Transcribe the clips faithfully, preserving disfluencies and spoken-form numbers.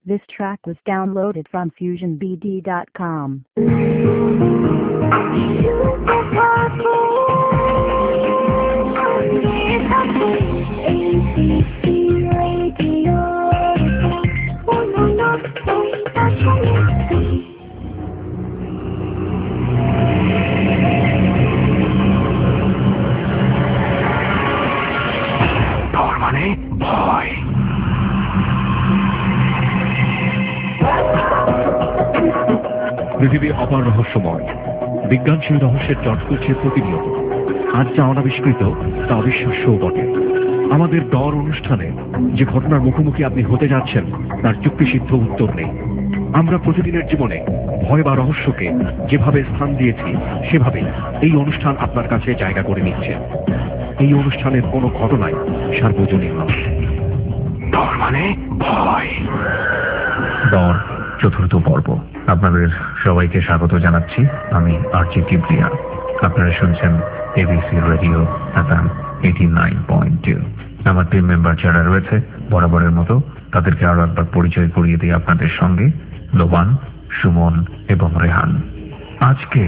This track was downloaded from fusion b d dot com. মানে ভয়। পৃথিবী অপার রহস্যময়, বিজ্ঞান সেই রহস্যের জট খুলছে প্রতিনিয়ত। আজ যা অনাবিষ্কৃত তা অবিশ্বাস্যও বটে। আমাদের ডর অনুষ্ঠানে যে ঘটনার মুখোমুখি আপনি হতে যাচ্ছেন তার যুক্তিসিদ্ধ উত্তর নেই। আমরা প্রতিদিনের জীবনে ভয় বা রহস্যকে যেভাবে স্থান দিয়েছি সেভাবেই এই অনুষ্ঠান আপনার কাছে জায়গা করে নিচ্ছে। এই অনুষ্ঠানের কোনো ঘটনাই সার্বজনীন নয়। ডর মানে ভয়। ডর চতুর্থ পর্ব। আপনাদের সবাইকে স্বাগত জানাচ্ছি। আমি আরজি কিবরিয়া। আপনারা শুনছেন ABC radio FM eighty nine point two. আমার টিম মেম্বার যারা রয়েছে বরাবরের মতো তাদেরকে আরো একবার পরিচয় করিয়ে দিই আপনাদের সঙ্গে। লোবান, সুমন এবং রেহান। আজকে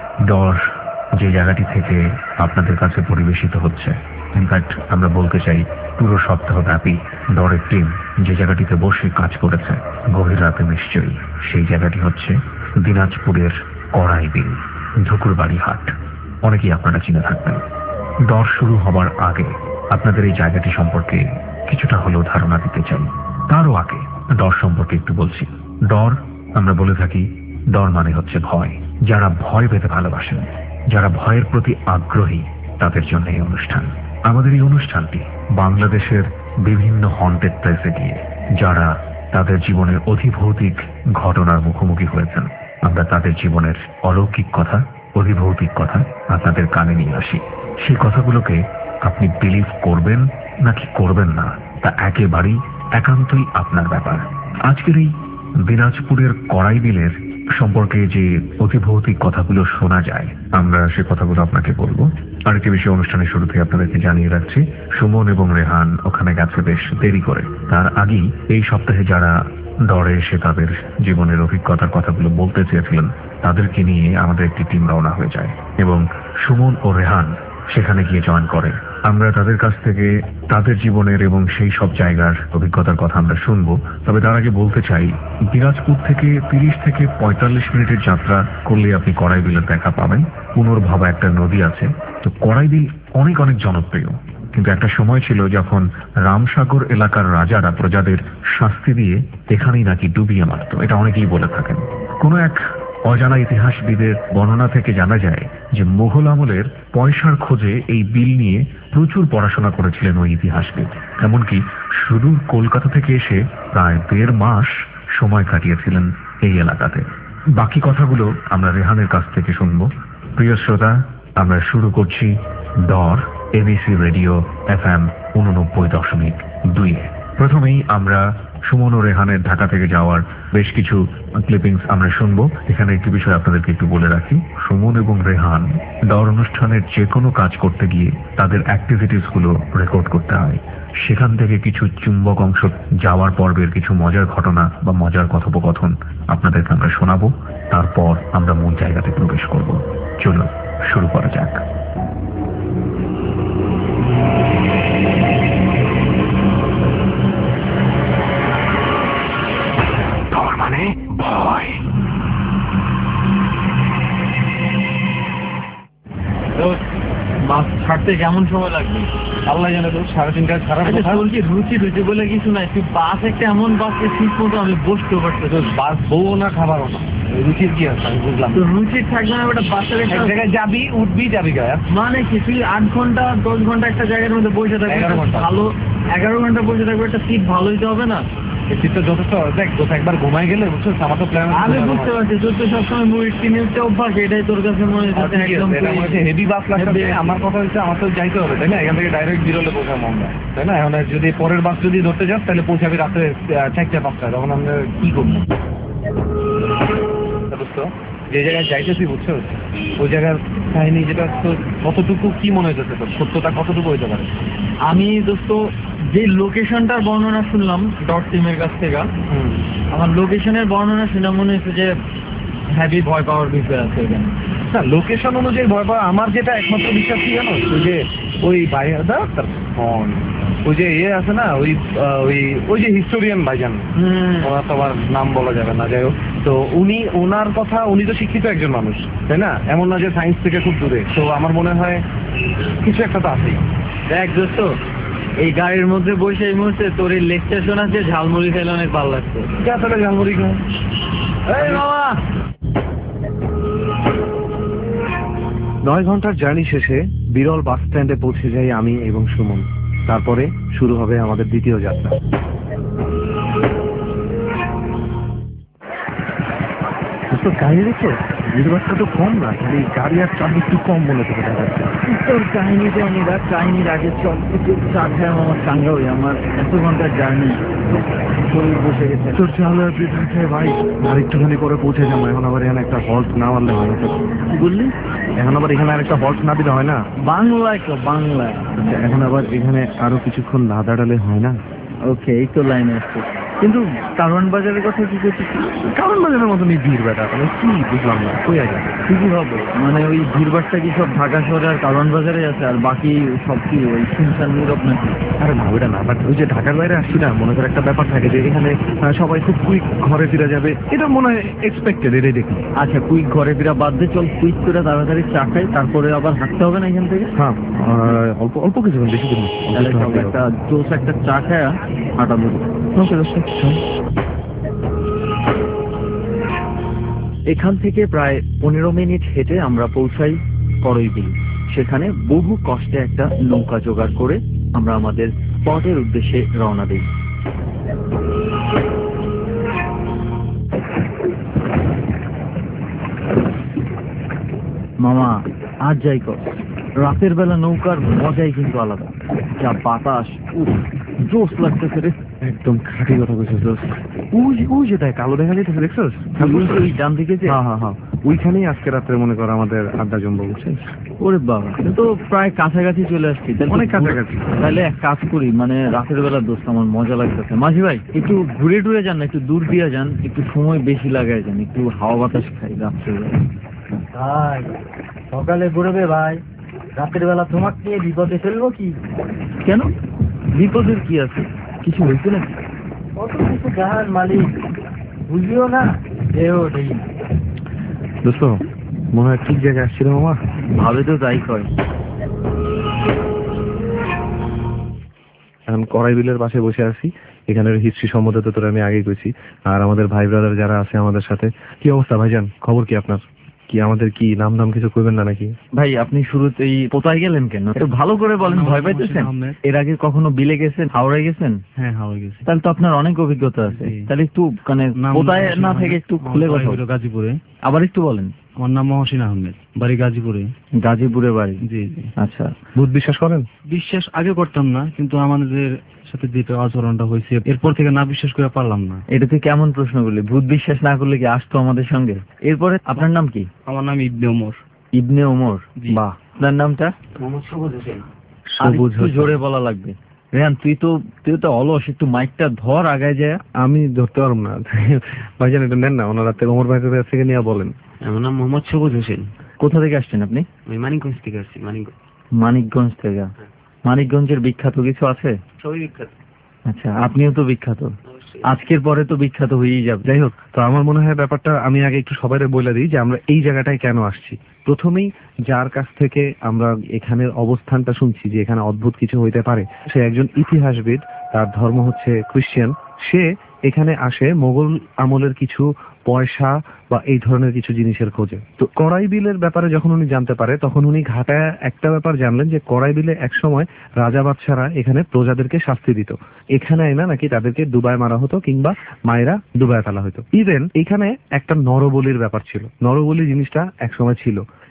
ডর যে জায়গাটি থেকে আপনাদের কাছে পরিবেশিত হচ্ছে, ইনফ্যাক্ট আমরা বলতে চাই পুরো সপ্তাহ ব্যাপী ডরের টিম যে জায়গাটিতে বসে কাজ করেছে গভীর রাতে নিশ্চয়ই, সেই জায়গাটি হচ্ছে দিনাজপুরের কড়াইবিল, ধুকুরবাড়ি হাট। অনেকেই আপনারা চিনে থাকবেন। ডর শুরু হবার আগে আপনাদের এই জায়গাটি সম্পর্কে কিছুটা হলেও ধারণা দিতে চাই। তারও আগে ডর সম্পর্কে একটু বলছি। ডর আমরা বলে থাকি, ডর মানে হচ্ছে ভয়। যারা ভয় পেতে ভালোবাসেন, যারা ভয়ের প্রতি আগ্রহী, তাদের জন্য এই অনুষ্ঠান। আমাদের এই অনুষ্ঠানটি বাংলাদেশের বিভিন্ন হন্টেড প্লেসে গিয়ে যারা তাদের জীবনের অধিভৌতিক ঘটনার মুখোমুখি হয়েছেন, আমরা তাদের জীবনের অলৌকিক কথা, অধিভৌতিক কথা আপনাদের কানে নিয়ে আসি। সেই কথাগুলোকে আপনি বিলিভ করবেন নাকি করবেন না তা একেবারেই একান্তই আপনার ব্যাপার। আজকের এই দিনাজপুরের কড়াইবিলের সম্পর্কে যে অতিভৌতিক কথাগুলো শোনা যায়, আমরা সে কথাগুলো আপনাকে বলবো। আরেকটি বিষয় অনুষ্ঠানের শুরুতে আপনাদেরকে জানিয়ে রাখছি, সুমন এবং রেহান ওখানে গেছে বেশ দেরি করে। তার আগেই এই সপ্তাহে যারা ডরে এসে তাদের জীবনের অভিজ্ঞতার কথাগুলো বলতে চেয়েছিলেন, তাদেরকে নিয়ে আমাদের একটি টিম রওনা হয়ে যায় এবং সুমন ও রেহান সেখানে গিয়ে জয়েন করে। আমরা তাদের কাছ থেকে তাদের জীবনের এবং সেই সব জায়গার অভিজ্ঞতার কথা আমরা শুনবো। তবে তার আগে বলতে চাই, দিনাজপুর থেকে তিরিশ থেকে পঁয়তাল্লিশ মিনিটের যাত্রা করলে আপনি কড়াইবিলের দেখা পাবেন। পুনর্ভবা একটা নদী আছে। তো কড়াইবিল অনেক অনেক জনপ্রিয়, কিন্তু একটা সময় ছিল যখন রামসাগর এলাকার রাজারা প্রজাদের শাস্তি দিয়ে এখানেই নাকি ডুবিয়ে মারত। এটা অনেকেই বলে থাকেন। কোনো এক অজানা ইতিহাসবিদের বর্ণনা থেকে জানা যায় যে মুঘল আমলের পয়সার খোঁজে এই বিল নিয়ে প্রচুর পড়াশোনা করেছিলেন ওই ইতিহাসবিদ। এমনকি সুদূর কলকাতা থেকে এসে প্রায় দেড় মাস সময় কাটিয়েছিলেন এই এলাকাতে। বাকি কথাগুলো আমরা রেহানের কাছ থেকে শুনবো। প্রিয় শ্রোতা, আমরা শুরু করছি ডর এবিসি রেডিও এফএম উননব্বই দশমিক দুই। প্রথমেই আমরা সুমন ও রেহানের ঢাকা থেকে যাওয়ার বেশ কিছু ক্লিপিংস আমরা শুনবো। এখানে একটি বিষয় আপনাদেরকে একটু বলে রাখি, সুমন এবং রেহান ডর অনুষ্ঠানের যে কোনো কাজ করতে গিয়ে তাদের অ্যাক্টিভিটিস গুলো রেকর্ড করতে হয়। সেখান থেকে কিছু চুম্বক অংশ যাওয়ার পর্বের কিছু মজার ঘটনা বা মজার কথোপকথন আপনাদেরকে আমরা শোনাবো। তারপর আমরা মূল জায়গাতে প্রবেশ করব। চলো শুরু করা যাক। ভয়। মাছ ছাড়তে কেমন সময় লাগবে আল্লাহ জানে। তো সাড়ে তিনটা ছাড়া বলছি রুচি রুচি বলে কিছু নাই। তুই বাস একটা এমন বাসকে ঠিক মতো আমি বসতে পারছি। তো বাস বউ না খাবারও না, রুচির কি আছে আমি বুঝলাম। তো রুচির থাকবে না, একটা বাসের এক জায়গায় যাবি উঠবি যাবি গায়ে মানে কি তুই আট ঘন্টা দশ ঘন্টা একটা জায়গার মধ্যে বসে থাকবে। এগারো ঘন্টা ভালো এগারো ঘন্টা বসে থাকবে, একটা সিট ভালো দিতে হবে না? সিটটা যথেষ্ট। দেখ তোর একবার ঘুমাই গেলে বুঝছো আমার তো প্ল্যান। আমি বুঝতে পারছি তোর তো সবসময় মুভির টিনেতে অভ্যাস, এটাই তোর কাছে মনে হচ্ছে একদম হেভি বাস লাগবে। আমার কথা হচ্ছে আমার তো যাইতে হবে, তাই না? এখান থেকে ডাইরেক্ট বিরলে পৌঁছাবো আমরা, তাই না? এখন যদি পরের বাস যদি ধরতে যাস তাহলে পৌঁছাবি রাত্রে চারটে পাঁচটায়, তখন আমরা কি করবো? বুঝতো যে জায়গায় যাইতেছি বুঝছো ওই জায়গার কাহিনী, যেটা তো কতটুকু কি মনে হচ্ছে তোর, সত্যতা কতটুকু হইতে পারে? আমি দোস্ত যে লোকেশনটার বর্ণনা শুনলাম ডট টিমের কাছ থেকে, আমার লোকেশনের বর্ণনা শুনে মনে হচ্ছে যে হ্যাভি ভয় পাওয়ার বিষয় আছে এখানে। না, লোকেশন অনুযায়ী ভয় পাওয়া আমার যেটা একমাত্র বিশ্বাস কি জানো, ওই যে ওই ভাইয়াদা তার ফোন, ওই যে ইয়ে আছে না, ওই ওই ওই যে হিস্টোরিয়ান ভাইজান, ওনার তো আবার নাম বলা যাবে না, যাই হোক, তো উনি ওনার কথা, উনি তো শিক্ষিত একজন মানুষ, তাই না? এমন না যে সায়েন্স থেকে খুব দূরে, তো আমার মনে হয় কিছু একটা তো আছেই। দেখ দোস্ত, এই গাড়ির মধ্যে বসে এই মুহূর্তে তোর এই লেকচার শোনাচ্ছে, ঝালমুড়ি খেলে অনেক ভালো লাগছে। যা তাহলে ঝালমুড়ি খাও। এই বাবা, নয় ঘন্টার জার্নি শেষে বিরল বাস স্ট্যান্ডে পৌঁছে যাই আমি এবং সুমন। তারপরে শুরু হবে আমাদের দ্বিতীয় যাত্রা। গাড়ি দেখো, ভিড়ভাড়টা তো কম না, খালি গাড়ি আর চাপ একটু কম মনে থেকে দেখা যাচ্ছে। তোর কাহিনীতে অনুরাগ, কাহিনীর আগে চল একটু চা খাই আমার সঙ্গে, ওই আমার এত ঘন্টার জার্নি শরীর বসে গেছে। তোর চালের পিঠা খেয়ে ভাই আর একটুখানি করে পৌঁছে যাবো। এখন আবার এখানে একটা হল্ট না মারলে হয় না। কি বললি? এখন আবার এখানে আর একটা হল্ট না দিলে হয় না। বাংলায় তো বাংলায়। আচ্ছা, এখন আবার এখানে আরো কিছুক্ষণ না দাঁড়ালে হয় না? ওকে, এই তো লাইনে আসছে। কিন্তু কারওয়ান বাজারের কথা কি করছিস? কারণ বাজারের মতন এই ভিড় ব্যাটা, মানে কি বুঝলাম না, কই আগে ঠিকই ভাবো, মানে ওই ভিড়ভাড়টা কি সব ঢাকা শহরে আর কারওয়ান বাজারে আছে, আর বাকি সব কি ওই শুনশান নীরব নাকি? আরে না, ওইটা না, বাট ওই যে ঢাকার বাইরে আসছি না, মনে করে একটা ব্যাপার থাকে যে এখানে আহ, সবাই খুব কুইক ঘরে ফিরে যাবে, এটা মনে হয় এক্সপেক্টেড, এটাই দেখি। আচ্ছা, কুইক ঘরে ফিরা বাদ দিয়ে চল কুইক করে তাড়াতাড়ি চা খাই, তারপরে আবার হাঁটতে হবে না এখান থেকে? হ্যাঁ, আহ, অল্প অল্প কিছুক্ষণ, বেশি দিন তাহলে চল একটা জোস একটা চা খায়া হাঁটা দেবো। এখান থেকে প্রায় পনেরো মিনিট হেঁটে আমরা পৌঁছাই করইবিল। সেখানে বহু কষ্টে একটা নৌকা জোগাড় করে আমরা আমাদের স্পটের উদ্দেশ্যে রওনা দিই। মামা, আজ যাই কর, রাতের বেলা নৌকার মজাই কিন্তু আলাদা। যা বাতাস, উফ, জোশ লাগতেছে রে। একদম খাঁটি কথা বলছিস দোস্ত। ওই ওই যেটা কালো দেখা যাইতেছে, দেখছিস? ওই ডান দিকে যে, হ্যাঁ হ্যাঁ হ্যাঁ, ওইখানেই আজকে রাত্রে মনে কর আমাদের আড্ডা জমবো, বুঝছিস? ওরে বাবা, তো প্রায় কাছাকাছি চলে আসছি। তাহলে অনেক কাছাকাছি। তাহলে এক কাজ করি, মানে রাতের বেলা দোস্ত আমার মজা লাগতেছে। মাঝি ভাই, একটু ঘুরে টুরে যান না, একটু দূর দিয়ে যান, একটু সময় বেশি লাগায় যান, একটু হাওয়া বাতাস খাই রাত্রের বেলা। ভাই সকালে ঘুরবে ভাই, রাতের বেলা তোমাকে নিয়ে বিপদে ফেলবো কি? কেন, বিপদের কি আছে? কিছু হয়েছে নাকি? কত কিছু জাহাজ মালিক, বুঝিও না এও নেই। দোস্ত, মনে হয় ঠিক জায়গায় আসছিল মামা। ভাবে তো তাই কয়। এখন করাই বিলের পাশে বসে আছি। এখানের হিস্ট্রি সম্বন্ধে তো তোর আমি আগেই কইছি। আর আমাদের ভাই ব্রাদার যারা আছে আমাদের সাথে, কি অবস্থা ভাইজান? খবর কি আপনার? কি আমাদের কি নাম নাম কিছু কইবেন না নাকি? ভাই, আপনি শুরুতেই কোথায় গেলেন কেন? একটু ভালো করে বলেন, ভয় পাইতেছেন? এর আগে কখনো বিলে গেছেন, হাওড়ায় গেছেন? হ্যাঁ, হাওড়া গেছি। তাহলে তো আপনার অনেক অভিজ্ঞতা আছে। তাহলে একটু মানে কোথায় না থেকে একটু খুলে কথা বলুন। গাজীপুরে। আবার একটু বলেন। আমার নাম মহসিন আহমেদ, বাড়ি গাজীপুরে। গাজীপুরে বাড়ি? জি জি। আচ্ছা, ভূত বিশ্বাস করেন? বিশ্বাস আগে করতাম না, কিন্তু আমাদের সাথে যেটা আচরণটা হয়েছে এরপর থেকে না বিশ্বাস করে পারলাম না। এটাতে কেমন প্রশ্ন করলে? ভূত বিশ্বাস না করলে কি আসতো আমাদের সঙ্গে? এরপরে আপনার নাম কি? আমার নাম ইবনে ওমর। ইবনে ওমর? জি। বাহ, আপনার নামটা? মোহাম্মদ সবুজ হোসেন। সবুজ একটু হোসেন। জোরে বলা লাগবে। রেহান, তুই তো তুই তো অলস, একটু মাইকটা ধর আগায় যায়। আমি ধরতে পারবো না ভাইজান, এটা নেন না, ওনার থেকে ওমর ভাইয়ের কাছ থেকে নিয়ে বলেন। আমার নাম মোহাম্মদ সবুজ হোসেন। কোথা থেকে আসছেন আপনি? আমি মানিকগঞ্জ থেকে আসছি। মানিকগঞ্জ। মানিকগঞ্জ থেকে? মানিকগঞ্জের বিখ্যাত কিছু আছে? সবই বিখ্যাত। আচ্ছা, আপনিও তো বিখ্যাত, আজকের পরে তো বিখ্যাত হয়েই যাবে। যাই হোক, তো আমার মনে হয় ব্যাপারটা আমি আগে একটু সবাইরে বলে দিই যে আমরা এই জায়গাটায় কেন আসছি। প্রথমেই যার কাছ থেকে আমরা এখানের অবস্থানটা শুনছি যে এখানে অদ্ভুত কিছু হইতে পারে, সে একজন ইতিহাসবিদ, তার ধর্ম হচ্ছে খ্রিস্টান। সে এখানে আসে মোগল আমলের কিছু পয়সা বা এই ধরনের কিছু জিনিসের খোঁজে। তো করাই বিলের ব্যাপারে যখন উনি জানতে পারে, তখন উনি ঘাটায় একটা ব্যাপার জানলেন যে করাই বিলে একসময় রাজা বাদশারা এখানে প্রজাদেরকে শাস্তি দিত। এখানে আইনা নাকি তাদেরকে ডুবায় মারা হতো কিংবা মায়েরা ডুবায় ফেলা হতো। ইভেন এখানে একটা নরবলির ব্যাপার ছিল। নরবলি জিনিসটা একসময় ছিল।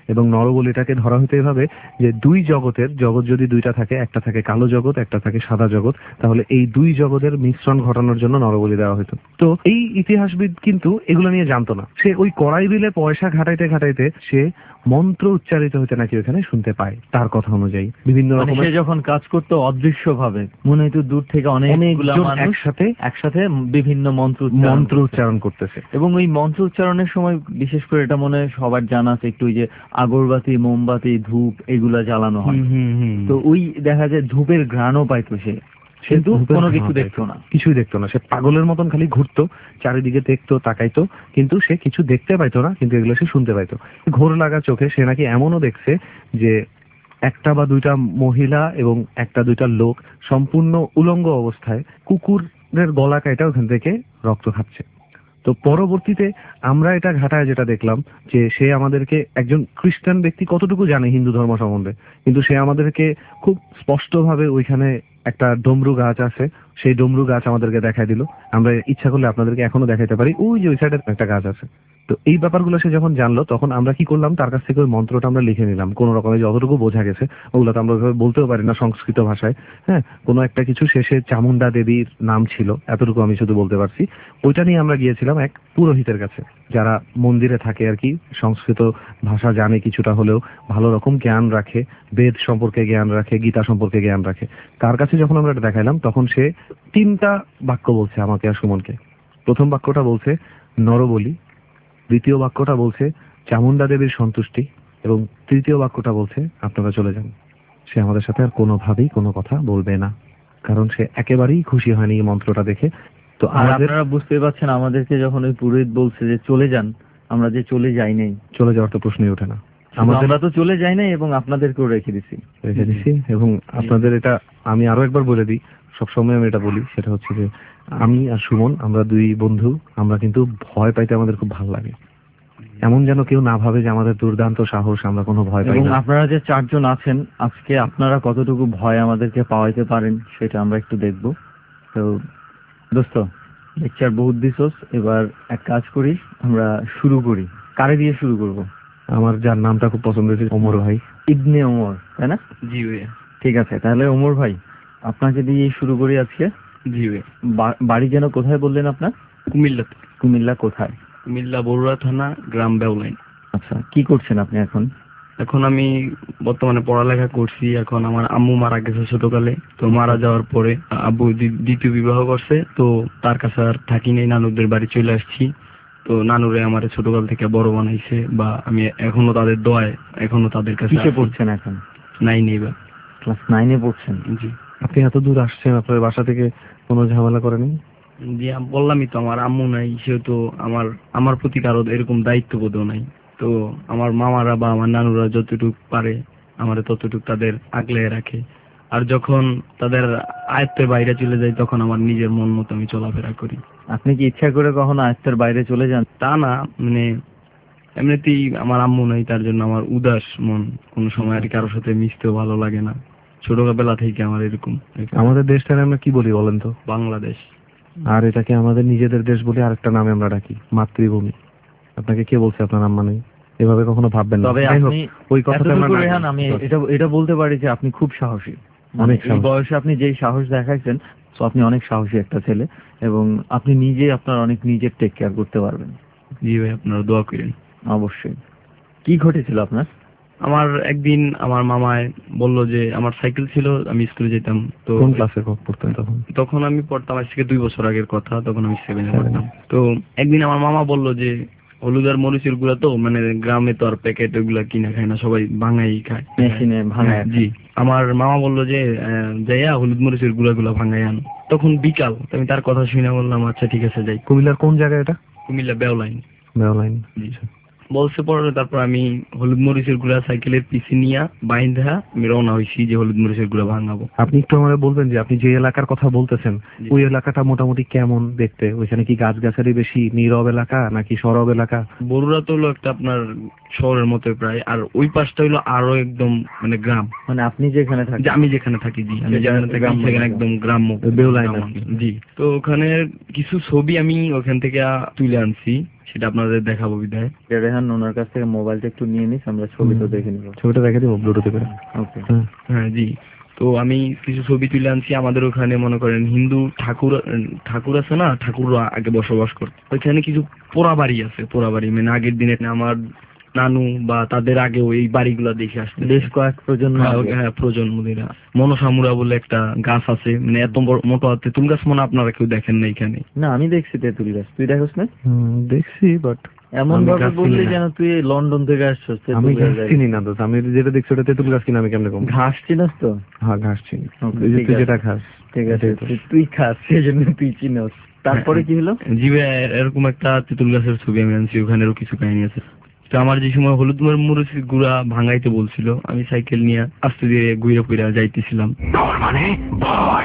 এবং নরবলিটাকে ধরা হতো এভাবে যে দুই জগতের জগৎ যদি দুইটা থাকে, একটা থাকে কালো জগৎ, একটা থাকে সাদা জগৎ, তাহলে এই দুই জগতের মিশ্রণ ঘটানোর জন্য নরবলি দেওয়া হতো। তো এই ইতিহাসবিদ কিন্তু এগুলো নিয়ে জানতো না। সে ওই কড়াই বিলে পয়সা ঘাটাইতে ঘাটাইতে সে মন্ত্র উচ্চারিত হতে নাকি ওখানে শুনতে পায় তার কথা অনুযায়ী। বিভিন্ন মানে রকমের সে যখন কাজ করতো অদৃশ্য ভাবে মনে হয়তো দূর থেকে অনেকগুলা অনেকজন মানুষ একসাথে একসাথে বিভিন্ন মন্ত্র উচ্চারণ মন্ত্র করছে। উচ্চারণ করতেছে। এবং ওই মন্ত্র উচ্চারণের সময় বিশেষ করে এটা মনে হয় সবার জানা আছে একটু, ওই যে আগরবাতি, মোমবাতি, ধূপ এগুলা জ্বালানো হয়। তো ওই দেখা যায় ধূপের ঘ্রাণও পাইতো সে, কিন্তু ধূপের কোনো ঘ্রাণ কিছু পাইতো। দেখতো না। কিছুই দেখতো না। সে পাগলের মতন খালি ঘুরতো, চারিদিকে দেখতো, তাকাইতো, কিন্তু সে কিছু দেখতে পাইতো না, কিন্তু এগুলো সে শুনতে পাইতো। ঘোর লাগা চোখে সে নাকি এমনও দেখছে যে একটা বা দুইটা মহিলা এবং একটা দুইটা লোক সম্পূর্ণ উলঙ্গ অবস্থায় কুকুরের গলা কাইটা ওখান থেকে রক্ত খাচ্ছে। তো পরবর্তীতে আমরা এটা ঘাটায় যেটা দেখলাম যে সে আমাদেরকে, একজন খ্রিস্টান ব্যক্তি কতটুকু জানে হিন্দু ধর্ম সম্বন্ধে, কিন্তু সে আমাদেরকে খুব স্পষ্টভাবে ওইখানে একটা ডমরু গাছ আছে, সেই ডমরু গাছ আমাদেরকে দেখাই দিল। আমরা ইচ্ছা করলে আপনাদেরকে এখনো দেখাইতে পারি, ওই যে ওই সাইডে একটা গাছ আছে। তো এই ব্যাপারগুলো সে যখন জানলো তখন আমরা কি করলাম, তার কাছ থেকে ওই মন্ত্রটা আমরা লিখে নিলাম। কোন রকমের যতটুকু বোঝা গেছে, ওগুলো তো আমরা ওইভাবে বলতেও পারি না সংস্কৃত ভাষায়। হ্যাঁ, কোনো একটা কিছু শেষে চামুন্ডা দেবীর নাম ছিল, এতটুকু আমি শুধু বলতে পারছি। ওইটা নিয়ে আমরা গিয়েছিলাম এক পুরোহিতের কাছে, যারা মন্দিরে থাকে আর কি, সংস্কৃত ভাষা জানে কিছুটা হলেও, ভালো রকম জ্ঞান রাখে, বেদ সম্পর্কে জ্ঞান রাখে, গীতা সম্পর্কে জ্ঞান রাখে। তার কাছে যখন আমরা এটা দেখাইলাম তখন সে তিনটা বাক্য বলছে আমাকে আর সুমনকে। প্রথম বাক্যটা বলছে নরবলি, দ্বিতীয় বাক্যটা বলছে চামুন্ডা দেবীর সন্তুষ্টি, এবং তৃতীয় বাক্যটা বলছে আপনারা চলে যান। সে আমাদের সাথে আর কোনোভাবেই কোনো কথা বলবে না, কারণ সে একেবারেই খুশি হয়নি এই মন্ত্রটা দেখে। তো আর আমাদের আপনারা বুঝতে পারছেন আমাদেরকে যখন ওই পুরোহিত বলছে যে চলে যান, আমরা যে চলে যাই নাই, চলে যাওয়ার তো প্রশ্নই ওঠে না। আমাদের আমরা তো চলে যাই নাই এবং আপনাদেরকেও রেখে দিছি রেখে দিছি। এবং আপনাদের এটা আমি আরো একবার বলে দিই, সবসময় আমি এটা বলি, সেটা হচ্ছে যে আমি আর সুমন, আমরা দুই বন্ধু, আমরা কিন্তু ভয় পাইতে আমাদের খুব ভালো লাগে। এমন যেন কেউ না ভাবে যে আমাদের দুর্দান্ত সাহস, আমরা কোনো ভয় পাই এবং না। আপনারা যে চারজন আছেন আজকে, আপনারা কতটুকু ভয় আমাদেরকে পাওয়াইতে পারেন সেটা আমরা একটু দেখব। তো দোস্ত, লেকচার বহুত দিছস, এবার এক কাজ করি, আমরা শুরু করি। কারে দিয়ে শুরু করব? আমার যার নামটা খুব পছন্দ হয়েছে, ওমর ভাই। ইবনে ওমর, তাই না? জি ভাইয়া। ঠিক আছে, তাহলে ওমর ভাই আপনাকে দিয়ে শুরু করি আজকে। জি ভাইয়া। বা- বাড়ি যেন কোথায় বললেন আপনার? কুমিল্লা। কুমিল্লা কোথায়? কুমিল্লা বড়ুয়া থানা, গ্রাম বেউলাইন। আচ্ছা, কি করছেন আপনি এখন? এখন আমি বর্তমানে পড়ালেখা করছি। এখন আমার আম্মু মারা গেছে ছোটকালে, তো মারা যাওয়ার পরে আব্বু দ্বি- দ্বিতীয় বিবাহ করছে, তো তার কাছে আর থাকি নাই, নানুদের বাড়ি চলে আসছি। তো নানুরে আমার ছোটকাল থেকে বড় বানাইছে, বা আমি এখনো তাদের দোয়ায় এখনো তাদের কাছে কিসে আছি। পড়ছেন এখন? নাই নেই বা। ক্লাস নাইনে পড়ছেন? জি আপনি এত দূর আসছেন, আপনার বাসা থেকে কোনো ঝামেলা করেনি? জি, আমি বললামই তো আমার আম্মু নাই, সেহেতু আমার আমার প্রতি কারো এরকম দায়িত্ববোধও নাই। তো আমার মামারা বা আমার নানুরা যতটুকু পারে আমার ততটুকু তাদের আগলে রাখে। আর যখন তাদের আয়ত্তের বাইরে চলে যায় তখন আমার নিজের মন মতো আমি চলাফেরা করি। আপনি কি ইচ্ছা করে কখনো আয়ত্তের বাইরে চলে যান? তা না, মানে এমনিতেই আমার আম্মু নাই, তার জন্য আমার উদাস মন, কোনো সময় আর কারোর সাথে মিশতেও ভালো লাগে না। ছোটবেলা থেকে আমার এরকম। আমাদের দেশটাকে আমরা কি বলি বলেন তো? বাংলাদেশ। আর এটাকে আমাদের নিজেদের দেশ বলে আরেকটা নামে আমরা ডাকি, মাতৃভূমি। আপনাকে কে বলছে আপনার আম্মা নেই? এভাবে কখনো ভাববেন না। তবে যাই হোক, আপনি ওই কথাটা আমরা এতটুকু না- রেহান, আমি এটা এটা বলতে পারি যে আপনি খুব সাহসী। অনেক মানে এই সাহসী। বয়সে আপনি যেই সাহস দেখাইছেন, তো আপনি অনেক সাহসী একটা ছেলে, এবং আপনি নিজে আপনার অনেক নিজের টেক কেয়ার করতে পারবেন। জি ভাই, আপনারা দোয়া করেন। অবশ্যই। কি ঘটেছিল আপনার? আমার একদিন আমার মামায় বলল যে আমার সাইকেল ছিল, আমি স্কুলে যেতাম। তো কোন ক্লাসে পড়তেন তখন? তখন আমি পড়তাম, আজ থেকে দুই বছর আগের কথা, তখন আমি সেভেনে পড়তাম। তো একদিন আমার মামা বলল যে হলুদ আর মরিচের গুঁড়া তো, মানে গ্রামে তো আর প্যাকেট ওগুলা কিনা খায় না, সবাই ভাঙাই খায়, মেশিনে ভাঙায়। হ্যাঁ, জি। আমার মামা বলল যে আহ, যাইয়া হলুদ মরিচের গুঁড়া গুলা ভাঙাই আন। তখন বিকাল, তো আমি তার কথা শুনে বললাম আচ্ছা ঠিক আছে যাই। কুমিল্লার কোন জায়গায় এটা? কুমিল্লা বেউলাইন। মেওলাইন। জি। বলছে পরে, তারপর আমি হলুদ মরিচের গুঁড়া সাইকেলের পিছে নিয়ে বাইন্ধা আমি রওনা হয়েছি যে হলুদ মরিচের গুঁড়া ভাঙাবো। আপনি একটু আমাদের বলবেন যে আপনি যে এলাকার কথা বলতেছেন, জি। ওই এলাকাটা মোটামুটি কেমন দেখতে? ওইখানে কি গাছগাছালি বেশি, নীরব এলাকা নাকি সরব এলাকা? বড়ুরা তো হলো একটা আপনার শহরের মতো প্রায়, আর ওই পাশটা হইলো আরো একদম মানে গ্রাম। মানে আপনি যেখানে থাকেন? যে আমি যেখানে থাকি, জি, আমি সেটা যেখানে থাকি গ্রাম্য সেখানে এলাকা। একদম গ্রাম্য বেউলাইন গ্রাম আর কি। অঞ্চল। জি। তো ওখানে কিছু ছবি আমি ওখান থেকে তুলে আনছি। সেটা আপনাদের দেখাবো বিদায়। রেহান ওনার কাছ থেকে মোবাইলটা একটু নিয়ে নিস, আমরা ছবি তো দেখে নিব। ছবিটা দেখে দেবো ব্লুটুথে করে। ওকে। হ্যাঁ জি, তো আমি কিছু ছবি তুলে আনছি। আমাদের ওখানে মনে করেন হিন্দু ঠাকুর ঠাকুর আছে না, ঠাকুররা আগে বসবাস করত, ওইখানে কিছু পোড়া বাড়ি আছে। পোড়া বাড়ি মানে আগের দিনে আমার নানু বা তাদের আগেও এই বাড়িগুলা দেখে আসছে বেশ কয়েক প্রজন্ম আগে। হ্যাঁ প্রজন্ম ধরে। মনসামুরা বলে একটা গাছ আছে, মানে এত বড় মোটা তেঁতুল গাছ, মনে আপনারা কেউ দেখেন না এখানে। না আমি দেখছি তেঁতুল গাছ, তুই দেখোস না? দেখছি, বাট এমন আমি ভাবে গাছ বললি চিনি না। যেন তুই লন্ডন থেকে আসছিস। তেঁতুল আমি গাছ ঘাস দেখে। চিনি না দোস্ত, আমি যেটা দেখছি ওটা তেঁতুল গাছ কিনা আমি কেমনে কম। ঘাস চিনস তো? হ্যাঁ ঘাস চিনি। Okay, এই যে ঠিক তুই আছে। যেটা খাস। ঠিক আছে, এটাই তো। তুই- তুই খাস সেজন্য তুই চিনস। তারপরে কি হলো? জিবে এরকম একটা তেঁতুল গাছের ছবি আমি আনছি, ওখানেরও কিছু কাহিনী আছে। তো আমার যে সময় হলুদ মরিচের গুঁড়া ভাঙাইতে বলছিল, আমি সাইকেল নিয়ে আস্তে ধীরে ঘুরে ফিরে যাইতেছিলাম। মানে ভয়।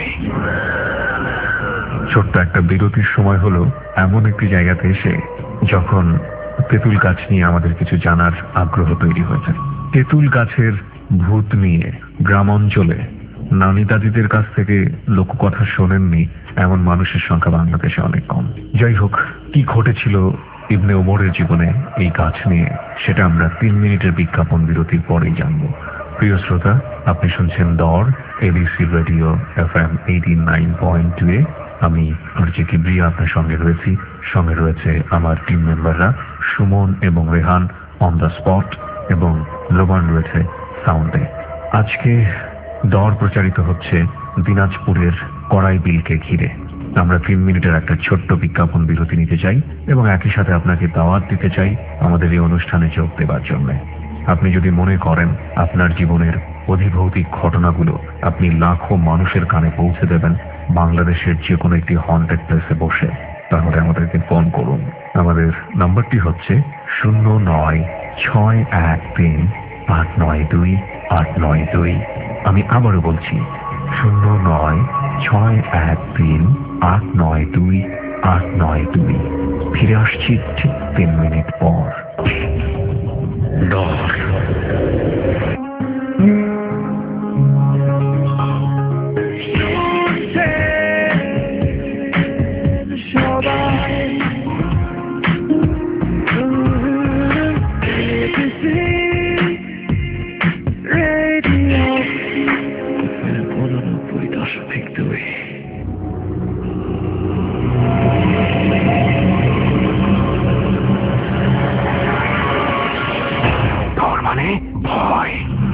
ছোট্ট একটা বিরতির সময় হলো এমন একটি জায়গাতে এসে যখন তেঁতুল গাছ নিয়ে আমাদের কিছু জানার আগ্রহ তৈরি হয়েছে। তেঁতুল গাছের ভূত নিয়ে গ্রাম অঞ্চলে নানি দাদিদের কাছ থেকে লোককথা শোনেননি এমন মানুষের সংখ্যা বাংলাদেশে অনেক কম। যাই হোক, কি ঘটেছিল ইবনে ওমরের জীবনে এই গাছ নিয়ে, সেটা আমরা তিন মিনিটের বিজ্ঞাপন বিরতির পরেই জানবো। প্রিয় শ্রোতা, আপনি শুনছেন দর ABC radio F M eighty nine point two এ। আমি আরজে কিবরিয়া আপনার সঙ্গে রয়েছি, সঙ্গে রয়েছে আমার টিম মেম্বাররা সুমন এবং রেহান অন দ্য স্পট, এবং লোবান রয়েছে সাউন্ডে। আজকে দর প্রচারিত হচ্ছে দিনাজপুরের কড়াই বিলকে ঘিরে। আমরা তিন মিনিটের একটা ছোট্ট বিজ্ঞাপন বিরতি নিতে চাই এবং একই সাথে আপনাকে দাওয়াত দিতে চাই আমাদের এই অনুষ্ঠানে যোগ দেবার জন্য। আপনি যদি মনে করেন আপনার জীবনের অধিভৌতিক ঘটনাগুলো আপনি লাখো মানুষের কানে পৌঁছে দেবেন বাংলাদেশের যে কোনো একটি হন্টেড প্লেসে বসে, তাহলে আমাদেরকে ফোন করুন। আমাদের নাম্বারটি হচ্ছে শূন্য নয় ছয় এক তিন আট নয় দুই আট নয় দুই। আমি আবারও বলছি শূন্য নয় ছয় এক তিন আট নয় দুই আট নয় দুই। ফিরে আসছি ঠিক তিন মিনিট পর। ডর। মানে ভয়।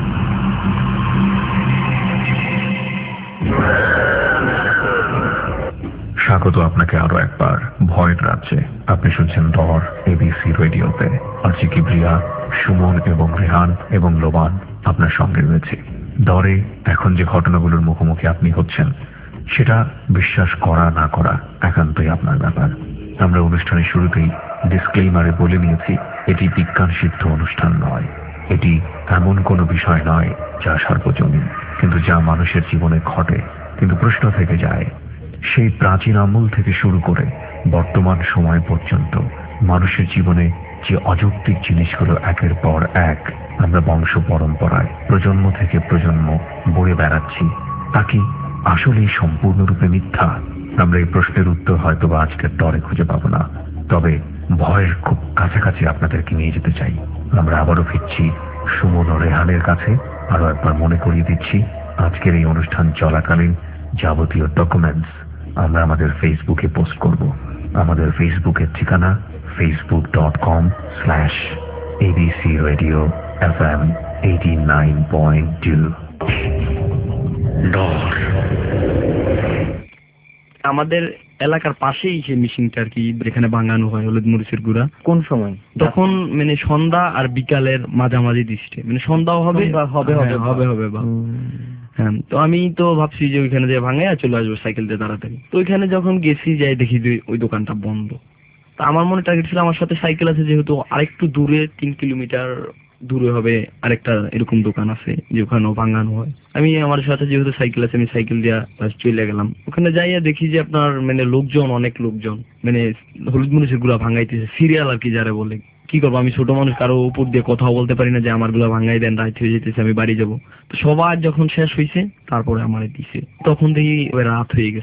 স্বাগত আপনাকে আরো একবার ভয়ের রাজ্যে। আপনি শুনছেন দর এবিসি রেডিওতে। আরজি কিবরিয়া, সুমন এবং রেহান এবং লোবান আপনার সঙ্গে রয়েছে। দরে এখন যে ঘটনাগুলোর মুখোমুখি আপনি হচ্ছেন, সেটা বিশ্বাস করা না করা একান্তই আপনার ব্যাপার। আমরা অনুষ্ঠানের শুরুতেই ডিসক্লেইমারে বলে নিয়েছি, এটি বিজ্ঞান সিদ্ধ অনুষ্ঠান নয়। এটি এমন কোনো বিষয় নয় যা সার্বজনীন, কিন্তু যা মানুষের জীবনে ঘটে। কিন্তু প্রশ্ন থেকে যায়, সেই প্রাচীন আমল থেকে শুরু করে বর্তমান সময় পর্যন্ত মানুষের জীবনে যে অযৌক্তিক জিনিসগুলো একের পর এক আমরা বংশ পরম্পরায় প্রজন্ম থেকে প্রজন্ম বয়ে বেড়াচ্ছি, তা কি আসলেই সম্পূর্ণরূপে মিথ্যা? আমরা এই প্রশ্নের উত্তর হয়তো বা আজকের দরে খুঁজে পাবো না, তবে ভয়ের খুব কাছাকাছি আপনাদেরকে নিয়ে যেতে চাই। আমরা আবারও ফিরছি সুমন ও রেহানের কাছে। আরো একবার মনে করিয়ে দিচ্ছি, আজকের এই অনুষ্ঠান চলাকালীন যাবতীয় ডকুমেন্টস আমরা আমাদের ফেসবুকে পোস্ট করব। আমাদের ফেসবুকের ঠিকানা facebook dot com slash ABC radio F M eighty nine point two. আমাদের এলাকার পাশেই সেই মেশিনটা আর কি, যেখানে ভাঙানো হয় হলুদ মরিচের গুঁড়া। কোন সময়? তখন মানে সন্ধ্যা আর বিকালের মাঝামাঝি দৃষ্টি, মানে সন্ধ্যাও হবে হবে হবে হবে হবে বা হ্যাঁ। তো আমি তো ভাবছি যে ওইখানে যে ভাঙে চলে আসবো সাইকেল দিয়ে তাড়াতাড়ি। তো ওইখানে যখন গেছি যাই দেখি যে ওই দোকানটা বন্ধ। তা আমার মনে টার্গেট ছিল, আমার সাথে সাইকেল আছে যেহেতু, আরেকটু দূরে তিন কিলোমিটার দূরে হবে আরেকটা এরকম দোকান আছে যে ওখানেও ভাঙানো হয়। আমি আমার সাথে যেহেতু সাইকেল আছে, আমি সাইকেল দিয়ে চলে গেলাম। ওখানে যাইয়া দেখি যে আপনার মানে লোকজন, অনেক লোকজন মানে হলুদ মরিচের গুঁড়া ভাঙাইতেছে, সিরিয়াল আর কি যারা বলে। কি করবো, আমি ছোট মানুষ, কারো উপর দিয়ে কথাও বলতে পারি না যে আমার গুলা ভাঙাই দেন, রাত হয়ে যেতেছে, আমি বাড়ি যাবো। তো সবার যখন শেষ হয়েছে তারপরে আমার দিছে, তখন দেখি ওই রাত হয়ে গেছে।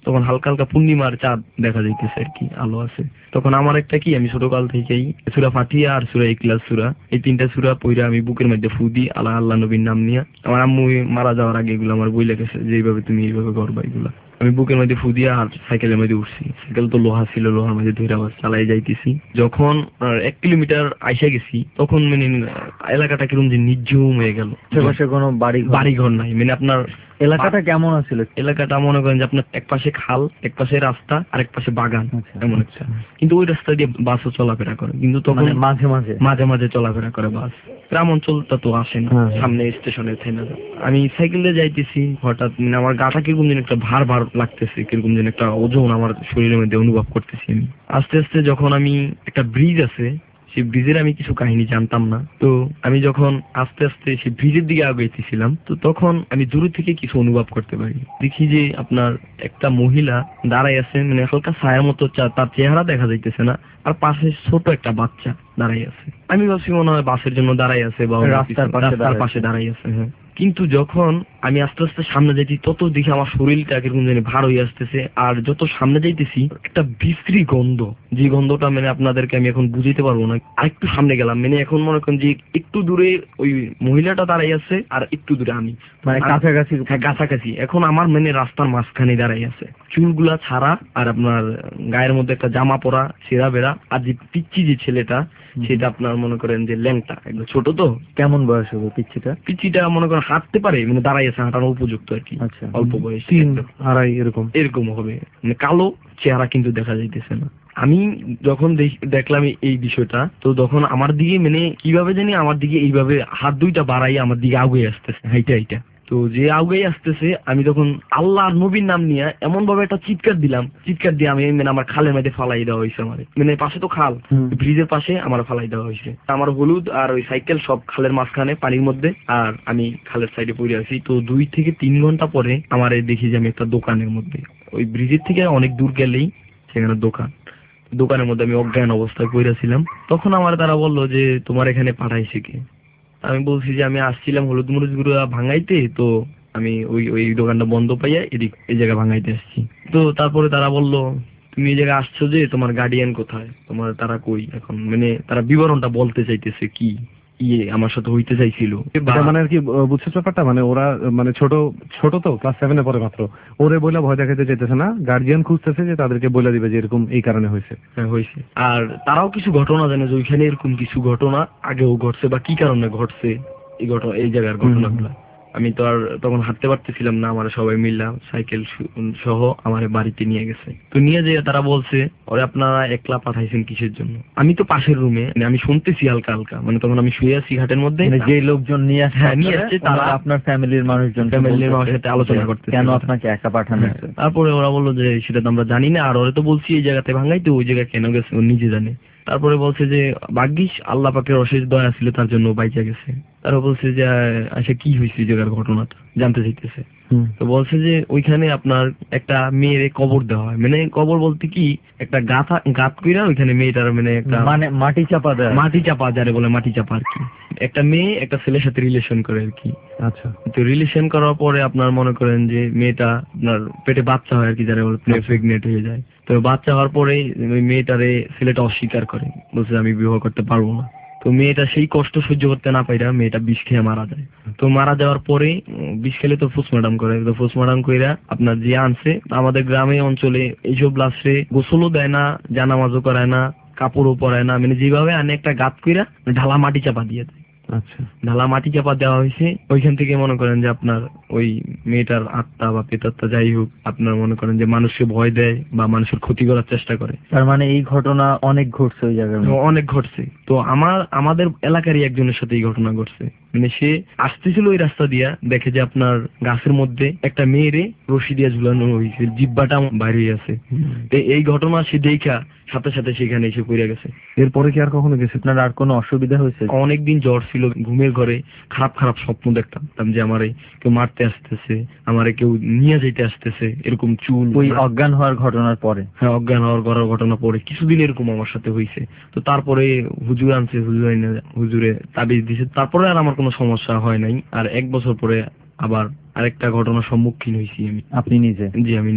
তখন হালকা হালকা পূর্ণিমার চাঁদ দেখা যাইতেছে আর কি, আলো আছে। তখন আমার একটা কি, আমি ছোটকাল থেকেই সূরা ফাতিহা আর সূরা ইখলাস সূরা, এই তিনটা সূরা পড়ে আমি বুকের মধ্যে ফু দিই আল্লাহ আল্লাহ নবীর নাম নিয়ে। আমার আম্মু মারা যাওয়ার আগে এগুলো আমার বই লেগেছে যে এইভাবে তুমি এইভাবে করবা এগুলা। আমি বুকের মধ্যে ফু দিয়া আর সাইকেলের মধ্যে উঠছি। সাইকেল তো লোহা ছিল, লোহার মধ্যে ধরে আবার চালাই যাইতেছি। যখন এক কিলোমিটার আইসা গেছি তখন মানে এলাকাটা কিরকম যে নির্জুম হয়ে গেল, আশেপাশে কোনো বাড়ি বাড়ি ঘর নাই। মানে আপনার এলাকাটা কেমন ছিল? এলাকাটা মনে করেন যে আপনার এক পাশে খাল, এক পাশে রাস্তা, আর এক পাশে বাগান, এমন একটা। কিন্তু ওই রাস্তা দিয়ে বাসও চলাফেরা করে, কিন্তু তখন মাঝে মাঝে মাঝে মাঝে চলাফেরা করে বাস। গ্রাম অঞ্চলটা তো আসে না, সামনে স্টেশনে থেমে যায়। আমি সাইকেলে যাইতেছি, হঠাৎ মানে আমার গাটা কিরকম যেন একটা ভার ভার লাগতেছে, কিরকম যেন একটা ওজন আমার শরীরের মধ্যে অনুভব করতেছি আমি। আস্তে আস্তে যখন আমি একটা ব্রিজ আছে, সেই ব্রিজের আমি কিছু কাহিনী জানতাম না, তো আমি যখন আস্তে আস্তে সেই ব্রিজের দিকে আগাইতেছিলাম, তো তখন আমি দূর থেকে কিছু অনুভব করতে পারি। দেখি যে আপনার একটা মহিলা দাঁড়াই আছে, মানে হালকা ছায়ার মতো, তার চেহারা দেখা যাইতেছে না, আর পাশে ছোট একটা বাচ্চা দাঁড়াই আছে। আমি ভাবছি মনে হয় বাসের জন্য দাঁড়াই আছে বা রাস্তার পাশে দাঁড়াই আছে। হ্যাঁ, কিন্তু যখন আমি আস্তে আস্তে সামনে যাইছি তত দেখি আমার শরীরটা কিরকম জানি ভার হয়ে আসতেছে। আর যত সামনে যাইতেছি একটা বিশ্রী গন্ধ, যে গন্ধটা মানে আপনাদেরকে আমি এখন বুঝাইতে পারবো না। আর একটু সামনে গেলাম, মানে এখন মনে করেন যে একটু দূরে ওই মহিলাটা দাঁড়াই আছে আর একটু দূরে আমি, মানে কাছাকাছি। হ্যাঁ কাছাকাছি। এখন আমার মানে রাস্তার মাঝখানে দাঁড়াই আছে, চুলগুলা ছাড়া, আর আপনার গায়ের মধ্যে একটা জামা পরা, ছেঁড়া বেড়া। আর যে পিচ্ছি যে ছেলেটা, সেটা আপনার মনে করেন যে ল্যাংটা, একদম ছোট। তো কেমন বয়স হবে পিচ্ছিটা? পিচ্ছিটা মনে করেন হাঁটতে পারে, মানে দাঁড়াই আছে, হাঁটানোর উপযুক্ত আর কি। আচ্ছা, অল্প বয়স, তিন আড়াই এরকম এরকম হবে, মানে কালো চেহারা, কিন্তু দেখা যাইতেছে না। আমি যখন দেখলাম এই বিষয়টা, তো তখন আমার দিকে মানে কিভাবে জানি আমার দিকে এইভাবে হাত দুইটা বাড়াই আমার দিকে আগুয়ে আসতেছে, হাইটা হাইটা। তো যে আগুয়ে আসতেছে, আমি তখন আল্লাহ নবীর নাম নিয়ে এমন ভাবে একটা চিৎকার দিলাম, চিৎকার দিয়ে আমি মানে আমার খালের মধ্যে ফালাই দেওয়া হয়েছে। আমার মানে পাশে তো খাল, ব্রিজের পাশে আমার ফালাই দেওয়া হয়েছে। আমার হলুদ আর ওই সাইকেল সব খালের মাঝখানে পানির মধ্যে, আর আমি খালের সাইডে পড়ে আছি। তো দুই থেকে তিন ঘন্টা পরে আমার দেখি যে আমি একটা দোকানের মধ্যে, ওই ব্রিজের থেকে অনেক দূর গেলেই সেখানে দোকান, দোকানের মধ্যে আমি অজ্ঞান অবস্থায় পড়েছিলাম। তখন আমার তারা বললো যে তোমার এখানে পাঠাইছে কে? আমি বলছি যে আমি আসছিলাম হলুদ মরিচ গুঁড়ো ভাঙাইতে, তো আমি ওই ওই দোকানটা বন্ধ পাইয়া এদিক এই জায়গায় ভাঙাইতে আসছি। তো তারপরে তারা বললো তুমি এই জায়গায় আসছো যে, তোমার গার্ডিয়ান কোথায়, তোমার তারা কই এখন? মানে তারা বিবরণটা বলতে চাইতেছে কি ইয়ে আমার সাথে হইতে চাইছিল। মানে আর কি বুঝছো ব্যাপারটা, মানে ওরা মানে ছোট ছোট তো ক্লাস সেভেনে পরে মাত্র, ওরে বলে ভয় দেখাতে চাইতেছে না, গার্জিয়ান খুঁজতেছে যে তাদেরকে বলে দিবে যে এরকম এই কারণে হয়েছে। হ্যাঁ হয়েছে। আর তারাও কিছু ঘটনা জানে যে ওইখানে এরকম কিছু ঘটনা আগেও ঘটছে বা কি কারণে ঘটছে এই ঘটনা, এই জায়গার ঘটনাগুলো। আমি তো আর তখন হাঁটতে পারতেছিলাম না, আমার সবাই মিললাম সাইকেল সহ আমার বাড়িতে নিয়ে গেছে। তো নিয়ে যেয়ে তারা বলছে ওরে আপনারা একলা পাঠাইছেন কিসের জন্য? আমি তো পাশের রুমে, আমি শুনতেছি হালকা হালকা, মানে তখন আমি শুয়ে আছি ঘাটের মধ্যে, যে লোকজন নিয়ে আসছে, হ্যাঁ নিয়ে আসছে, তারা আপনার ফ্যামিলির মানুষজন, ফ্যামিলির মানুষের সাথে আলোচনা করতেছে কেন আপনাকে একা পাঠানো হয়েছে। তারপরে ওরা বললো যে সেটা তো আমরা জানি না, আর ওরা তো বলছি এই জায়গাতে ভাঙাইতে, ওই জায়গায় কেন গেছে ও নিজে জানে। তারপরে বলছে যে ভাগ্যিস আল্লাহ পাকের অশেষ দয়া ছিল তার জন্য বাইচা গেছে। তারা বলছে যে আচ্ছা কি হয়েছে এই জায়গার ঘটনাটা জানতে চাইতেছে। তো বলছে যে ওইখানে আপনার একটা মেয়ের কবর দেওয়া হয়, মানে কবর বলতে কি একটা গাথা গাত কইরা ওইখানে মেয়েটার মানে একটা মানে মাটি চাপা দেয়, মাটি চাপা যারে বলে মাটি চাপা আর কি। একটা মেয়ে একটা ছেলের সাথে রিলেশন করে আর কি। আচ্ছা, তো রিলেশন করার পরে আপনার মনে করেন যে মেয়েটা আপনার পেটে বাচ্চা হয় আর কি, যারা প্রেগনেন্ট হয়ে যায়। তো বাচ্চা হওয়ার পরে ওই মেয়েটারে ছেলেটা অস্বীকার করে, বলছে আমি বিবাহ করতে পারবো না। তো মেয়েটা সেই কষ্ট সহ্য করতে না পাইরা মেয়েটা বিষ খেয়ে মারা যায়। তো মারা যাওয়ার পরে বিষ খেলে তো পোস্টমর্টম করে, তো পোস্টমর্টম কইরা আপনার যে আনছে, আমাদের গ্রামে অঞ্চলে এইসব লাশে গোসলও দেয় না, জানামাজও করায় না, কাপড়ও পরায় না, মানে যেভাবে আনে একটা গাত কইরা ঢালা মাটি চাপা দিয়ে দেয়। আচ্ছা, ঢালা মাটি চাপা দেওয়া হয়েছে। ওইখান থেকে মনে করেন যে আপনার ওই মেয়েটার আত্মা বা পেতাত্মা যাই হোক, আপনার মনে করেন যে মানুষকে ভয় দেয় বা মানুষের ক্ষতি করার চেষ্টা করে। তার মানে এই ঘটনা অনেক ঘটছে ওই জায়গায়, অনেক ঘটছে। তো আমার আমাদের এলাকারই একজনের সাথে এই ঘটনা ঘটছে। মানে সে আসতেছিল ওই রাস্তা দিয়া, দেখে যে আপনার গাছের মধ্যে একটা মেয়েরে রশি দিয়ে ঝুলানো হয়েছে, জিব্বাটা বাইরে আছে। এই ঘটনা সে দেখা সাথে সাথে সেখানে এসে পড়ে গেছে। এরপরে কি আর কখনো গেছে? আপনার আর কোনো অসুবিধা হয়েছে? অনেকদিন জ্বর ছিল, ঘুমের ঘরে খারাপ খারাপ স্বপ্ন দেখতাম যে আমারে কেউ মারতে আসতেছে, আমারে কেউ নিয়ে যেতে আসতেছে, এরকম চুল। ওই অজ্ঞান হওয়ার ঘটনার পরে? হ্যাঁ, অজ্ঞান হওয়ার ঘটনা পরে কিছুদিন এরকম আমার সাথে হয়েছে। তো তারপরে হুজুর আনছে, হুজুর হুজুরে তাবিজ দিছে, তারপরে আর আমার কোনো সমস্যা হয় নাই। আর এক বছর পরে আবার আরেকটা ঘটনার সম্মুখীন হয়েছি আমি। আপনি নিজে? জি, আমি নিজে।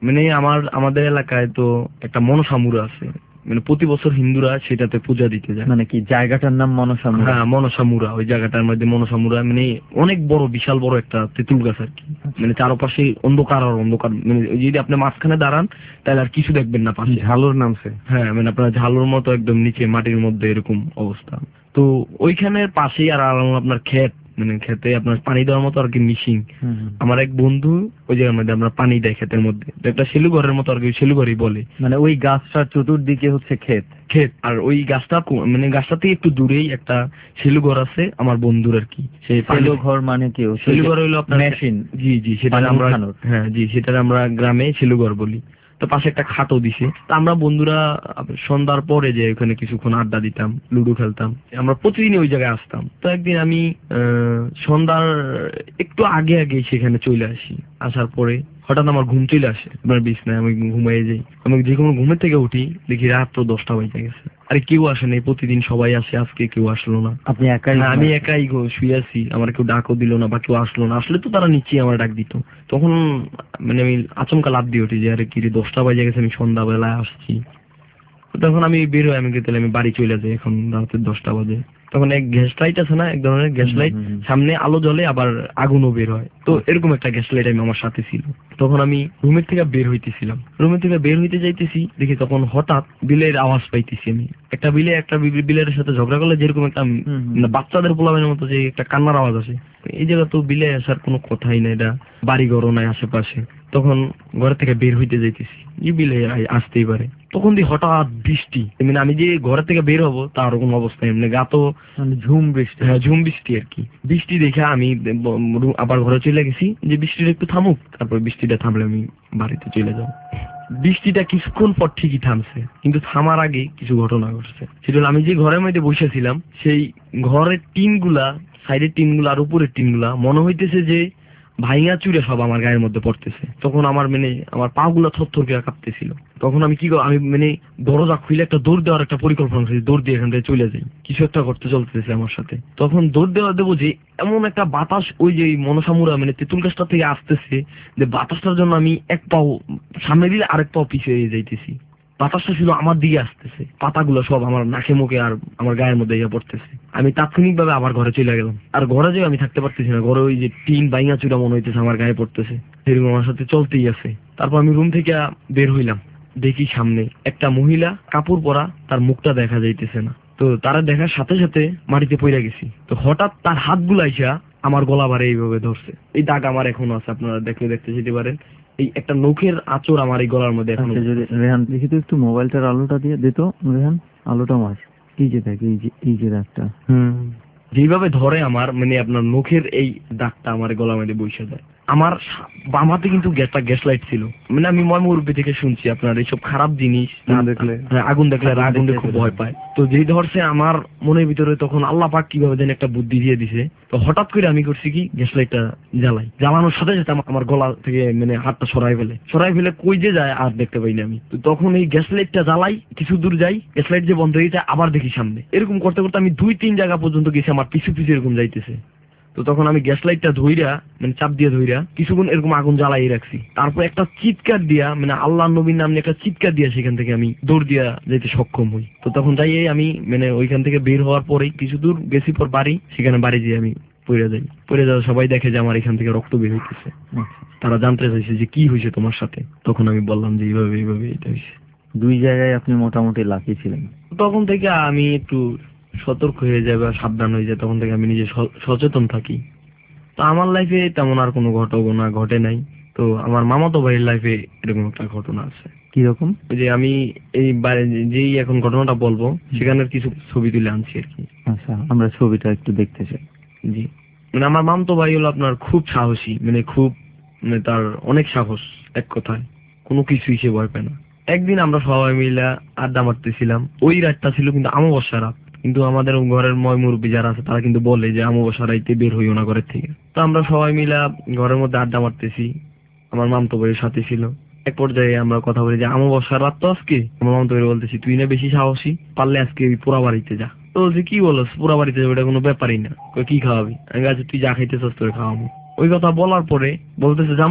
মানে আমার আমাদের এলাকায় তো একটা মনসামুরা আছে, মানে প্রতি বছর হিন্দুরা সেটাতে পূজা দিতে যায়। মানে কি জায়গাটার নাম মনসামুরা? হ্যাঁ মনসামুরা, ওই জায়গাটার মধ্যে মনসামুরা, মানে অনেক বড় বিশাল বড় একটা তেঁতুল গাছ আর কি, মানে চারপাশে অন্ধকার আর অন্ধকার, মানে যদি আপনি মাঝখানে দাঁড়ান তাহলে আর কিছু দেখবেন না পাশে। ঝালর নামছে? হ্যাঁ মানে আপনার ঝালুর মতো একদম নিচে মাটির মধ্যে এরকম অবস্থা। তো ওইখানের পাশেই আর আপনার ক্ষেত, মানে খেতে আপনার পানি দেওয়ার মতো আর কি মিশিং। আমার এক বন্ধু ওই জায়গার মধ্যে আমরা পানি দেয় ক্ষেতের মধ্যে, একটা সেলু ঘরের মতো আর কি, সেলু ঘরই বলে। মানে ওই গাছটার চতুর্দিকে হচ্ছে ক্ষেত ক্ষেত আর ওই গাছটা মানে গাছটা থেকে একটু দূরেই একটা সেলু ঘর আছে আমার বন্ধুর আর কি। সেই সেলু ঘর মানে কি? সেলু ঘর হইলো আপনার মেশিন। জি জি সেটা আমরা, হ্যাঁ জি সেটা আমরা গ্রামে সেলু ঘর বলি। তো পাশে একটা খাটও দিছে। তো আমরা বন্ধুরা সন্ধ্যার পরে যে ওখানে কিছুক্ষণ আড্ডা দিতাম, লুডো খেলতাম, আমরা প্রতিদিনই ওই জায়গায় আসতাম। তো একদিন আমি সন্ধ্যার একটু আগে আগে সেখানে চলে আসি। আসার পরে হঠাৎ আমার ঘুম চলে আসে, আমার বিছনায় আমি ঘুমাই যাই। আমি যে কোনো ঘুমের থেকে উঠি দেখি রাত্র দশটা বাজে গেছে। আরে কেউ আসে নাই, প্রতিদিন সবাই আসে, আজকে কেউ আসলো না। আপনি একাই? আমি একাই শুয়ে আছি, আমার কেউ ডাকও দিল না বা কেউ আসলো না। আসলে তো তারা নিচে আমার ডাক দিত। তখন মানে আমি আচমকা লাভ দিয়ে উঠি যে আরে কি রে দশটা বাজে গেছে, আমি সন্ধ্যাবেলায় আসছি। তখন আমি বের হই, আমি তাহলে আমি বাড়ি চলে যাই, এখন রাতের দশটা বাজে। তখন এক গ্যাস লাইট আছে না, এক ধরনের গ্যাস লাইট, সামনে আলো জ্বলে আবার আগুনও বের হয়। তো এরকম একটা গ্যাস লাইট আমি আমার সাথে ছিল। তখন আমি রুমের থেকে বের হইতেছিলাম, রুমের থেকে বের হইতে যাইতেছি, দেখি তখন হঠাৎ বিলের আওয়াজ পাইতেছি আমি। একটা বিলে একটা বিলের সাথে ঝগড়া করলে যেরকম একটা বাচ্চাদের পোলাবের মতো যে একটা কান্নার আওয়াজ আসে, এই জায়গা তো বিলে আসার কোনো কথাই নাই, এটা বাড়ি ঘরও নাই আশেপাশে। তখন ঘর থেকে বের হইতে যাইতেছি, যে বিলে আসতেই পারে। তখন দিয়ে হঠাৎ বৃষ্টি, মানে আমি যে ঘর থেকে বের হবো তার কোনো অবস্থা এমনি গা তো ঝুম বৃষ্টি। হ্যাঁ ঝুম বৃষ্টি আর কি। বৃষ্টি দেখে আমি আবার ঘরে চলে গেছি যে বৃষ্টিটা একটু থামুক, তারপর বৃষ্টিটা থামলে আমি বাড়িতে চলে যাবো। বৃষ্টিটা কিছুক্ষণ পর ঠিকই থামছে, কিন্তু থামার আগে কিছু ঘটনা ঘটছে। সেটা হলো আমি যে ঘরের মধ্যে বসেছিলাম সেই ঘরের টিন গুলা, সাইডের টিন গুলা আর উপরের টিন গুলা মনে হইতেছে যে ভাইয়া চুরে সব আমার গায়ের মধ্যে পড়তেছে। তখন আমার মানে আমার পা গুলা থরথর করে কাঁপতেছিল। তখন আমি কি আমি মানে দরজা খুলে একটা দৌড় দেওয়ার একটা পরিকল্পনা করেছি, দৌড় দিয়ে এখান থেকে চলে যাই, কিছু একটা করতে চলতেছে আমার সাথে। তখন দৌড় দেওয়া দেবো যে এমন একটা বাতাস ওই যে মনসামুরা মানে তেঁতুল গাছটা থেকে আসতেছে, যে বাতাসটার জন্য আমি এক পাও সামনে দিলে আরেক পাও পিছিয়ে যাইতেছি। বাতাসটা ছিল আমার দিকে আসতেছে, পাতাগুলো সব আমার নাকে মুখে আর আমার গায়ের মধ্যে ইয়ে পড়তেছে। আমি তাৎক্ষণিক ভাবে আবার ঘরে চলে গেলাম। আর ঘরে যেয়ে আমি থাকতে পারতেছি না, ঘরে ওই যে টিন বাইঙা চুরা মনে হইতেছে আমার গায়ে পড়তেছে, সেরকম আমার সাথে চলতেই আছে। তারপর আমি রুম থেকে বের হইলাম, দেখি সামনে একটা মহিলা কাপড় পরা, তার মুখটা দেখা যাইতেছে না। তো তারা দেখার সাথে সাথে মাটিতে পড়ে গেছি। তো হঠাৎ তার হাতগুলো আইসা আমার গলা বারে এইভাবে ধরছে, এই দাগ আমার এখনো আছে, আপনারা দেখলে দেখতে যেতে পারেন। এই একটা নখের আঁচড় আমার এই গলার মধ্যে এখনো। যদি রেহান দেখি তো একটু মোবাইলটার আলোটা দিয়ে দিত রেহান, আলোটা মার। এই যে দেখ, এই যে এই যে দাগটা, হুম যেভাবে ধরে আমার মানে আপনার নখের এই দাগটা আমার গলার মধ্যে বসে যায়। আমার বামাতে কিন্তু গ্যাসটা গ্যাস লাইট ছিল, মানে আমি ময় মুরব্বী থেকে শুনছি আপনার এইসব খারাপ জিনিস দেখলে, আগুন দেখলে আগুন দেখে খুব ভয় পায়। তো যেই ধরছে আমার মনের ভিতরে, তখন আল্লাহ পাক কিভাবে যেন একটা বুদ্ধি দিয়ে দিছে। তো হঠাৎ করে আমি করছি কি গ্যাস লাইটটা জ্বালাই, জ্বালানোর সাথে সাথে আমার গলা থেকে মানে হাতটা সরাই ফেলে সরাই ফেলে কই যে যায় আর দেখতে পাই না আমি। তো তখন এই গ্যাস লাইটটা জ্বালাই, কিছু দূর যাই, গ্যাস লাইট যে বন্ধ হয়ে যায় আবার দেখি সামনে। এরকম করতে করতে আমি দুই তিন জায়গা পর্যন্ত গেছি, আমার পিছু পিছু এরকম যাইতেছে। তো তখন আমি গ্যাস লাইটটা ধইরা মানে চাপ দিয়ে ধইরা কিছুক্ষণ এরকম আগুন জ্বালাই রাখছি। তারপর একটা চিৎকার দিয়া মানে আল্লাহ নবীর নামে একটা চিৎকার দিয়া সেখান থেকে আমি দৌড় দিয়া যেতে সক্ষম হই। তো তখন যাই আমি মানে ওইখান থেকে বের হওয়ার পরেই কিছু দূর গেছি পর বাড়ি, সেখানে বাড়ি যেয়ে আমি পড়ে যাই। পড়ে যাওয়া সবাই দেখে যে আমার এখান থেকে রক্ত বের হইতেছে। তারা জানতে চাইছে যে কি হয়েছে তোমার সাথে। তখন আমি বললাম যে এইভাবে এইভাবে এটা হয়েছে। দুই জায়গায় আপনি মোটামুটি লাকি ছিলেন। তখন থেকে আমি একটু সতর্ক হয়ে যায় বা সাবধান হয়ে যায়, তখন থেকে আমি নিজে সচেতন থাকি। তো আমার লাইফে তেমন আর কোনো ঘটনা ঘটে নাই। তো আমার মামাতো ভাইয়ের লাইফে এরকম একটা ঘটনা আছে। কিরকম? যে আমি এই যেই এখন ঘটনাটা বলবো সেখানের কিছু ছবি তুলে আনছি আর কি। আচ্ছা, আমরা ছবিটা একটু দেখতে চাই। জি, মানে আমার মামাতো ভাই হলো আপনার খুব সাহসী, মানে খুব মানে তার অনেক সাহস, এক কথায় কোনো কিছুই সে ভয় পায় না। একদিন আমরা সবাই মিলে আড্ডা মারতেছিলাম, ওই রাতটা ছিল কিন্তু অমাবস্যা রাত। কিন্তু আমাদের ঘরের ময় মুরব্বী যারা আছে তারা কিন্তু বলে যে অমাবস্যা রাইতে বের হইও না ঘরের থেকে। তো আমরা সবাই মিলে ঘরের মধ্যে আড্ডা মারতেছি, আমার মামতো ভাইয়ের সাথে ছিল। এক পর্যায়ে আমরা কথা বলি যে অমাবস্যার রাত তো আজকে, আমার মামতো ভাই বলতেছি তুই না বেশি সাহসী, পারলে আজকে ওই পোড়া বাড়িতে যা। তো বলছে কি বলস, পোড়া বাড়িতে যাবে, এটা কোনো ব্যাপারই না, কি খাওয়াবি? আমি আচ্ছা তুই যা খাইতে চাস তোরে খাওয়াবো। ওই কথা বলার পরে বলতেছে জামু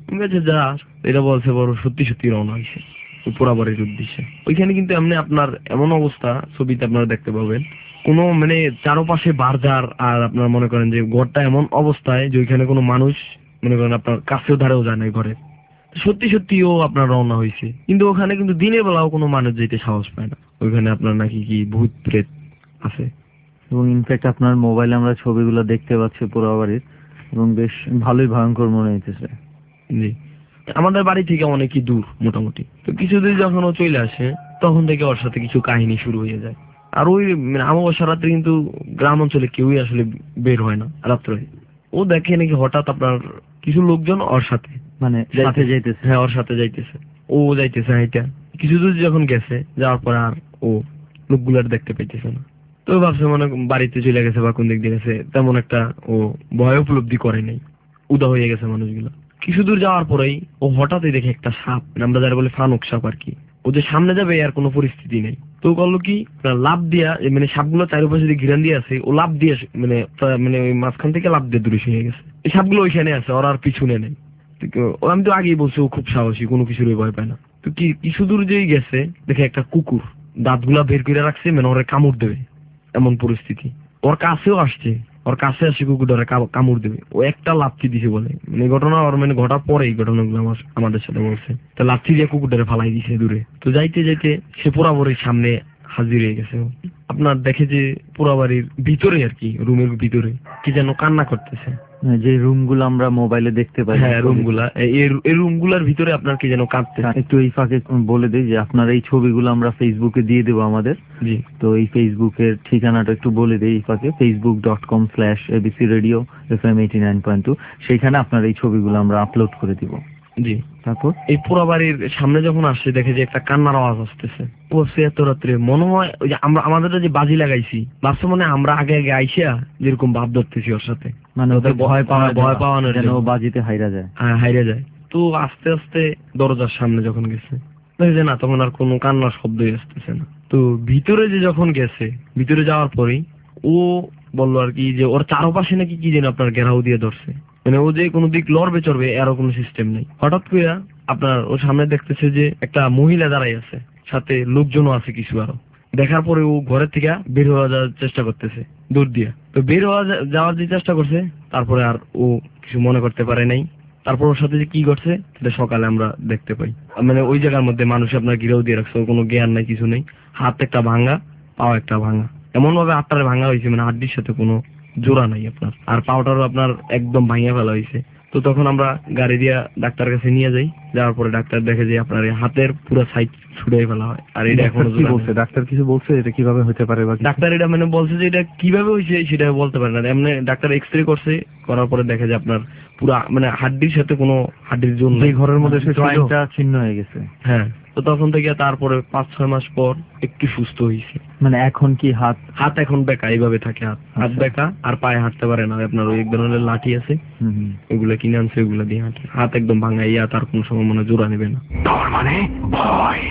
বলছে যা, এটা বলছে বড় সত্যি সত্যি রওনা হয়েছে পোড়াবাড়ির উদ্দেশ্যে। ওইখানে কিন্তু এমনি আপনার এমন অবস্থা ছবিতে আপনারা দেখতে পাবেন, কোনো মানে চারপাশে বারজার, আর আপনার মনে করেন যে ঘরটা এমন অবস্থায় যে ওইখানে কোনো মানুষ মনে করেন আপনার কাছেও ধারেও যায় না ঘরে। সত্যি সত্যিও আপনার রওনা হয়েছে, কিন্তু ওখানে কিন্তু দিনের বেলাও কোনো মানুষ যেতে সাহস পায় না। ওইখানে আপনার নাকি কি ভূত প্রেত আছে। এবং ইনফ্যাক্ট আপনার মোবাইলে আমরা ছবিগুলো দেখতে পাচ্ছি পোড়াবাড়ির, এবং বেশ ভালোই ভয়ঙ্কর মনে হইতেছে। জি, আমাদের বাড়ি থেকে অনেকই দূর মোটামুটি। তো কিছুদিন যখন ও চলে আসে তখন থেকে ওর সাথে কিছু কাহিনী শুরু হয়ে যায়। আর ওই মানে অমাবস্যা রাত্রে কিন্তু গ্রাম অঞ্চলে কেউই আসলে বের হয় না রাত্রে। ও দেখে নাকি হঠাৎ আপনার কিছু লোকজন ওর সাথে মানে সাথে যাইতেছে। হ্যাঁ, ওর সাথে যাইতেছে, ও যাইতেছে হাইটা। কিছু দূর যখন গেছে, যাওয়ার পর আর ও লোকগুলার দেখতে পাইতেছে না। তো ভাবছে মানে বাড়িতে চলে গেছে বা কোন দিক দিয়ে গেছে, তেমন একটা ও ভয় উপলব্ধি করে নাই, উদা হয়ে গেছে মানুষগুলো। কিছু দূর যাওয়ার পরেই ও হঠাৎই দেখে একটা সাপ, আমরা যারা বলে ফানুক সাপ আর কি। ও যে সামনে যাবে আর কোনো পরিস্থিতি নেই, তো করলো কি লাভ দিয়া, মানে সাপগুলো চারিপাশে যে ঘিরান দিয়ে আছে, ও লাভ দিয়ে মানে মানে ওই মাঝখান থেকে লাভ দিয়ে দূরে সরে গেছে। এই সাপগুলো ওইখানে আছে, ওর আর পিছনে নেই। আমি তো আগেই বলছি ও খুব সাহসী, কোনো কিছুর ভয় পায় না। তো কি কিছু দূর যেই গেছে দেখে একটা কুকুর দাঁতগুলা বের করে রাখছে, মানে ওরে কামড় দেবে এমন পরিস্থিতি। ওর কাছেও আসছে, ওর কাছে আসে কুকুরটারে কামড় দেবে। ও একটা লাথি দিছে বলে, মানে ঘটনা ওর মানে ঘটার পরে এই ঘটনাগুলো আমার আমাদের সাথে বলছে। তো লাথি দিয়ে কুকুরটারে ফালাই দিছে দূরে। তো যাইতে যাইতে সে পোড়াবাড়ির সামনে হাজির হয়ে গেছে। আপনার দেখে যে পোড়াবাড়ির ভিতরে আর কি, রুমের ভিতরে কি যেন কান্না করতেছে। যে রুমগুলো আমরা মোবাইলে দেখতে পাই, হ্যাঁ রুমগুলা, এই রুমগুলার ভিতরে আপনার কি যেন কাঁদতেছে। একটু এই ফাঁকে বলে দিই যে আপনার এই ছবিগুলো আমরা ফেসবুকে দিয়ে দেবো আমাদের। জি, তো এই ফেসবুকের ঠিকানাটা একটু বলে দিই এই ফাঁকে, facebook dot com slash ABC radio F M eighty nine point two. সেইখানে আপনার এই ছবিগুলো আমরা আপলোড করে দিব। জি, তারপর এই পোড়াবাড়ির সামনে যখন আসছে দেখে যে একটা কান্নার আওয়াজ আসতেছে। ও সে এত রাত্রে মনে হয় ওই যে আমরা আমাদের যে বাজি লাগাইছি, ভাবছে মানে আমরা আগে আগে আইসা যেরকম ভাব ধরতেছি ওর সাথে, মানে ওদের ভয় পাওয়া ভয় পাওয়ানোর যেন জন্য ও বাজিতে হাইরা যায়। হ্যাঁ, হাইরা যায়। তো আস্তে আস্তে দরজার সামনে যখন গেছে দেখে যে না, তখন আর কোনো কান্নার শব্দই আসতেছে না। তো ভিতরে যে যখন গেছে, ভিতরে যাওয়ার পরেই ও বললো আর কি যে ওর চারপাশে নাকি কি যেন আপনার ঘেরাও দিয়ে ধরছে, মানে ও যে কোনো দিক লড়বে চড়বে এরও কোনো সিস্টেম নেই। হঠাৎ করে আপনার ওর সামনে দেখতেছে যে একটা মহিলা দাঁড়াই আছে, সাথে লোকজনও আছে কিছু আরো। দেখার পরে ও ঘরের থেকে বের হওয়া যাওয়ার চেষ্টা করতেছে দূর দিয়ে। তো বের হওয়া যাওয়ার যে চেষ্টা করছে, তারপরে আর ও কিছু মনে করতে পারে নাই। তারপর ওর সাথে যে কি করছে সেটা সকালে আমরা দেখতে পাই। মানে ওই জায়গার মধ্যে মানুষ আপনার ঘিরেও দিয়ে রাখছে, কোনো জ্ঞান নাই, কিছু নেই। হাত একটা ভাঙা, পাও একটা ভাঙা, এমন ভাবে হাতটারে ভাঙা হয়েছে মানে হাড্ডির সাথে কোনো জোড়া নাই আপনার। আর পাউডারও আপনার একদম ভাঙিয়ে ফেলা হয়েছে। তো তখন আমরা গাড়ি দিয়ে ডাক্তার কাছে নিয়ে যাই। যাওয়ার পরে ডাক্তার দেখে যে আপনার হাতের পুরো সাইড ছুড়ে ফেলা হয়। আর এটা এখন কি বলছে ডাক্তার? কিছু বলছে এটা কিভাবে হতে পারে? ডাক্তার এটা মানে বলছে যে এটা কিভাবে হয়েছে সেটা বলতে পারে না। এমনি ডাক্তার এক্স রে করছে, করার পরে দেখে যে আপনার পুরো মানে হাড্ডির সাথে কোনো হাড্ডির জোন নেই, ঘরের মধ্যে জয়েন্টটা ছিন্ন হয়ে গেছে। হ্যাঁ, তো তখন থেকে তারপরে পাঁচ ছয় মাস পর একটু সুস্থ হয়েছে। মানে এখন কি হাত হাত এখন বেঁকা, এইভাবে থাকে হাত, হাত বেঁকা, আর পায়ে হাঁটতে পারে না। আপনার ওই এক ধরনের লাঠি আছে, ওগুলা কিনে আনছে, ওগুলা দিয়ে হাঁটে। হাত একদম ভাঙা, ইয়া তার কোন সময় মনে জোড়া নেবে না। তার মানে ভয়।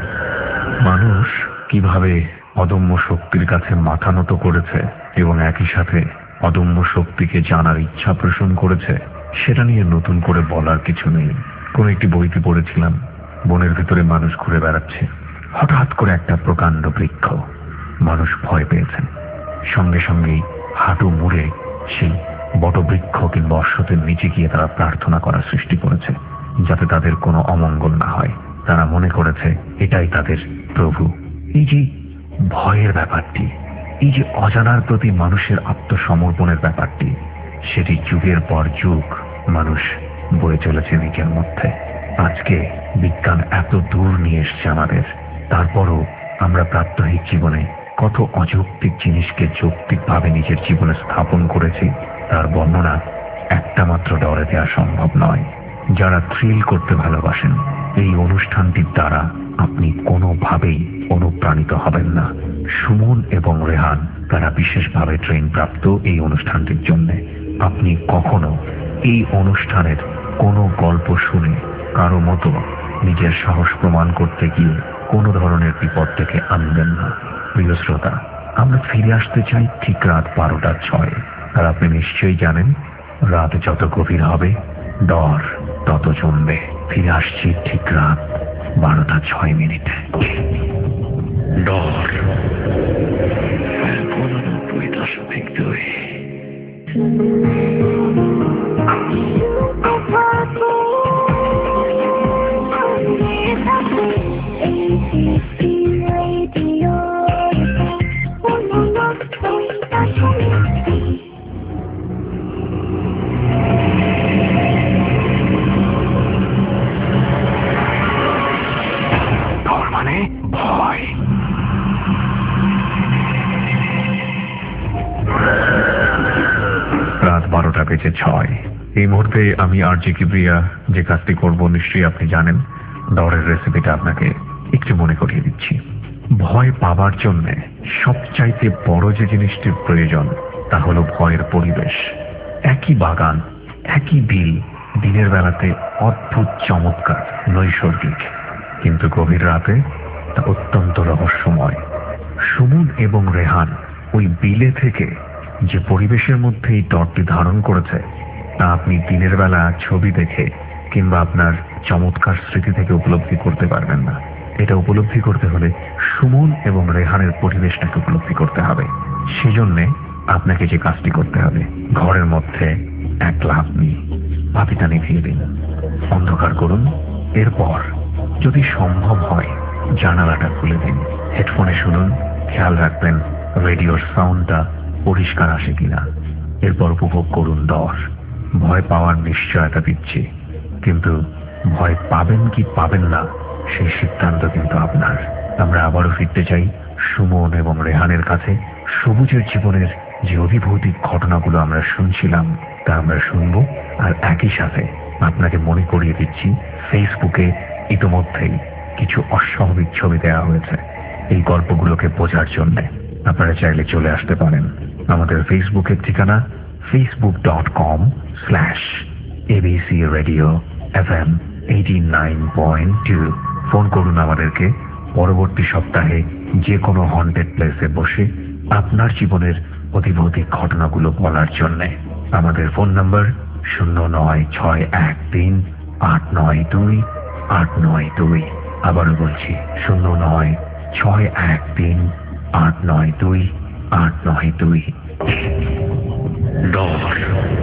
মানুষ কিভাবে অদম্য শক্তির কাছে মাথা নত করেছে এবং একই সাথে অদম্য শক্তিকে জানার ইচ্ছা পোষণ করেছে, সেটা নিয়ে নতুন করে বলার কিছু নেই। কোন একটি বইতে পড়েছিলাম, বনের ভিতরে মানুষ ঘুরে বেড়াচ্ছে, হঠাৎ করে একটা প্রকাণ্ড বৃক্ষ, মানুষ ভয় পেয়েছেন। সঙ্গে সঙ্গেই হাঁটু মুড়ে সেই বটবৃক্ষ কিংবা অশ্বতের নিচে গিয়ে তারা প্রার্থনা করার সৃষ্টি করেছে, যাতে তাদের কোনো অমঙ্গল না হয়। তারা মনে করেছে এটাই তাদের প্রভু। এই যে ভয়ের ব্যাপারটি, এই যে অজানার প্রতি মানুষের আত্মসমর্পণের ব্যাপারটি, সেটি যুগের পর যুগ মানুষ বয়ে চলেছে নিজের মধ্যে। আজকে বিজ্ঞান এত দূর নিয়ে এসছে আমাদের, তারপরও আমরা প্রাত্যহিক জীবনে কত অযৌক্তিক জিনিসকে যৌক্তিকভাবে নিজের জীবনে স্থাপন করেছি, তার বর্ণনা একটা মাত্র ডরে দেওয়া সম্ভব নয়। যারা থ্রিল করতে ভালোবাসেন, এই অনুষ্ঠানটির দ্বারা আপনি কোনোভাবেই অনুপ্রাণিত হবেন না। সুমন এবং রেহান তারা বিশেষভাবে ট্রেন প্রাপ্ত এই অনুষ্ঠানটির জন্য। আপনি কখনো এই অনুষ্ঠানের কোনো গল্প শুনে কারো মতো নিজের সাহস প্রমাণ করতে গিয়ে কোনো ধরনের বিপদ থেকে আনবেন না। প্রিয় শ্রোতা, আমরা ফিরে আসতে চাই ঠিক রাত বারোটা ছয়। আর আপনি নিশ্চয়ই জানেন, রাত যত গভীর হবে, ডর তত জমবে। ফিরে আসছি ঠিক রাত বারোটা ছয় মিনিটে। ডর উননব্বই দশমিক দুই। মানে ভয়। রাত বারোটা বেজে ছয়। এই মুহূর্তে আমি আরজি কিবরিয়া যে কাজটি করব নিশ্চয়ই আপনি জানেন। ডরের রেসিপিটা আপনাকে একটু মনে করিয়ে দিচ্ছি। ভয় পাবার জন্য সবচাইতে বড় যে জিনিসটির প্রয়োজন তা হলো ভয়ের পরিবেশ। একই বাগান, একই বিল, দিনের বেলাতে অদ্ভুত চমৎকার নৈসর্গিক, কিন্তু গভীর রাতে তা অত্যন্ত রহস্যময়। সুমন এবং রেহান ওই বিলে থেকে যে পরিবেশের মধ্যে এই ডরটি ধারণ করেছে তা আপনি দিনের বেলা ছবি দেখে কিংবা আপনার চমৎকার স্মৃতি থেকে উপলব্ধি করতে পারবেন না। এটা উপলব্ধি করতে হলে সুমন এবং রেহানের পরিবেশটাকে উপলব্ধি করতে হবে। সেজন্যে আপনাকে যে কাজটি করতে হবে, ঘরের মধ্যে একলা আপনি বাতিটা নিভিয়ে দিন, অন্ধকার করুন। এরপর যদি সম্ভব হয় জানালাটা খুলে দিন, হেডফোনে শুনুন, খেয়াল রাখবেন রেডিওর সাউন্ডটা পরিষ্কার আসে কিনা। এরপর উপভোগ করুন ডর। ভয় পাওয়ার নিশ্চয়তা দিচ্ছি, কিন্তু ভয় পাবেন কি পাবেন না সেই সিদ্ধান্ত কিন্তু আপনার। আমরা আবারও ফিরতে চাই সুমন এবং রেহানের কাছে। সবুজের জীবনের যে অভিভৌতিক ঘটনাগুলো আমরা শুনছিলাম তা আমরা শুনব, আর একই সাথে আপনাকে মনে করিয়ে দিচ্ছি ফেসবুকে ইতোমধ্যেই কিছু অস্বাভাবিক ছবি দেওয়া হয়েছে। এই গল্পগুলোকে বোঝার জন্য আপনারা চাইলে চলে আসতে পারেন আমাদের ফেসবুকের ঠিকানা facebook dot com slash ABC radio F M eighty nine point two. Phone করুন আমাদেরকে পরবর্তী সপ্তাহে যে কোনো হন্টেড প্লেসে বসে আপনার জীবনের অধিভৌতিক ঘটনাগুলো বলার জন্যে। আমাদের ফোন নম্বর শূন্য নয় ছয় এক তিন আট নয় দুই আট নয় দুই। আবারও বলছি শূন্য নয় ছয় এক তিন আট নয় দুই আট নয় দুই। ডর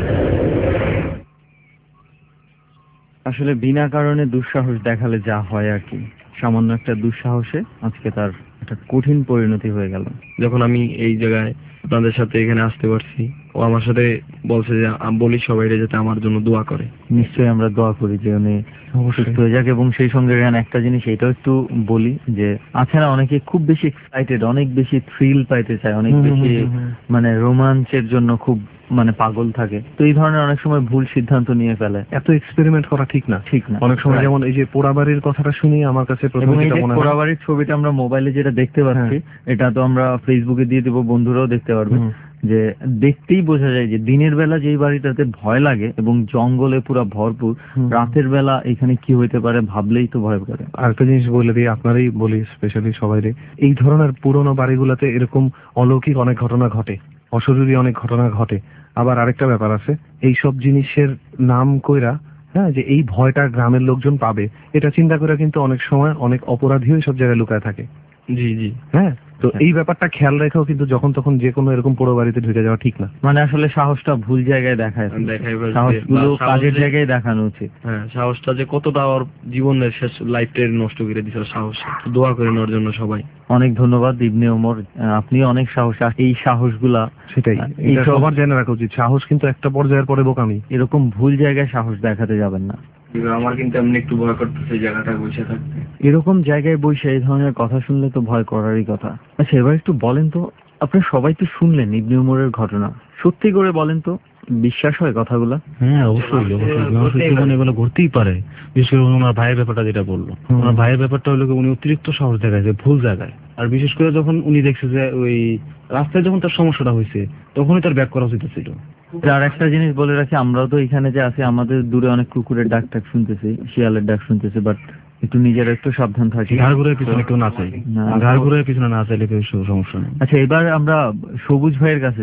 আসলে বিনা কারণে দুঃসাহস দেখালে যা হয় আর কি, সামান্য একটা দুঃসাহসে আজকে তার একটা কঠিন পরিণতি হয়ে গেল। যখন আমি এই জায়গায় আপনাদের সাথে এখানে আসতে পারছি, ও আমার সাথে বলছে যে বলি সবাই যাতে আমার জন্য দোয়া করে। নিশ্চয়ই আমরা দোয়া করি যে উনি সুস্থ হয়ে যাক। এবং সেই সঙ্গে একটা জিনিস এটাও একটু বলি যে আছে না, অনেকে খুব বেশি এক্সাইটেড, অনেক বেশি থ্রিল পাইতে চায়, অনেক বেশি মানে রোমাঞ্চের জন্য খুব মানে পাগল থাকে, তো এই ধরনের অনেক সময় ভুল সিদ্ধান্ত নিয়ে ফেলে। এত এক্সপেরিমেন্ট করা ঠিক না, ঠিক না। অনেক সময় যেমন এই যে পোড়াবাড়ির কথাটা শুনি আমার কাছে প্রথমে যেটা মনে হয়, পোড়াবাড়ির ছবিটা আমরা মোবাইলে যেটা দেখতে পাচ্ছি এটা তো আমরা ফেসবুকে দিয়ে দেবো, বন্ধুরাও দেখতে পারবে, যে দেখতেই বোঝা যায় যে দিনের বেলা যেই বাড়িটাতে ভয় লাগে এবং জঙ্গলে পুরো ভরপুর, রাতের বেলা এখানে কি হইতে পারে ভাবলেই তো ভয় করে। আরেকটা জিনিস বলে দিই, আপনারই বলি স্পেশালি সবাইরে, এই ধরনের পুরোনো বাড়িগুলোতে এরকম অলৌকিক অনেক ঘটনা ঘটে, অশরীরী অনেক ঘটনা ঘটে। আবার আরেকটা ব্যাপার আছে, এই সব জিনিসের নাম কইরা হ্যাঁ যে এই ভয়টা গ্রামের লোকজন পাবে, এটা চিন্তা করে কিন্তু অনেক সময় অনেক অপরাধীও সব জায়গায় লুকায় থাকে। জি জি হ্যাঁ, তো এই ব্যাপারটা খেয়াল রেখেও কিন্তু যখন তখন যে কোনো এরকম পোড়ো বাড়িতে ঢুকে যাওয়া ঠিক না। মানে আসলে সাহসটা ভুল জায়গায় দেখায়, সাহসগুলো কাজের জায়গায় দেখানো উচিত। হ্যাঁ, সাহসটা যে কতটা ওর জীবনের শেষ লাইফটা নষ্ট করে দিয়েছিল, সাহস দোয়া করে নেওয়ার জন্য সবাই। অনেক ধন্যবাদ ইবনে ওমর, আপনি অনেক সাহস। এই সাহসগুলা সেটাই সবার জেনে রাখা উচিত, সাহস কিন্তু একটা পর্যায়ের পরে বোকামি। এরকম ভুল জায়গায় সাহস দেখাতে যাবেন না। আমার কিন্তু এমনি একটু ভয় করতেছে জায়গাটা বসে থাকতে। এরকম জায়গায় বসে এই ধরনের কথা শুনলে তো ভয় করারই কথা। আচ্ছা, এবার একটু বলেন তো, আপনারা সবাই তো শুনলেন ইবনে ওমরের ঘটনা, সত্যি করে বলেন তো বিশ্বাস হয় কথাগুলো? হ্যাঁ অবশ্যই, অবশ্যই জীবনে এগুলো ঘটতেই পারে। বিশেষ করে ওনার ভাইয়ের ব্যাপারটা যেটা বললো, ওনার ভাইয়ের ব্যাপারটা হলো উনি অতিরিক্ত সাহস দেখাইছে ভুল জায়গায়। আর বিশেষ করে যখন উনি দেখছে যে ওই রাস্তায় যখন তার সমস্যাটা হয়েছে তখনই তার ব্যাক করা উচিত ছিল। আর একটা জিনিস বলে রাখি, আমরাও তো এখানে যে আছি আমাদের দূরে অনেক কুকুরের ডাক টাক শুনতেছি, শিয়ালের ডাক শুনতেছি, বাট একটু নিজের একটু সাবধান থাকি। ঘাড় ঘুরে পিছনে কেউ না চাই, ঘাড় ঘুরে পিছনে না চাইলে কেউ সমস্যা নেই। আচ্ছা, এবার আমরা সবুজ ভাইয়ের কাছে যাই।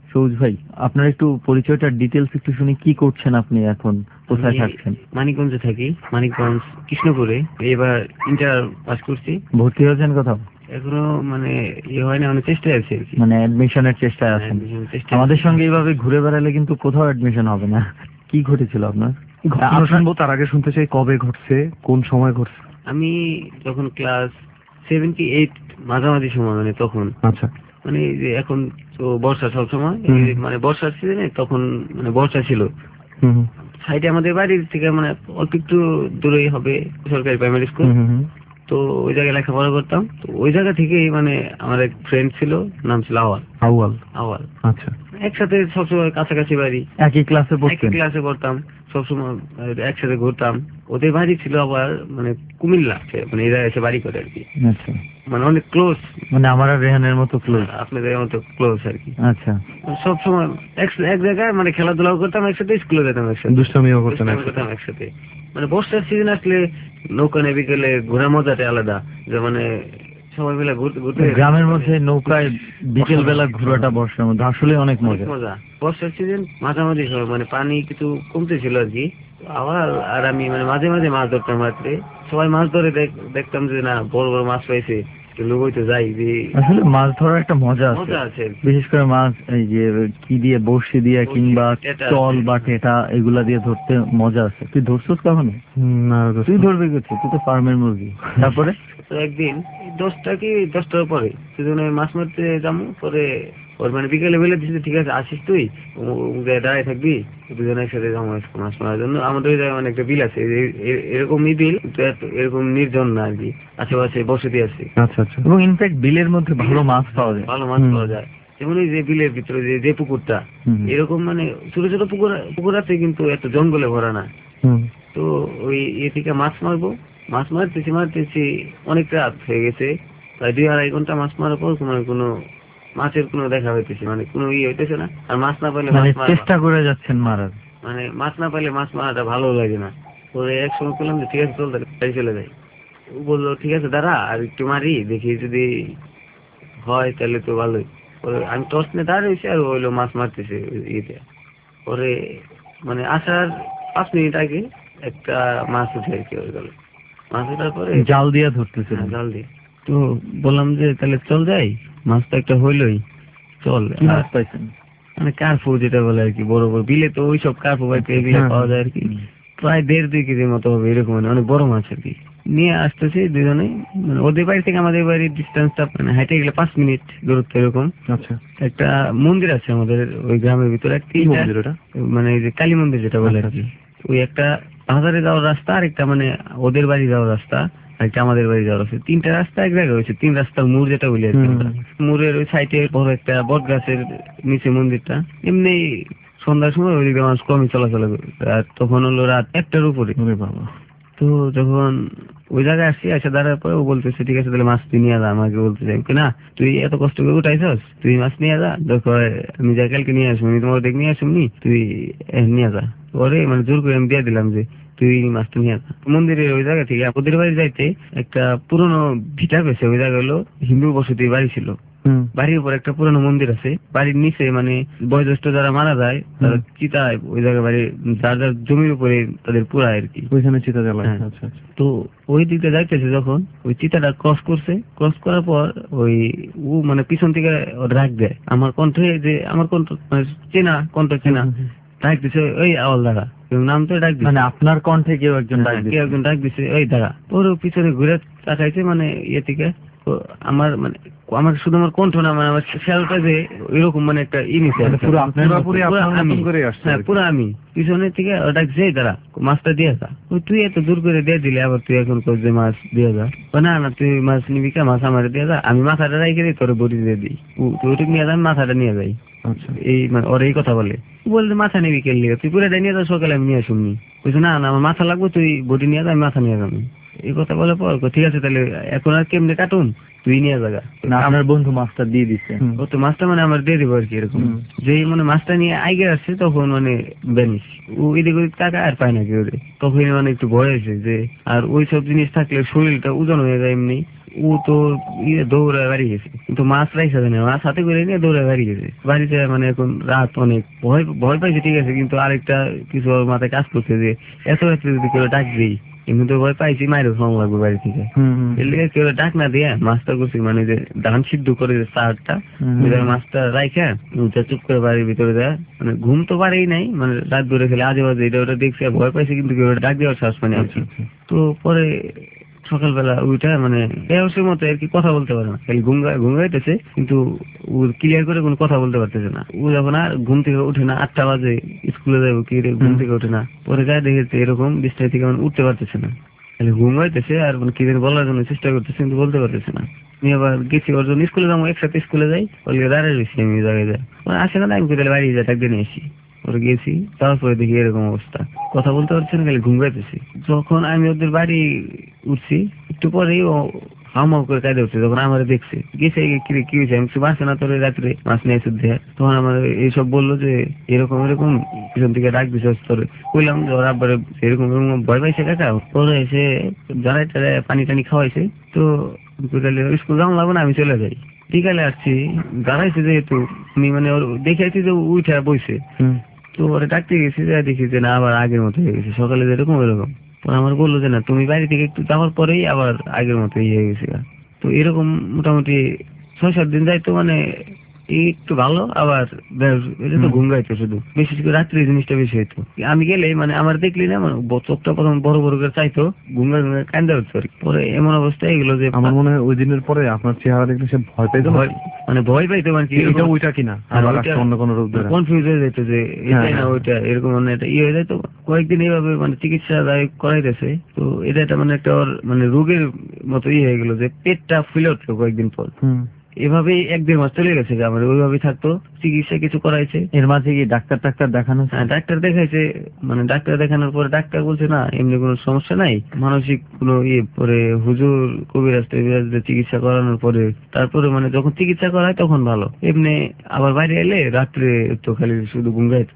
সবুজ ভাই, আপনার একটু পরিচয়টা ডিটেলস একটু শুনি, কি করছেন আপনি এখন, কোথায় আমি থাকছেন? মানিকগঞ্জে থাকি, মানিকগঞ্জ কৃষ্ণপুরে। এবার ইন্টার পাস করছি। ভর্তি হয়েছেন কোথাও? এখনো মানে ইয়ে হয় না, মানে চেষ্টায় আছি আর কি। মানে অ্যাডমিশনের চেষ্টায় আছেন? admission চেষ্টায় আমাদের আছি। সঙ্গে এইভাবে ঘুরে বেড়ালে কিন্তু কোথাও অ্যাডমিশন হবে না। কি ঘটেছিল আপনার? ঘটনা আপনার- শুনবো, তার আগে শুনতে চাই কবে ঘটছে, কোন সময় ঘটছে? আমি যখন ক্লাস সেভেন কি এইট মাঝামাঝি সময়, মানে তখন আচ্ছা। মানে এই যে এখন তো বর্ষা সব সময়, হুম। মানে বর্ষার সিজনে তখন মানে বর্ষা ছিল। হুম হুম। সাইডে আমাদের বাড়ির থেকে মানে অল্প একটু দূরেই হবে সরকারি প্রাইমারি স্কুল। হুম হুম হুম। তো ওই জায়গায় লেখাপড়া করতাম। তো ওই জায়গা থেকেই মানে আমার এক ফ্রেন্ড ছিল, নাম ছিল আওয়াল। আউয়াল। আওয়াল আচ্ছা। একসাথে সবসময় কাছাকাছি বাড়ি, একই ক্লাসে একই পড়তেন? ক্লাসে পড়তাম, সবসময় আহ, একসাথে ঘুরতাম। ওদের বাড়ি ছিল আবার মানে কুমিল্লা, মানে এরা এসে বাড়ি করে আর কি, আচ্ছা, মানে অনেক ক্লোজ, মানে আমার আর রেহানের মতো ক্লোজ। আপনাদের মতো ক্লোজ আর কি। আচ্ছা, সব সময় এক এক জায়গায় মানে খেলাধুলাও করতাম একসাথে, স্কুলে যেতাম একসাথে, দুষ্টামিও করতেন দুষ্টামি একসাথে। করতাম একসাথে। মানে বর্ষার সিজন আসলে নৌকা নিয়ে বিকেলে ঘোরা মজাটা আলাদা, যে মানে সবাই মিলে ঘুরতে ঘুরতে গ্রামের মধ্যে নৌকায় বিকেল বেলা ঘোরাটা বর্ষার মধ্যে আসলে অনেক অনেক মজা। মজা। বর্ষার সিজন মাঝামাঝি সময় মানে পানি কিছু কমতে ছিল আর কি। আবার আর আমি মানে মাঝে মাঝে মাছ ধরতাম রাত্রে। সবাই মাছ ধরে দেখ- দেখতাম যে না বড় বড় মাছ পাইছে, লুকোই তো যাই যে আসলে মাছ ধরার একটা মজা আছে, মজা আছে। বিশেষ করে মাছ এই যে কি দিয়ে, বড়শি দিয়ে বড়শি, কিংবা টেটা চল আছে। বা টেটা এগুলা দিয়ে ধরতে মজা আছে। তুই ধরছিস কখনো? হুম, না দোস্ত। তুই ধরবি কিছু, তুই তো ফার্মের মুরগি। তারপরে তো একদিন দশটা কি দশটার পরে সেজন্য মাছ মারতে যাবো, পরে ওর মানে বিকেলে বেলে দিচ্ছে ঠিক আছে আসিস তুই, ও- ও জায়গায় দাঁড়ায় থাকবি, দুজনে একসাথে যাবো মাছ মাছ মারার জন্য। আমাদের ওই জায়গায় মানে একটা বিল আছে, এ- এ- এরকমই বিল, কিন্তু এত- এরকম নির্জন না আর কি, আশেপাশে বসতি আছে, আচ্ছা আচ্ছা। এবং ইনফ্যাক্ট বিলের মধ্যে ভালো মাছ পাওয়া যায়। ভালো মাছ হুম। পাওয়া যায়। যেমন এই যে বিলের ভিতরে যে যে পুকুরটা, হুম। এরকম মানে ছোট ছোট পুকুর পুকুর আছে, কিন্তু এত জঙ্গলে ভরা না। হুম। তো ওই এ থেকে মাছ মারবো, মাছ মারতেছি মারতেছি অনেক রাত হয়ে গেছে, প্রায় দুই আড়াই ঘন্টা মাছ মারার পর মানে কোনো মাছের কোনো দেখা হইতেছে, মানে কোনো ইয়ে হইতেছে না। আর মাছ না পেলে মানে মাছ মারা, চেষ্টা করে যাচ্ছেন মারার। মানে মাছ না পেলে মাছ মারাটা ভালো লাগে না। পরে এক সময় বললাম যে ঠিক আছে চল তাহলে বাড়ি চলে যাই। ও বললো ঠিক আছে দাঁড়া আর একটু মারি দেখি, যদি হয় তাহলে তো ভালোই। পরে আমি টর্চ নিয়ে দাঁড়িয়ে হয়েছি, আর ও হইলো মাছ মারতেছে ওই ইয়েতে। পরে মানে আসার পাঁচ মিনিট আগে একটা মাছ উঠে আর কি হয়ে গেল। মাছ ওঠার পরে জাল দিয়ে ধরতেছিলেন? হ্যাঁ, জাল দিয়ে। তো বললাম যে তাহলে চল যাই, মাছ তো একটা হইলোই, চল। কি মাছ আর পাইছেন? মানে কার্পু যেটা বলে আর কি, বড় বড় বিলে তো ওই সব কার্পু বাইতে এগুলো হ্যাঁ, পাওয়া যায় আর কি। প্রায় দেড় দুই কেজির মতো হবে এরকম, মানে অনেক বড় মাছ আর কি। নিয়ে আসতেছি দুজনে, মানে ওদের বাড়ি থেকে আমাদের বাড়ির ডিস্টেন্সটা মানে হাইটে গেলে পাঁচ মিনিট দূরত্ব এরকম। আচ্ছা। একটা মন্দির আছে আমাদের ওই গ্রামের ভিতরে, এক কি তিনটা- মন্দির ওটা? মানে এই যে কালী মন্দির যেটা বলে আর কি। ওই একটা বাজারে যাওয়ার রাস্তা, আর একটা মানে ওদের বাড়ি যাওয়ার রাস্তা, আর একটা আমাদের বাড়ি যাওয়ার রাস্তা, তিনটা রাস্তা এক জায়গায় হয়েছে। তিন রাস্তার মোড় যেটা বলি আর কি হুম। আমরা। মোড়ের ওই সাইডে বড় একটা বট গাছের নিচে মন্দিরটা। এমনি সন্ধ্যার সময় ওইদিকে মানুষ কমই চলাচল করে। আর তখন হলো রাত একটার উপরে। ওরে বাবা। তো যখন ওই জায়গায় আসছি, আসে দাঁড়ার পরে ও বলতেছে ঠিক আছে তাহলে মাছ তুই নিয়ে যা। আমাকে বলতেছে কি না তুই এত কষ্ট করে উঠাইছস, তুই মাছ নিয়ে যা, দেখো আমি যাই কালকে নিয়ে আসবো, আমি তোমার দেখ নিয়ে আসবনি, তুই এ, নিয়ে যা। পরে মানে জোর করে আমি দিয়ে দিলাম যে তুই মাছটা নিয়ে যা। মন্দিরের ওই জায়গা থেকে ওদের বাড়ি যাইতে একটা পুরনো ভিটা পেয়েছে, ওই জায়গা হলো হিন্দু বসতি বাড়ি ছিল। হুম। বাড়ির উপর একটা পুরনো মন্দির আছে, বাড়ির নিচে মানে বয়োজ্যেষ্ঠ যারা মারা যায় তারা চিতায় ওই জায়গায় বাড়ি, যার যার জমির উপরে তাদের পুরায় আর কি। ওইখানে চিতা জ্বালায়। হ্যাঁ। আচ্ছা আচ্ছা। তো ওই দিকটা যাইতেছে যখন ওই চিতাটা ক্রস করছে, ক্রস করার পর ওই ও মানে পিছন থেকে ওর রাগ দেয় আমার কণ্ঠে, যে আমার কণ্ঠ মানে চেনা কণ্ঠ চেনা, ডাক দিছে ওই আওয়াল দাঁড়া, নাম তো ডাক দিছে। মানে আপনার কণ্ঠে কেউ একজন ডাক হ্যাঁ, দিচ্ছে? কেউ একজন ডাক দিছে ওই দাঁড়া। ওর পিছনে ঘুরে তাকাইছে, মানে ইয়ে থেকে তো আমার মানে আমার শুধু আমার কণ্ঠ না, মানে আমার খেয়ালটা যে এরকম মানে একটা ই নিছে মানে পুরো আপনার পুরো পুরোপুরি পুরো আপনার আমি মতন করে আসছে হ্যাঁ আর কি। পুরো আমি পিছনে থেকে ওটা যে দাঁড়া মাছটা দিয়ে যা। ওই তুই এত দূর করে দিয়ে দিলে, আবার তুই এখন কর যে মাছ দিয়ে যা। ও না না তুই মাছ নিবি কে, মাছ আমার দিয়ে যা, আমি মাথাটা রেখে দিই তোর বডি দিয়ে দিই, ও- তুই ওটুকু নিয়ে যা আমি মাথাটা নিয়ে যাই। আচ্ছা। এই মানে ওর এই কথা বলে, বলতে মাথা নিবি কে লিগে, তুই পুরোটা নিয়ে যা, সকালে আমি নিয়ে আসুননি। বলছে না না আমার মাথা লাগবে, তুই বডি নিয়ে যা আমি মাথা নিয়ে যাবো। এই কথা বলে পর কই, ঠিক আছে তাহলে এখন আর কেমনে কাটুন, তুই নিয়ে যাগা। না, আপনার বন্ধু মাছটা দিয়ে দিচ্ছে? হুম। ও তো মাছটা মানে আমার দিয়ে দিবো আর কি এরকম। হুম। যেই মানে মাছটা নিয়ে আইগে আসছে তখন মানে বেনিস ও এদিক ওদিক টাকা আর পায় না কেউ রে। তখন মানে একটু ভয় হয়েছে যে, আর ওই সব জিনিস থাকলে শরীরটা ওজন হয়ে যায় এমনি, ও তো ইয়ে দৌড়ে বাড়ি গেছে, কিন্তু মাছ রাইসা জানে মাছ হাতে করে নিয়ে দৌড়ে বাড়ি গেছে। বাড়িতে মানে এখন রাত অনেক ভয় ভয় পাইছে, ঠিক আছে, কিন্তু আরেকটা কিছু ওর মাথায় কাজ করছে যে এত রাত্রে যদি কেউ ডাক দিই, কিন্তু তো ভয় পাইছি মায়ের ফোন লাগবে বাড়ি থেকে, এর লেগে কেউ ডাক না দিয়ে মাছটা করছি, মানে যে ধান সিদ্ধ করে যে চারটা মাছটা রাইখা চুপ করে বাড়ির ভিতরে দেয়, মানে ঘুম তো পারেই নাই, মানে রাত ধরে খেলে আজে বাজে এটা ওটা দেখছে, ভয় পাইছে, কিন্তু কেউ ডাক দেওয়ার সাহস পানি আছে। তো পরে সকালবেলা ওইটা মানে বেহসের মতো আর কি, কথা বলতে পারে না, খালি ঘুম ঘুমাইতেছে, কিন্তু ও ক্লিয়ার করে কোনো কথা বলতে পারতেছে না। ও যখন আর ঘুম থেকে উঠে না, আটটা বাজে স্কুলে যাবো কি রে, ঘুম থেকে উঠে না, পরে গায়ে দেখেছে এরকম বিছানা থেকে মানে উঠতে পারতেছে না, খালি ঘুমাইতেছে আর মানে কি যেন বলার জন্য চেষ্টা করতেছে, কিন্তু বলতে পারতেছে না। আমি আবার গেছি ওর জন্য স্কুলে যাবো, একসাথে স্কুলে যাই, বলে দাঁড়িয়ে রয়েছি আমি জায়গায় যাই, আসে না, আমি কোথায় বাড়ি যাই, একদিন এসি ওরা গেছি, তারপরে দেখি এরকম অবস্থা, কথা বলতে পারছে না, খালি ঘুমাইতেছে। যখন আমি ওদের বাড়ি উঠছি একটু পরেই ও হামাও করে কাঁদে উঠছে, যখন আমার দেখছে গেছে কি হয়েছে, আমি কিছু মারছে না তোর রাত্রে মাছ নিয়ে শুদ্ধ, তখন আমার এইসব বললো যে এরকম এরকম পিছন থেকে ডাক দিছে তোর, বললাম যে ওরা আবার এরকম এরকম ভয় পাইছে কাকা, পরে এসে জড়াই টড়াই পানি টানি খাওয়াইছে। তো স্কুল যাওয়া লাগবে না, আমি চলে যাই। বিকালে আসছি, দাঁড়াইছে যেহেতু আমি মানে ওর দেখেছি যে উঠে বইছে, তো ওরা ডাকতে গেছি, দেখি যে না আবার আগের মতো হয়ে গেছে, সকালে যেরকম এরকম। আমার বললো যে না তুমি বাড়ি থেকে একটু যাওয়ার পরেই আবার আগের মতো ইয়ে হয়ে গেছে। তো এরকম মোটামুটি ছয় সাত দিন যাইতো, মানে একটু ভালো, আবার এটা তো ঘুম গাইতো শুধু, বিশেষ করে রাত্রে জিনিসটা বেশি হইতো। আমি গেলে মানে আমার দেখলি না মানে চোখটা প্রথম বড় বড় করে চাইতো, ঘুমা ঘুমা কান্দা উঠতো আর কি। পরে এমন অবস্থা এগুলো যে আমার মনে হয় ওই দিনের পরে আপনার চেহারা দেখলে সে ভয় পাইতো, মানে ভয় পাইতো মানে কি এটা ওইটা কিনা অন্য কোনো রোগ ধরে কনফিউজ হয়ে যেত যে এটাই না ওইটা, এরকম মানে এটা ইয়ে হয়ে যেত। কয়েকদিন এইভাবে মানে চিকিৎসা করাইতেছে, তো এটা একটা মানে একটা মানে রোগের মতো ইয়ে হয়ে গেল যে পেটটা ফুলে উঠলো কয়েকদিন পর। এভাবেই এক দেড় মাস চলে গেছে, আমার ওইভাবেই থাকতো, চিকিৎসা কিছু করাইছে। এর মাঝে কি ডাক্তার টাক্তার দেখানো? হ্যাঁ ডাক্তার দেখাইছে, মানে ডাক্তার দেখানোর পরে ডাক্তার বলছে না এমনি কোনো সমস্যা নাই, মানসিক কোনো ইয়ে। পরে হুজুর কবিরাজ টবিরাজদের চিকিৎসা করানোর পরে তারপরে মানে যখন চিকিৎসা করায় তখন ভালো, এমনি আবার বাইরে এলে রাত্রে তো খালি শুধু ঘুম গাইতো।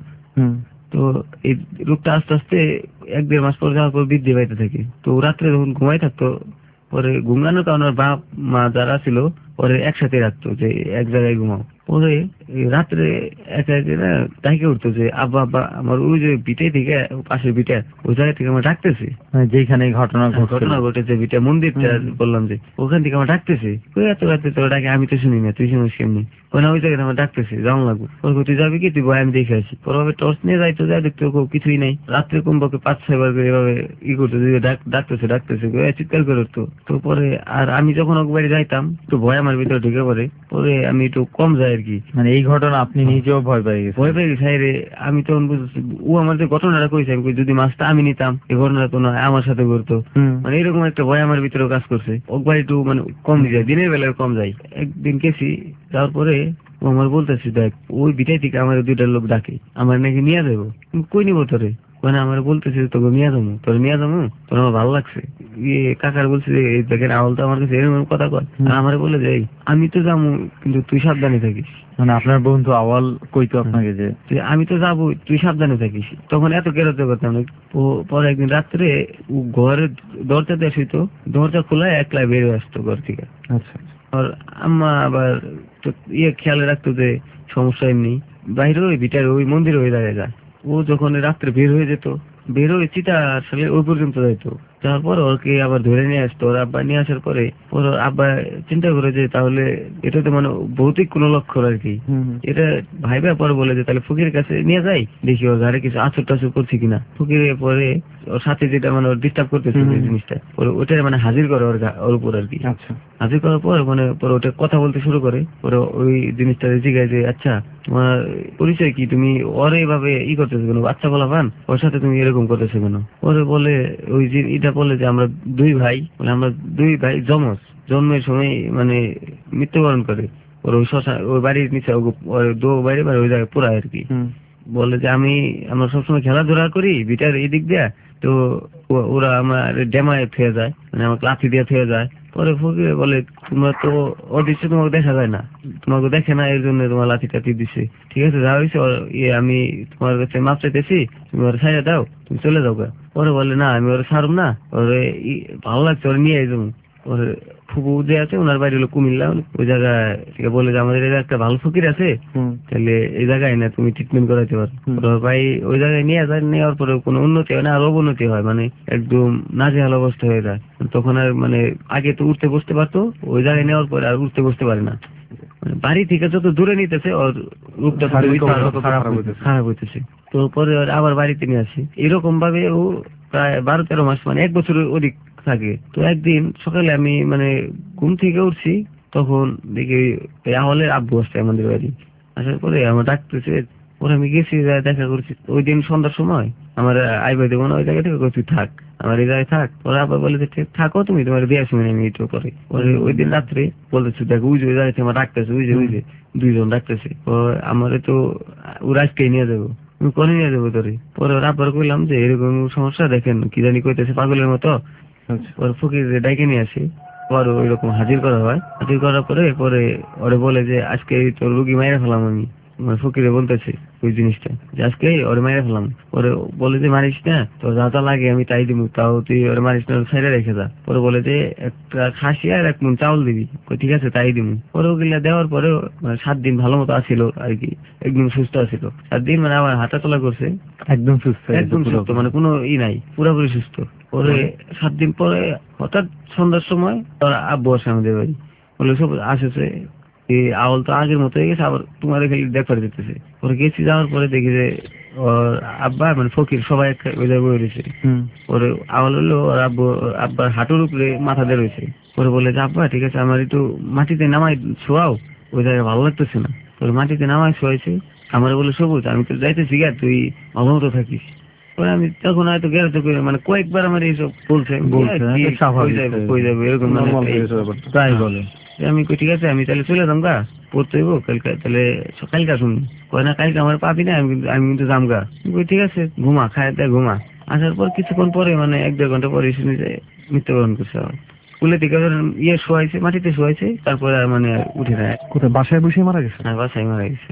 তো এই রোগটা আস্তে আস্তে এক দেড় মাস পর যাওয়ার পর বৃদ্ধি পাইতে থাকে। তো রাত্রে যখন ঘুমাই থাকতো, পরে ঘুমানোর কারণে বাপ মা যারা ছিল পরে একসাথে রাখতো যে এক জায়গায় ঘুমাও। পরে রাত্রে একা একা ডাকে উঠতো যে আব্বা আব্বা, আমার ওই যে বিটে থেকে পাশের বিটা ওই জায়গা থেকে আমার ডাকতেছে, যেখানে ঘটনা ঘটনা ঘটেছে বিটা মন্দিরটা বললাম যে ওখান থেকে আমার ডাকতেছে, ওই এত রাত্রে তোর ডাকে আমি তো শুনি না, তুই শুনিস কেমনি? ওই না ওই জায়গায় আমার ডাকতেছে, যাওয়া লাগবো। ওর তুই যাবি কি? তুই বয় আমি দেখে আসি। ওরভাবে টর্চ নিয়ে যাইতো, যাই দেখতে কিছুই নাই। রাত্রে কমপক্ষে পাঁচ ছয় বার করে এভাবে ই করতো, ডাকতেছে ডাকতেছে চিৎকার করে উঠতো। তো পরে আর আমি যখন ওকে বাড়ি যাইতাম তো ভয় আমার ভিতরে ঢুকে পড়ে, পরে আমি একটু কম যাই আর কি। মানে এই ঘটনা আপনি নিজেও ভয় পেয়ে গেছেন? ভয় পেয়ে গেছি রে আমি তখন বুঝছি। ও আমার যে ঘটনাটা কইছে, আমি যদি মাছটা আমি নিতাম এই ঘটনা তো নয় আমার সাথে ঘটতো, মানে এরকম একটা ভয় আমার ভিতরে কাজ করছে। ওকে একটু মানে কম যায়, দিনের বেলায় কম যায়। একদিন গেছি, যাওয়ার পরে ও আমার বলতেছি দেখ ওই বিটাই থেকে আমার দুইটা লোক ডাকে, আমার নাকি নিয়ে যাবো। কই নিবো তোরে? মানে আমার বলতেছে তোকে নিয়ে যাবো, তোর নিয়ে যাবো, তোর আমার ভালো লাগছে। ইয়ে কাকার বলছে যে দেখেন আওয়াল তো আমার কাছে এরকম কথা কয়, আর আমার বলে যে আমি তো যাবো কিন্তু তুই সাবধানে থাকিস। মানে আপনার বন্ধু আওয়াল কইতো আপনাকে যে আমি তো যাবো তুই সাবধানে থাকিস। তখন এত কেরত করতাম না। পরে একদিন রাত্রে ও ঘরের দরজা দিয়ে শুইতো, দরজা খোলা একলা বের হয়ে আসতো ঘর থেকে। আচ্ছা, আর আম্মা আবার ইয়ে খেয়াল রাখতো যে সমস্যা এমনি, বাইরে ওই ভিটার ওই মন্দির হয়ে দাঁড়িয়ে যায়। ও যখন রাত্রে বের হয়ে যেত, বের হয়ে চিতা আসলে ওই পর্যন্ত যাইতো। তারপর ওকে আবার ধরে নিয়ে আসতো। ওর আব্বা নিয়ে আসার পরে ওর আব্বা চিন্তা করে যে তাহলে এটা তো মানে ভৌতিক কোনো লক্ষণ আর কি। এটা ভাইবা পরে বলে যে তাহলে ফকিরের কাছে নিয়ে যাই, দেখি ওর ঘরে কিছু আচর টাচর করছে কিনা। ফকিরের পরে ওর সাথে যেটা মানে ওর ডিস্টার্ব করতেছে জিনিসটা, পরে ওটা মানে হাজির করে ওর ওর উপর আর কি। হাজির করার পর মানে পরে ওটা কথা বলতে শুরু করে। পরে ওই জিনিসটা জিজ্ঞাসা যে আচ্ছা তোমার পরিচয় কি, তুমি ওর এইভাবে ই করতেছো কেন, বাচ্চা বলা পান ওর সাথে তুমি এরকম করতেছো কেন? ওরে বলে ওই যে এটা বলে যে আমরা দুই ভাই, মানে আমরা দুই ভাই জমজ, জন্মের সময় মানে মৃত্যুবরণ করে। ওর ওই শ্মশান ওই বাড়ির নিচে দো বাড়ি বাড়ি ওই জায়গায় পুরা আর কি। বলে যে আমি আমরা সবসময় খেলাধুলা করি বিটার এই দিক দিয়া, তো ওরা আমার ডেমায় থেয়ে যায়, মানে আমাকে লাথি দিয়ে থেয়ে যায়। পরে ফকির বলে তোমরা তো অদৃশ্য, তোমাকে দেখা যায় না, তোমাকে দেখে না, এর জন্য তোমার লাথি টাথি দিচ্ছে। ঠিক আছে যা হয়েছে ইয়ে আমি তোমার কাছে মাপ চাইতেছি, তুমি ওরা ছাইড়া দাও, তুমি চলে যাও। পরে বলে না আমি ওরা ছাড়ব না, ওরে ভালো লাগছে ওরা নিয়ে যাবো। ওরে ফুপু যে আছে ওনার বাড়ি হলো কুমিল্লা, ওই জায়গায় থেকে বলে যে আমাদের এই একটা ভালো ফকির আছে, তাহলে এই জায়গায় না তুমি ট্রিটমেন্ট করাতে পারো। ভাই ওই জায়গায় নিয়ে যায়, নেওয়ার পরে কোনো উন্নতি হয় না, আর অবনতি হয়, মানে একদম নাজেহাল অবস্থা হয়ে যায়। তখন আর মানে আগে তো উঠতে বসতে পারতো, ওই জায়গায় নেওয়ার পরে আর উঠতে বসতে পারে না। বাড়ি থেকে যত দূরে নিতেছে ওর রূপটা খারাপ হইতেছে। তো পরে আবার বাড়িতে নিয়ে আসি, এরকম ভাবে ও প্রায় বারো তেরো মাস মানে এক বছরের অধিক থাকে। তো একদিন সকালে আমি মানে ঘুম থেকে উঠছি, তখন দেখি আহলের আব্বু আসছে আমাদের বাড়ি। আসার পরে আমার ডাকতেছে, পরে আমি গেছি দেখা করছি। ওই দিন সন্ধ্যার সময় আমার আইবা দেবো না, ওই জায়গা থেকে তুই থাক, আমার এই জায়গায় থাক। ওরা আবার বলে যে থাকো তুমি, তোমার দিয়ে আসি আমি একটু পরে। পরে ওই দিন রাত্রে বলতেছে দেখ ওই যে ওই জায়গায় আমার ডাকতেছে, ওই যে ওই যে দুইজন ডাকতেছে, আমার তো ওরা আজকে নিয়ে যাবো, আমি করে নিয়ে যাবো তোরে। পরে ওরা আবার কইলাম যে এরকম সমস্যা, দেখেন কি জানি কইতেছে পাগলের মতো। পরে ফকির ডাইকে নিয়ে আসি, পরে ওই রকম হাজির করা হয়। হাজির করার পরে পরে ওরে বলে যে আজকে তোর রুগী মাইরা ফেলাম আমি। ফকিরে বলতেছে ওই জিনিসটা যে আজকে ওরে মাইরা ফেলাম। পরে বলে যে মারিস না, তো যা যা লাগে আমি তাই দিব, তাও তুই ওরে মারিস না, সাইডে রেখে যা। পরে বলে যে একটা খাসি আর এক মন চাউল দিবি, ঠিক আছে তাই দিব। পরে ওগুলা দেওয়ার পরে মানে সাত দিন ভালো মতো আসিল আর কি, একদম সুস্থ আসিল। সাত দিন মানে আমার হাঁটা চলা করছে, একদম সুস্থ, একদম সুস্থ, মানে কোনো ই নাই, পুরোপুরি সুস্থ। পরে সাত দিন পরে হঠাৎ সন্ধ্যার সময় তোর আব্বু আসে আমাদের বাড়ি, বলে সব আসেছে আওয়াল তো আগের মতো হয়ে গেছে, আবার তোমার খালি দেখতে দিতেছে। পরে গেছি, যাওয়ার পরে দেখি যে ওর আব্বা মানে ফকির সবাই ওই জায়গায় বয়ে রয়েছে। পরে আওয়াল হলো ওর আব্বু আব্বার হাঁটুর উপরে মাথা দিয়ে রয়েছে। পরে বলে যে আব্বা ঠিক আছে আমার একটু মাটিতে নামাই শোয়াও, ওই জায়গায় ভালো লাগতেছে না। পরে মাটিতে নামাই শোয়াইছে, আমার বলে সবুজ আমি তো যাইতেছি গা, তুই ভালো মতো থাকিস। পরে আমি তখন হয়তো গেরতে করে মানে কয়েকবার আমার এইসব বলছে এরকম তাই বলে। আমি ঠিক আছে আমি তাহলে চলে যাম গা, পড়তে হইব কালকে, তাহলে কালকে শুনি কয় না কালকে আমার পাবি না, আমি কিন্তু আমি কিন্তু যাম গা। ঠিক আছে ঘুমা, খায় দেয় ঘুমা। আসার পর কিছুক্ষণ পরে মানে এক দেড় ঘন্টা পরে শুনি যে মৃত্যুবরণ করছে। স্কুলে থেকে ইয়ে শোয়াইছে, মাটিতে শোয়াইছে, তারপরে আর মানে উঠে নেয়। কোথায় বাসায় বসে মারা গেছে? হ্যাঁ বাসায় মারা গেছে।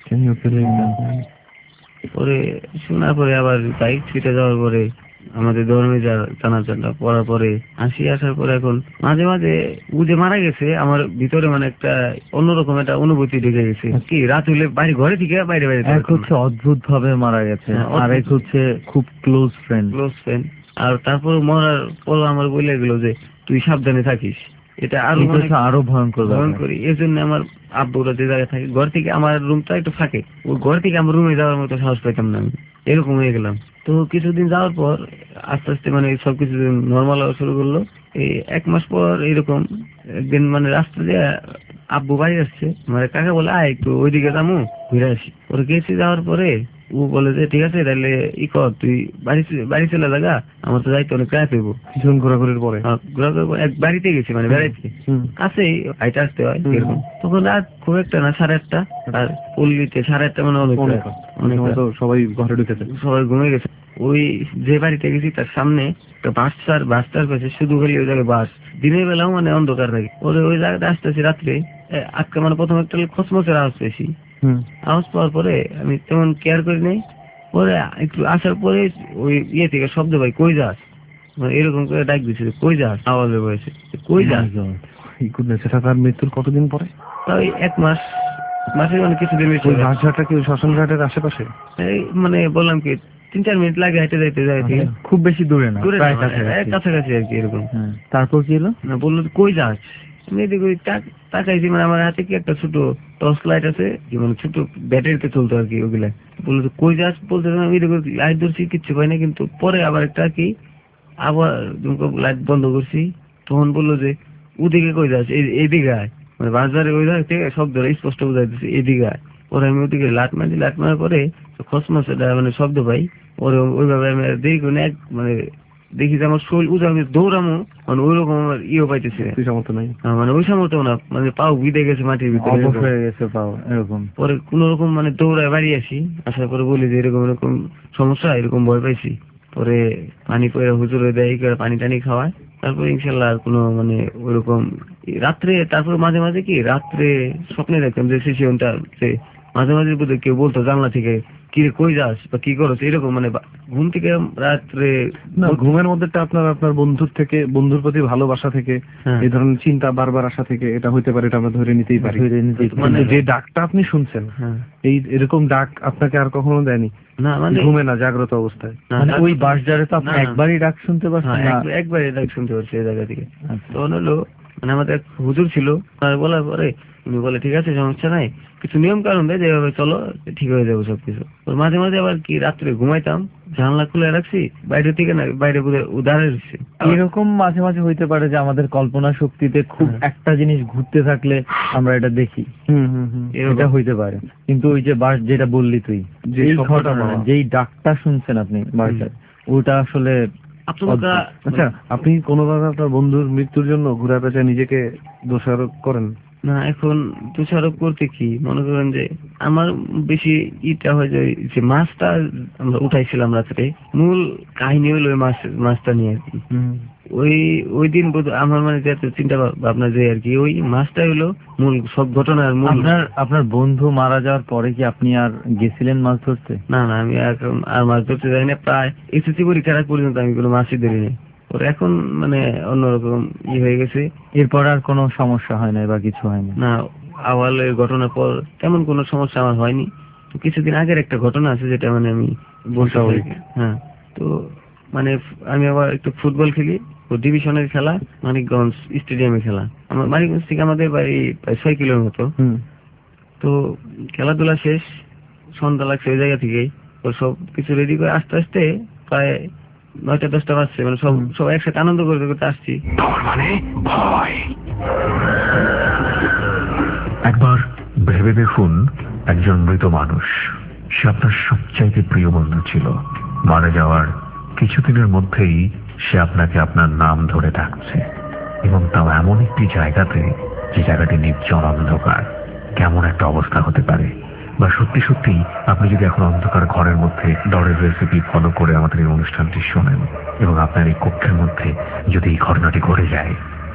পরে শোনার পরে আবার বাইক ছুটে যাওয়ার পরে আমাদের ধর্মে যা জানা জানা পড়ার পরে আসি, আসার পরে এখন মাঝে মাঝে ও যে মারা গেছে আমার ভিতরে মানে একটা অন্যরকম একটা অনুভূতি ঢুকে গেছে। কি রাত হইলে বাড়ি ঘরে থেকে বাইরে বাইরে এক হচ্ছে অদ্ভুত ভাবে মারা গেছে, আর এক হচ্ছে খুব ক্লোজ ফ্রেন্ড ক্লোজ ফ্রেন্ড আর তারপর মরার পর আমার বলে গেল যে তুই সাবধানে থাকিস, এটা আরো আরো ভয়ঙ্কর ভয়ঙ্কর। এই জন্য আমার আব্বুরা যে জায়গায় থাকে ঘর থেকে আমার রুমটা একটু ফাঁকে, ওই ঘর থেকে আমার রুমে যাওয়ার মতো সাহস পাইতাম না, আমি এরকম হয়ে গেলাম। তো কিছুদিন যাওয়ার পর আস্তে আস্তে মানে সবকিছু নর্মাল হওয়া শুরু করলো। এই এক মাস পর এরকম একদিন মানে রাস্তা দিয়ে আব্বু বাড়ি আসছে, মানে কাকা বলে আয় একটু ওইদিকে যাবো ঘুরে আসি। ওর গেছি, যাওয়ার পরে ও বলে যে ঠিক আছে তাহলে ই কর তুই বাড়ি বাড়ি চলে লাগা, আমার তো যাইতে অনেক রাত হইব। কিছুক্ষণ ঘোরাঘুরির পরে ঘোরাঘুরি এক বাড়িতে গেছি, মানে বেড়াইতে কাছেই হাইটে আসতে হয় এরকম। তখন রাত খুব একটা না, সাড়ে আটটা, আর পল্লীতে সাড়ে আটটা মানে অনেক অনেক সবাই ঘরে ঢুকেছে, সবাই ঘুমিয়ে গেছে। ওই যে বাড়িতে গেছি তার সামনে একটা বাসটার বাসটার কাছে শুধু খালি ওই জায়গায় বাস, দিনের বেলাও মানে অন্ধকার থাকে। ওরে ওই জায়গাটা আসতেছি রাত্রে আজকে মানে প্রথম একটা খসমসের আওয়াজ পেয়েছি। আওয়াজ পাওয়ার পরে আমি তেমন কেয়ার করি নাই। পরে একটু আসার পরে ওই ইয়ে থেকে শব্দ ভাই কই যাস, মানে এরকম করে ডাক দিচ্ছে কই যাস, আওয়াজে বলেছে কই যাস। সেটা তার মৃত্যুর কতদিন পরে? তাই এক মাস মাসে মানে কিছুদিন। ওই ঘাটঘাটটা কি শ্মশান ঘাটের আশেপাশে? এই মানে বললাম কি তিন চার মিনিট লাগে হেঁটে যাইতে যাইতে, খুব বেশি দূরে না, কাছাকাছি আর কি এরকম। তারপর কি হলো না বললো কই যাস, এদিকে তাকাইছি, মানে আমার হাতে কি একটা ছোট টর্চ লাইট আছে, মানে ছোট ব্যাটারিতে চলতো আর কি, ওগুলা বললো কই যাস বলতে লাইট ধরছি কিচ্ছু পাই না। কিন্তু পরে আবার একটা কি আবার লাইট বন্ধ করছি, তখন বললো যে ওদিকে কই যাস, এইদিকে আয়, মানে বাজারে ওই জায়গা থেকে শব্দ স্পষ্ট বোঝাই দিচ্ছে এদিকে আয়। পরে আমি ওদিকে লাট মারি, লাট মারার পরে খসমস মানে শব্দ পাই। ওরে ওইভাবে আমি দেখি এক মানে দেখি যে আমার শরীর উজা, আমি দৌড়ামো মানে ওই রকম আমার ইয়ে পাইতেছে মানে ওই সামর্থ্য না, মানে পাও বিদে গেছে মাটির ভিতরে হয়ে গেছে পাও এরকম। পরে কোন রকম মানে দৌড়ায় বাড়ি আসি, আসার পরে বলি যে এরকম এরকম সমস্যা, এরকম ভয় পাইছি। পরে পানি পরে হুজুরে দেয় করে পানি টানি খাওয়ায়, তারপরে ইনশাল্লাহ আর কোনো মানে ওইরকম রাত্রে। তারপরে মাঝে মাঝে কি রাত্রে স্বপ্নে দেখতাম যে সিসিয়নটা মাঝে মাঝে বোধহয় কেউ বলতো জানলা থেকে কি রে কই যাস বা কি করছ, এরকম মানে বা- ঘুম থেকে রাত্রে না, ঘুমের মধ্যেটা আপনার আপনার বন্ধুর থেকে, বন্ধুর প্রতি ভালোবাসা থেকে, হ্যাঁ। এই ধরনের চিন্তা বারবার আসা থেকে এটা হইতে পারে, এটা আমরা ধরে নিতেই পারি। ধরে নিতেই পারি। মানে যে ডাকটা আপনি শুনছেন, হ্যাঁ। এই এরকম ডাক আপনাকে আর কখনো দেয়নি? না মানে ঘুমে না, জাগ্রত অবস্থায়? না, মানে ডাক- ওই বাসজারে তো আপনি না, না। একবারই ডাক শুনতে পারছেন হ্যাঁ, না? এক- একবারে ডাক শুনতে পারছি এই জায়গা থেকে। আচ্ছা। তখন হলো মানে আমাদের এক হুজুর ছিল, আর বলার পরে উনি বলে ঠিক আছে সমস্যা নাই, কিছু নিয়ম কানুন দেয় যেভাবে চলো ঠিক হয়ে যাবে সবকিছু। ওর মাঝে মাঝে আবার কি রাত্রে ঘুমাইতাম, জানলা খুলে রাখছি, বাইরে থেকে না বাইরে উদারে রয়েছে। এরকম মাঝে মাঝে হইতে পারে যে আমাদের কল্পনা শক্তিতে খুব হ্যাঁ। একটা জিনিস ঘুরতে থাকলে আমরা এটা দেখি, হুম হুম হুম। এটা হইতে পারে। কিন্তু ওই যে বাস যেটা বললি তুই, যে এই শব্দটা ঘটনা, পাওয়া। যেই ডাকটা শুনছেন আপনি বাসজার, ওটা আসলে আপনারা আচ্ছা, আপনি কোনোভাবে আপনার বন্ধুর মৃত্যুর জন্য ঘুরা পেঁচায় নিজেকে দোষারোপ করেন? না, এখন দোষারোপ করতে কি মনে করেন যে আমার বেশি ইটা হয় যে ওই যে মাছটা আমরা উঠাইছিলাম রাত্রে, মূল কাহিনী হলো ওই মাছ মাছটা নিয়ে আর কি। ওই ওই দিন বোধ আমার মানে যে এত চিন্তা ভাবনা যে আর কি ওই মাছটাই হলো মূল সব ঘটনার মূল। আপনার আপনার বন্ধু মারা যাওয়ার পরে কি আপনি আর গেছিলেন মাছ ধরতে? না না, আমি এখন আর মাছ ধরতে যাই না, প্রায় এসএসসি পরীক্ষার আগ পর্যন্ত আমি কোনো মাছই ধরিনি। ওর এখন মানে অন্যরকম ই হয়ে গেছে। এরপর আর কোনো সমস্যা হয় না বা কিছু হয় না? না, আওয়ালের ঘটনার পর তেমন কোনো সমস্যা আমার হয়নি। তো কিছুদিন আগের একটা ঘটনা আছে যেটা মানে আমি বলতে পারি। হ্যাঁ, তো মানে আমি আবার একটু ফুটবল খেলি, তো ডিভিশনের খেলা, মানিকগঞ্জ স্টেডিয়ামে খেলা। আমার মানিকগঞ্জ থেকে আমাদের বাড়ি প্রায় ছয় কিলোর মতো। তো খেলাধুলা শেষ, সন্ধ্যা লাগছে ওই জায়গা থেকেই। তো সব কিছু রেডি করে আস্তে আস্তে প্রায় নয়টা দশটা বাজছে, মানে সব সব একসাথে আনন্দ করতে করতে আসছি। মানে ভয়। একবার ভেবে দেখুন, একজন মৃত মানুষ, সে আপনার সবচাইতে প্রিয় বন্ধু ছিল। মারা যাওয়ার কিছুদিনের মধ্যেই সে আপনাকে আপনার নাম ধরে ডাকছে, এবং তাও এমন একটি জায়গাতে যে জায়গাটি নির্জন অন্ধকার। কেমন একটা অবস্থা হতে পারে? বা সত্যি সত্যি আপনি যদি এখন অন্ধকার ঘরের মধ্যে দরের রেসিপি ফলো করে আমাদের এই অনুষ্ঠানটি শোনেন, এবং আপনার এই কক্ষের মধ্যে যদি এই ঘটনাটি ঘটে যায়,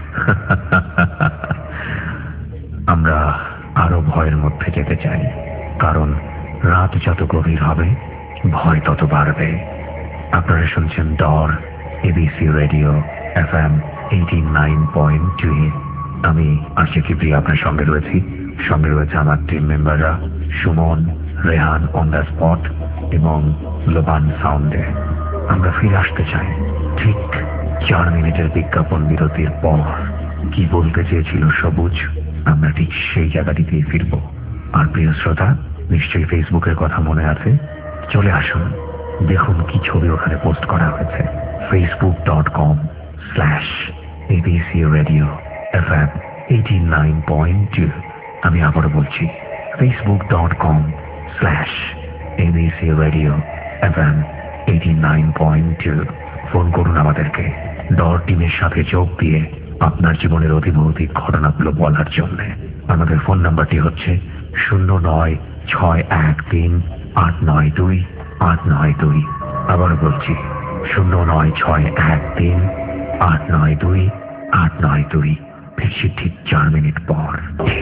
আমরা আরো ভয়ের মধ্যে যেতে চাই, কারণ রাত যত গভীর হবে ভয় তত বাড়বে। আপনারা শুনছেন ডর, ABC radio F M eighty nine point two. আমি আরজে কিবরিয়া আপনার সঙ্গে রয়েছি। সঙ্গে রয়েছে আমার টিম মেম্বাররা Suman, Rehan on the spot এবং লোবান সাউন্ডে। আমরা ফিরে আসতে চাই ঠিক চার মিনিটের বিজ্ঞাপন বিরতির পর। কি বলতে চেয়েছিল সবুজ, আমরা ঠিক সেই জায়গাটিতেই ফিরব। আর প্রিয় শ্রোতা, নিশ্চয়ই ফেসবুকের কথা মনে আছে, চলে আসুন, দেখুন কি ছবি ওখানে পোস্ট করা হয়েছে। Facebook dot com slash ABC radio F M eighty nine point two. আমি আবারও বলছি, facebook dot com slash ABC radio F M eighty nine point two. Phone করুন আমাদেরকে, ডর টিমের সাথে যোগ দিয়ে আপনার জীবনের অধিভৌতিক ঘটনাগুলো বলার জন্য। আমাদের ফোন নাম্বারটি হচ্ছে শূন্য নয় ছয় এক তিন আট নয় দুই আট নয় দুই। আবার বলছি, শূন্য নয় ছয় এক তিন আট নয় দুই আট নয় দুই। ফিরছি ঠিক চার মিনিট পর।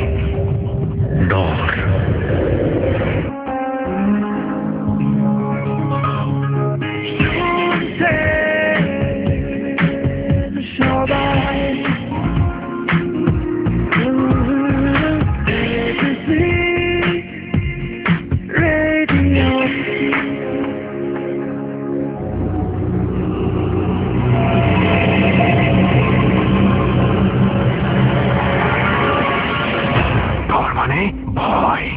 ডর। ভয়।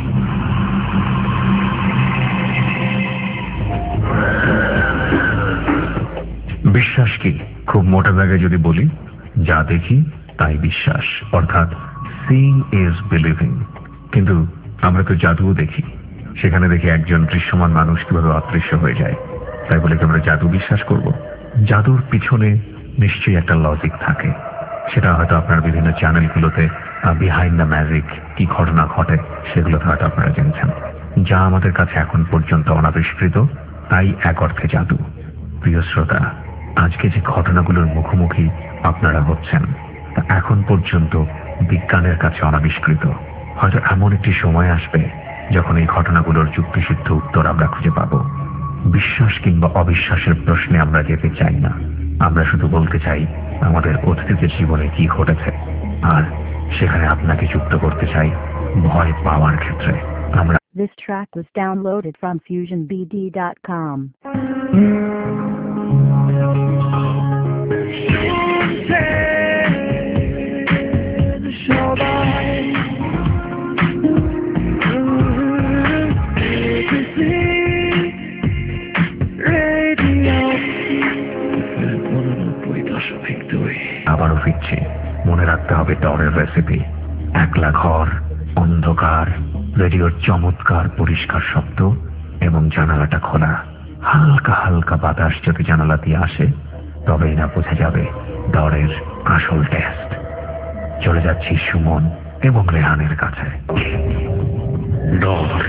বিশ্বাস কি? খুব মোটা জায়গায় যদি বলি, যা দেখি তাই বিশ্বাস, অর্থাৎ সিইং ইজ বিলিভিং। কিন্তু আমরা তো জাদুও দেখি, সেখানে দেখি একজন দৃশ্যমান মানুষ কিভাবে অদৃশ্য হয়ে যায়। তাই বলে কি আমরা জাদু বিশ্বাস করব? জাদুর পিছনে নিশ্চয়ই একটা লজিক থাকে। সেটা হয়তো আপনার বিভিন্ন চ্যানেলগুলোতে বিহাইন্ড দ্য ম্যাজিক কি ঘটনা ঘটে সেগুলোতে হয়তো আপনারা জেনেছেন। যা আমাদের কাছে এখন পর্যন্ত অনাবিষ্কৃত, তাই এক অর্থে জাদু। প্রিয় শ্রোতা, আজকে যে ঘটনাগুলোর মুখোমুখি আপনারা হচ্ছেন তা এখন পর্যন্ত বিজ্ঞানের কাছে অনাবিষ্কৃত। হয়তো এমন একটি সময় আসবে যখন এই ঘটনাগুলোর যুক্তিসিদ্ধ উত্তর আমরা খুঁজে পাব। বিশ্বাস কিংবা অবিশ্বাসের প্রশ্নে আমরা যেতে চাই না, আমরা শুধু বলতে চাই আমাদের অতীতের জীবনে কি ঘটেছে, আর সেখানে আপনাকে যুক্ত করতে চাই ভয় পাওয়ার ক্ষেত্রে। আমরা This track was downloaded from fusion b d dot com. আবারও ফিরছি। মনে রাখতে হবে ডরের রেসিপি। একলা ঘর, অন্ধকার, রেডিওর চমৎকার পরিষ্কার শব্দ এবং জানালাটা খোলা। হালকা হালকা বাতাস যদি জানালা দিয়ে আসে তবেই না বোঝা যাবে ডরের আসল টেস্ট। চলে যাচ্ছি সুমন এবং রেহানের কাছে। ডর।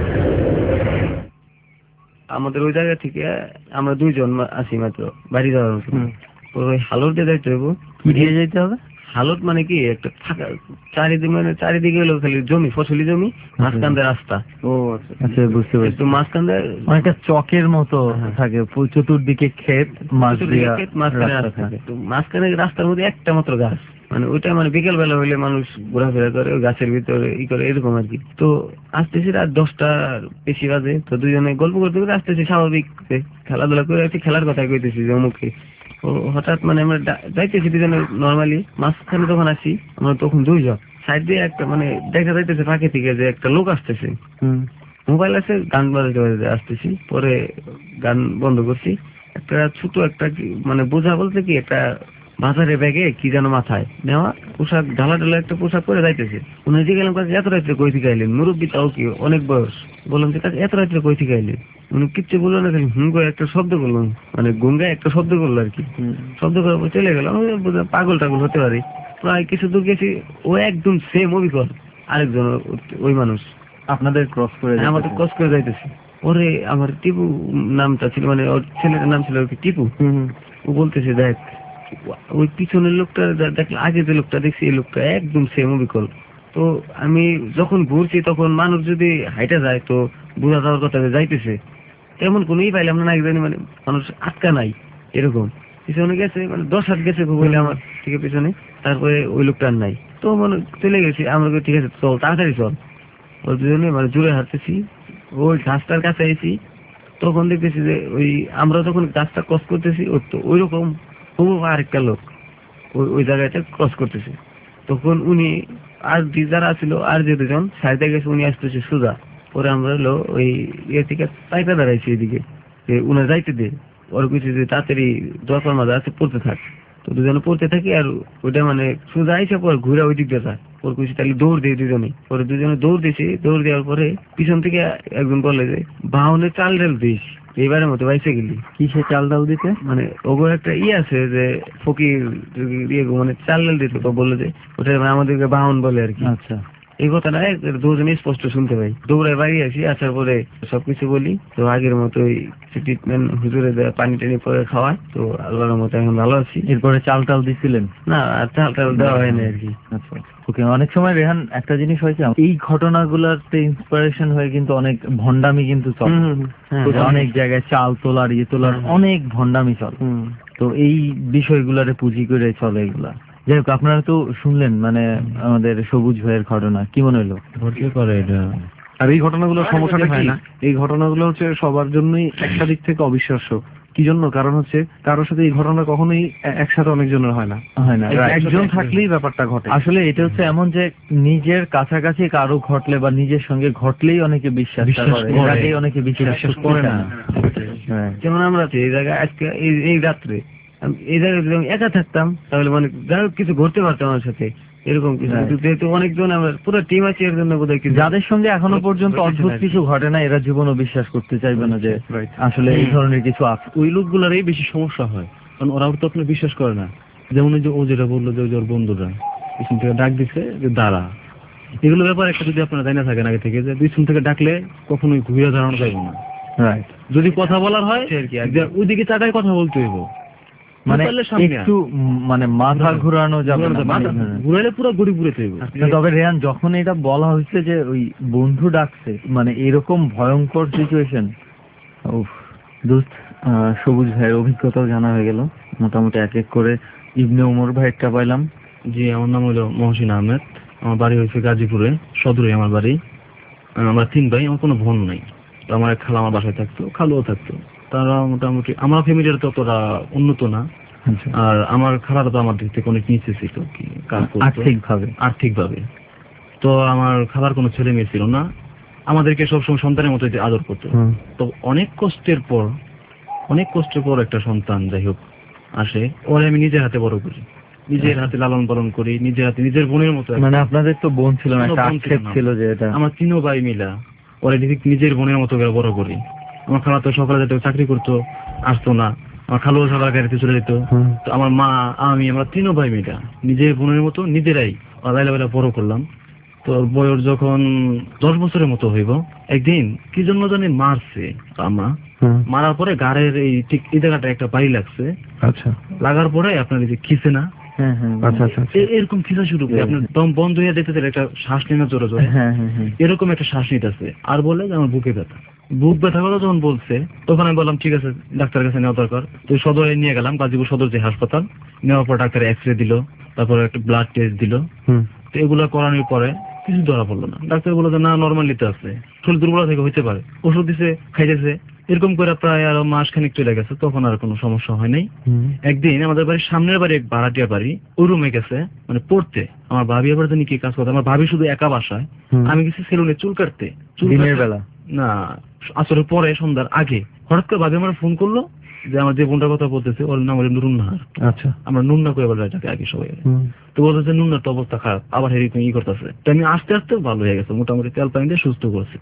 আমাদের ওই জায়গা থেকে আমরা দুইজন আসি মাত্র বাড়ি যাওয়ার মতো। ওই হালর দিয়ে যাইতে হবে। কি দিয়ে যেতে হবে? হালত মানে কি একটা ফাঁকা চারিদিকে, মানে চারিদিকে হলো খালি জমি, ফসলি জমি, মাঝখান দিয়ে রাস্তা। ও আচ্ছা, বুঝতে পারছি। তো মাঝখান দিয়ে অনেকটা চকের মতো থাকে, চতুর্দিকে ক্ষেত, মাছ দিয়ে মাঝখানে রাস্তা থাকে। তো মাঝখানে রাস্তার মধ্যে একটা মাত্র গাছ, মানে ওইটা মানে বিকেল বেলা হইলে মানুষ ঘোরাফেরা করে ওই গাছের ভিতরে ই করে এরকম আর কি। তো আসতেছি রাত দশটার বেশি বাজে। তো দুজনে গল্প করতে করতে আসতেছি, স্বাভাবিক খেলাধুলা করে একটু খেলার কথা কইতেছি যে অমুকে। হঠাৎ মানে আমরা যাইতেছি দুজনে নর্মালি, মাঝখানে তখন আসি আমরা, তখন দুইজন সাইড দিয়ে একটা মানে দেখা যাইতেছে ফাঁকে থেকে যে একটা লোক আসতেছে, মোবাইল আছে, গান বাজাতে বাজাতে আসতেছি। পরে গান বন্ধ করছি। একটা ছোট একটা মানে বোঝা বলতে কি একটা বাজারে ব্যাগে কি যেন মাথায় নেওয়া পোশাক, ঢালা ঢালা একটা পোশাক পরে যাইতেছে। উনি যে গেলাম কাছে, এত রাত্রে কই থেকে আইলেন? মুরব্বী তাও কি অনেক বয়স। বললাম যে কাছে এত রাত্রে কই থেকে আইলেন? উনি কিচ্ছু বললো না, খালি হুম করে একটা শব্দ করলো, মানে গঙ্গায় একটা শব্দ করলো আর কি। শব্দ করার পর চলে গেল। আমি পাগল টাগল হতে পারি। প্রায় কিছু দূর গেছি, ও একদম সেম অবিকল আরেকজন ওই মানুষ আপনাদের ক্রস করে, আমাদের ক্রস করে যাইতেছে। ওরে আমার টিপু নামটা ছিল, মানে ওর ছেলেটার নাম ছিল টিপু। ও বলতেছে দেখ ওই পিছনের লোকটা দেখলে, আগে যে লোকটা দেখছি এই লোকটা একদম সেম অবিকল। তো আমি যখন ঘুরছি তখন মানুষ যদি হাইটা যায় তো বোঝা যাওয়ার কথা যাইতেছে, তেমন কোনোই পাইলাম না। একজনই মানে মানুষ আটকা নাই এরকম। পিছনে গেছে মানে দশ হাত গেছে বলে আমার থেকে পিছনে, তারপরে ওই লোকটা আর নাই। তো মানে চলে গেছি আমরা, ঠিক আছে চল তাড়াতাড়ি চল। ওই দুজনে মানে জোরে হাঁটতেছি, ওই গাছটার কাছে এসেছি। তখন দেখতেছি যে ওই আমরা যখন গাছটা ক্রস করতেছি ওর তো ওই রকম আরেকটা লোক ওই ওই জায়গাটা ক্রস করতেছে। তখন উনি আর যারা ছিল আর যে দুজন সাইডে গেছে, উনি আসতেছে সোজা। পরে আমরা হলো ওই ইয়ে থেকে পাইপা দাঁড়াইছি এদিকে যে উনার যাইতে দে, ওর কিছু যে তাড়াতাড়ি দরকার মাঝে আছে পড়তে থাক। তো দুজনে পড়তে থাকি আর ওইটা মানে সোজা আইসা পর ঘুরে ওই দিক দিয়ে ওর কিছু তাহলে দৌড় দিয়ে দুজনে। পরে দুজনে দৌড় দিয়েছি। দৌড় দেওয়ার পরে পিছন থেকে একজন বলে যে বাহনের চাল ডাল দিস, এইবারের মতো বাইসে গেলি। কিসে চাল ডাল দিতে? মানে ওগুলো একটা ইয়ে আছে যে ফকির ইয়ে মানে চাল ডাল দিতে, তো বললো যে ওটা মানে আমাদেরকে বাহন বলে আর কি। আচ্ছা, এই কথাটা দুজনে স্পষ্ট শুনতে পাই। দৌড়ায় বাড়ি আসি, আসার পরে সবকিছু বলি। তো আগের মতোই ট্রিটমেন্ট হুজুরে পানি টানি পরে খাওয়ায়। তো আল্লাহর মতো এখন ভালো আছি। এরপরে চাল টাল দিছিলেন? না, চাল টাল দেওয়া হয়নি আর কি। আচ্ছা, ওকে। অনেক সময় রেহান একটা জিনিস হয়েছে, এই ঘটনাগুলোতে ইন্সপিরেশন হয়ে কিন্তু অনেক ভন্ডামি কিন্তু চলে। অনেক জায়গায় চাল তোলার ইয়ে তোলার অনেক ভন্ডামি চলে। তো এই বিষয়গুলারে পুঁজি করে চলে এগুলা। যাই হোক, আপনারা তো শুনলেন মানে আমাদের সবুজ ভাইয়ের ঘটনা, কি মনে হলো? ঘটলে করে এটা। আর এই ঘটনাগুলোর সমস্যাটা কি, এই ঘটনাগুলো হচ্ছে সবার জন্যই একটা দিক থেকে অবিশ্বাস্য। কি জন্য? কারণ হচ্ছে কারোর সাথে এই ঘটনা কখনোই একসাথে অনেকজনের হয় না, হয় না, একজন থাকলেই ব্যাপারটা ঘটে। আসলে এটা হচ্ছে এমন যে নিজের কাছাকাছি কারো ঘটলে বা নিজের সঙ্গে ঘটলেই অনেকে বিশ্বাস করে, এটাকেই অনেকে বিশ্বাস করে না। যেমন আমরা এই জায়গায় আজকে এই রাত্রে এই জায়গায় যদি আমি একা থাকতাম তাহলে মানে যাই হোক কিছু ঘটতে পারতাম আমার সাথে, এরকম কিছু। যেহেতু অনেকজন আমরা পুরো টিম আছে, এর জন্য বোধহয় যাদের সঙ্গে এখনো পর্যন্ত অদ্ভুত কিছু ঘটে না, এরা জীবনও বিশ্বাস করতে চাইবে না যে আসলে এই ধরনের কিছু আছে। ওই লোকগুলোরই বেশি সমস্যা হয়, কারণ ওরাও তো আপনার বিশ্বাস করে না। যেমন যে ও যেটা বললো যে ওর বন্ধুরা পিছন থেকে ডাক দিচ্ছে যে দাঁড়া, এগুলো ব্যাপার একটা যদি আপনারা জানা থাকেন আগে থেকে যে পিছন থেকে ডাকলে কখনোই ঘুরে দাঁড়ানো যাবে না। রাইট, যদি কথা বলার হয় ওইদিকে চাটায় কথা বলতে হইব, মানে পারলে সামনে আয়। একটু উম, মানে মাথা ঘুরানো যাবে না, মানে, হ্যাঁ। ঘুরাইলে পুরো গড়ি পুরে থাকবে। না, তবে রেহান যখন এটা বলা হয়েছে যে ওই বন্ধু ডাকছে, মানে এরকম ভয়ঙ্কর সিচুয়েশন, উফ দোস্ত, আহ, সবুজ ভাইয়ের অভিজ্ঞতাও জানা হয়ে গেল মোটামুটি এক এক করে। ইবনে উমর ভাইয়েরটা পাইলাম। জি, আমার নাম হলো মহসিন আহমেদ, আমার বাড়ি হয়েছে গাজীপুরে, সদরে আমার বাড়ি। আহ, আমরা তিন ভাই, আমার কোনো বোন নাই। তো আমার এক খালা আমার বাসায় থাকতো, খালুও থাকতো। তারা মোটামুটি আমার ফ্যামিলির ততটা উন্নত না, আচ্ছা, আর আমার খালারা তো আমার দিক থেকে অনেক নিচে ছিল, কি কাজ করতো আর্থিক ভাবে। আর্থিক ভাবে। তো আমার খালার কোনো ছেলে মেয়ে ছিল না, আমাদেরকে সবসময় সন্তানের মতো যে আদর করতো। তো অনেক কষ্টের পর অনেক কষ্টের পর একটা সন্তান যাই হোক আসে, ওরে আমি নিজের হাতে বড় করি, নিজের হাতে লালন পালন করি, নিজের হাতে নিজের বোনের মতো। মানে আপনাদের তো বোন ছিল না, কোনো একটা বোন ছিল আক্ষেপ না। ছিল যে এটা আমার তিনও ভাই মিলা ওরে ঠিক নিজের বোনের মতো করে বড় করি। আমার খালা তো সকালে যেত, চাকরি করতো, আসতো না। আমার খালু সকালে গাড়িতে চলে যেত। তো আমার মা, আমি, আমরা তিনও ভাই মিলা নিজের বোনের মতো নিজেরাই বেলা বেলা বড় করলাম। তো ওর বয়স যখন দশ বছরের মতো হইব, একদিন কি জন্য জানি মারছে আমা। মারার পরে গাড়ের এই ঠিক এই জায়গাটা একটা বাড়ি লাগছে। আচ্ছা, লাগার পরে আপনার এই যে খিসে না, হ্যাঁ হ্যাঁ আচ্ছা আচ্ছা এ- এরকম খিসা শুরু করে আপনার দম বন্ধ হয়ে যেতে একটা শ্বাস নিয়ে না জোরে জোরে, হ্যাঁ হ্যাঁ হ্যাঁ এরকম একটা শ্বাস নিতেছে। আর বলে যে আমার বুকে ব্যথা, বুক ব্যথা কথা যখন বলছে তখন আমি বললাম ঠিক আছে, ডাক্তারের কাছে নেওয়া দরকার। তো সদরে নিয়ে গেলাম, গাজীপুর সদর যে হাসপাতাল। নেওয়ার পর ডাক্তার এক্স রে দিল, তারপরে একটা ব্লাড টেস্ট দিল। তো এগুলো করানোর পরে কিছু ধরা পড়লো না। ডাক্তার বললো যে না, নর্মালিতে আছে, শরীর দুর্বলতা থেকে হইতে পারে। ওষুধ দিছে, খাইতেছে। এরকম করে প্রায় আরো মাস খানিক চলে গেছে, তখন আর কোনো সমস্যা হয় নাই। একদিন আমাদের বাড়ির সামনের বাড়ি, এক ভাড়াটিয়া বাড়ি, ওই রুমে গেছে মানে পড়তে। আমার ভাবি আবার জানি কি কাজ করতে, আমার ভাবি শুধু একা বাসায়, আমি গেছি সেলুনে চুল কাটতে। চুল দিনের কাটতে- বেলা? না, আসরের পরে, সন্ধ্যার আগে। হঠাৎ করে ভাবি আমার ফোন করলো যে আমার যে বোনটার কথা বলতেছে, ওর নাম হলো নুরুন নাহার। আচ্ছা, আমরা নুন্না করে বলে এটাকে আগে সবাই। তো বলতেছে নুন্নার তো অবস্থা খারাপ, আবার এরকম ই করতেছে। তো আমি আস্তে আস্তে ভালো হয়ে গেছে, মোটামুটি তেল পানি দিয়ে সুস্থ করছে।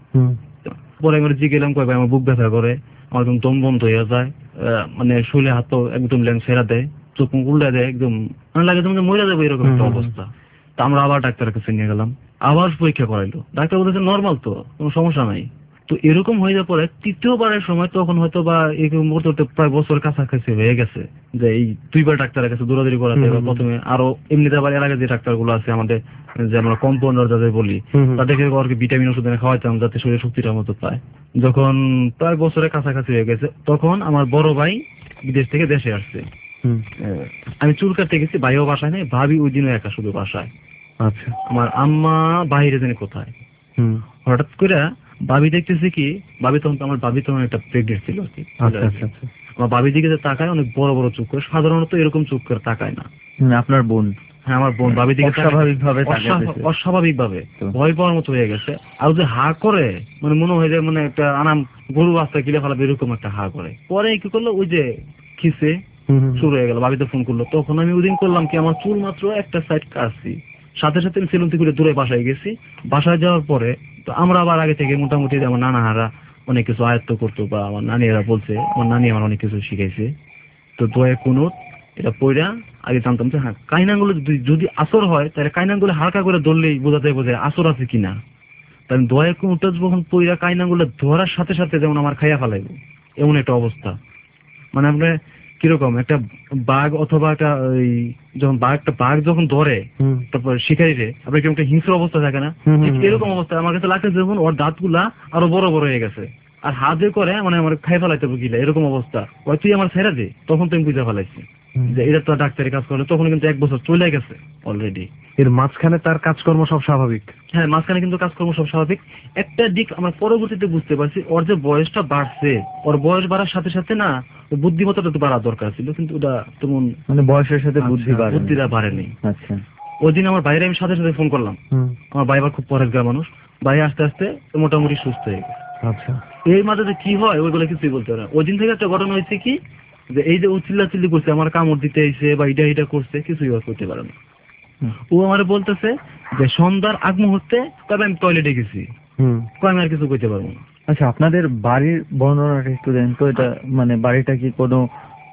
পরে আমি জিজ্ঞেস গেলাম, কয় ভাই আমার বুক ব্যথা করে, আমার একদম দম বন্ধ হয়ে যায়, আহ, মানে শরীরে হাত তো একদম ল্যাং ছেড়া দেয়, চোখ মুখ উল্টা দেয়, একদম মানে লাগে তুমি মরে যাবে এরকম একটা অবস্থা। তো আমরা আবার ডাক্তারের কাছে নিয়ে গেলাম, আবার পরীক্ষা করাইলো। ডাক্তার বলেছে নর্মাল, তো কোনো সমস্যা নাই। তো এরকম হয়ে যাওয়ার পরে তৃতীয়বারের সময় তখন হয়তো বা এরকম করতে করতে প্রায় বছর কাছাকাছি হয়ে গেছে, যে এই দুইবার ডাক্তারের কাছে দৌড়াদৌড়ি করাতে। প্রথমে আরো এমনিতে আবার এর আগে যে ডাক্তার গুলো আছে আমাদের, যে আমরা কম্পাউন্ডার যাদের বলি, তাদেরকে আর কি ভিটামিন ওষুধ এনে খাওয়াইতাম যাতে শরীরে শক্তিটা মতো পায়। যখন প্রায় বছরের কাছাকাছি হয়ে গেছে, তখন আমার বড় ভাই বিদেশ থেকে দেশে আসছে। আমি চুল কাটতে গেছি, ভাইও বাসায় নেই, ভাবি ওই দিনও একা শুধু বাসায়। আচ্ছা, আমার আম্মা বাইরে জানি কোথায়। হঠাৎ করে ভাবি দেখতেছে কি, ভাবি তখন আমার ভাবি তখন একটা প্রেগনেন্ট ছিল আর কি। আচ্ছা আচ্ছা আচ্ছা। আমার ভাবির দিকে যে তাকায়, অনেক বড় বড় চোখ করে, সাধারণত এরকম চোখ করে তাকায় না। মানে আপনার বোন? হ্যাঁ, আমার বোন ভাবির দিকে অস্বাভাবিক ভাবে অস্বাভাবিক ভাবে তো। ভয় পাওয়ার মতো হয়ে গেছে। আর যে হা করে, মানে মনে হয় যে মানে একটা আনাম গরু রাস্তায় কিলে ফেলাবে এরকম একটা হা করে। পরে কি করলো, ওই যে খিসে শুরু হয়ে গেল, ভাবিতে ফোন করলো। তখন আমি ওই দিন করলাম কি, আমার চুল মাত্র একটা সাইড কাটছি, সাথে সাথে আমি সেলুন থেকে দূরে বাসায় গেছি। বাসায় যাওয়ার পরে তো আমরা আবার আগে থেকে মোটামুটি আমার নানাহারা অনেক কিছু আয়ত্ত করতো, বা আমার নানিরা বলছে, আমার নানি আমার অনেক কিছু শিখাইছে। তো দোয়া কুনুত এটা পড়া আগে জানতাম যে হ্যাঁ, কাইনাঙ্গুলো যদি যদি আসর হয় তাহলে কাইনাঙ্গুলো হালকা করে ধরলেই বোঝাতে বোঝায় আসর আছে কিনা। তাই দোয়া কুনুতটা যখন পড়া কাইনাঙ্গুলো ধরার সাথে সাথে যেমন আমার খাইয়া ফেলাইব, এমন একটা অবস্থা। মানে আপনি কিরকম একটা বাঘ অথবা একটা ওই যখন বাঘ একটা বাঘ যখন ধরে তারপর শিকারিরে আপনার কিরকম একটা হিংস্র অবস্থা থাকে না, ঠিক এরকম অবস্থা আমার কাছে লাগছে। যখন ওর দাঁতগুলা আরো বড় বড় হয়ে গেছে, আর হাত যে করে মানে আমার খাই ফেলাইতে গিলা এরকম অবস্থা। ওই তুই আমার ছেড়ে দে, তখন তুমি বুঝে ফেলাইছি যে এটা তো ডাক্তারি কাজ করে। তখন কিন্তু এক বছর চলে গেছে অলরেডি। এর মাঝখানে তার কাজকর্ম সব স্বাভাবিক? হ্যাঁ, মাঝখানে কিন্তু কাজকর্ম সব স্বাভাবিক। একটা দিক আমরা পরবর্তীতে বুঝতে পারছি, ওর যে বয়সটা বাড়ছে, ওর বয়স বাড়ার সাথে সাথে না বুদ্ধিমত্তাটা তো বাড়া দরকার ছিল, কিন্তু ওটা তেমন মানে বয়সের সাথে বুদ্ধি বাড়ে, বুদ্ধিটা বাড়েনি। আচ্ছা, ওই দিন আমার বাইরে আমি সাথে সাথে ফোন করলাম। আমার ভাই আবার খুব পরেশগার মানুষ, ভাই আস্তে আস্তে মোটামুটি সুস্থ হয়ে গেছে। আচ্ছা, এর মাঝে যে কি হয় ওইগুলো কিছুই বলতে পারে না। ওই দিন থেকে একটা ঘটনা হয়েছে কি, যে এই যে ও চিল্লা চিল্লি করছে, আমার কামড় দিতে এসে বা এটা এটা করছে, কিছুই আর করতে পারে না। ও আমার বলতেছে যে সন্ধ্যার আগ মুহূর্তে তবে আমি টয়লেটে গেছি, আমি আর কিছু করতে পারবো না। আচ্ছা, আপনাদের বাড়ির বর্ণনাটা একটু দেন তো। এটা মানে বাড়িটা কি কোনো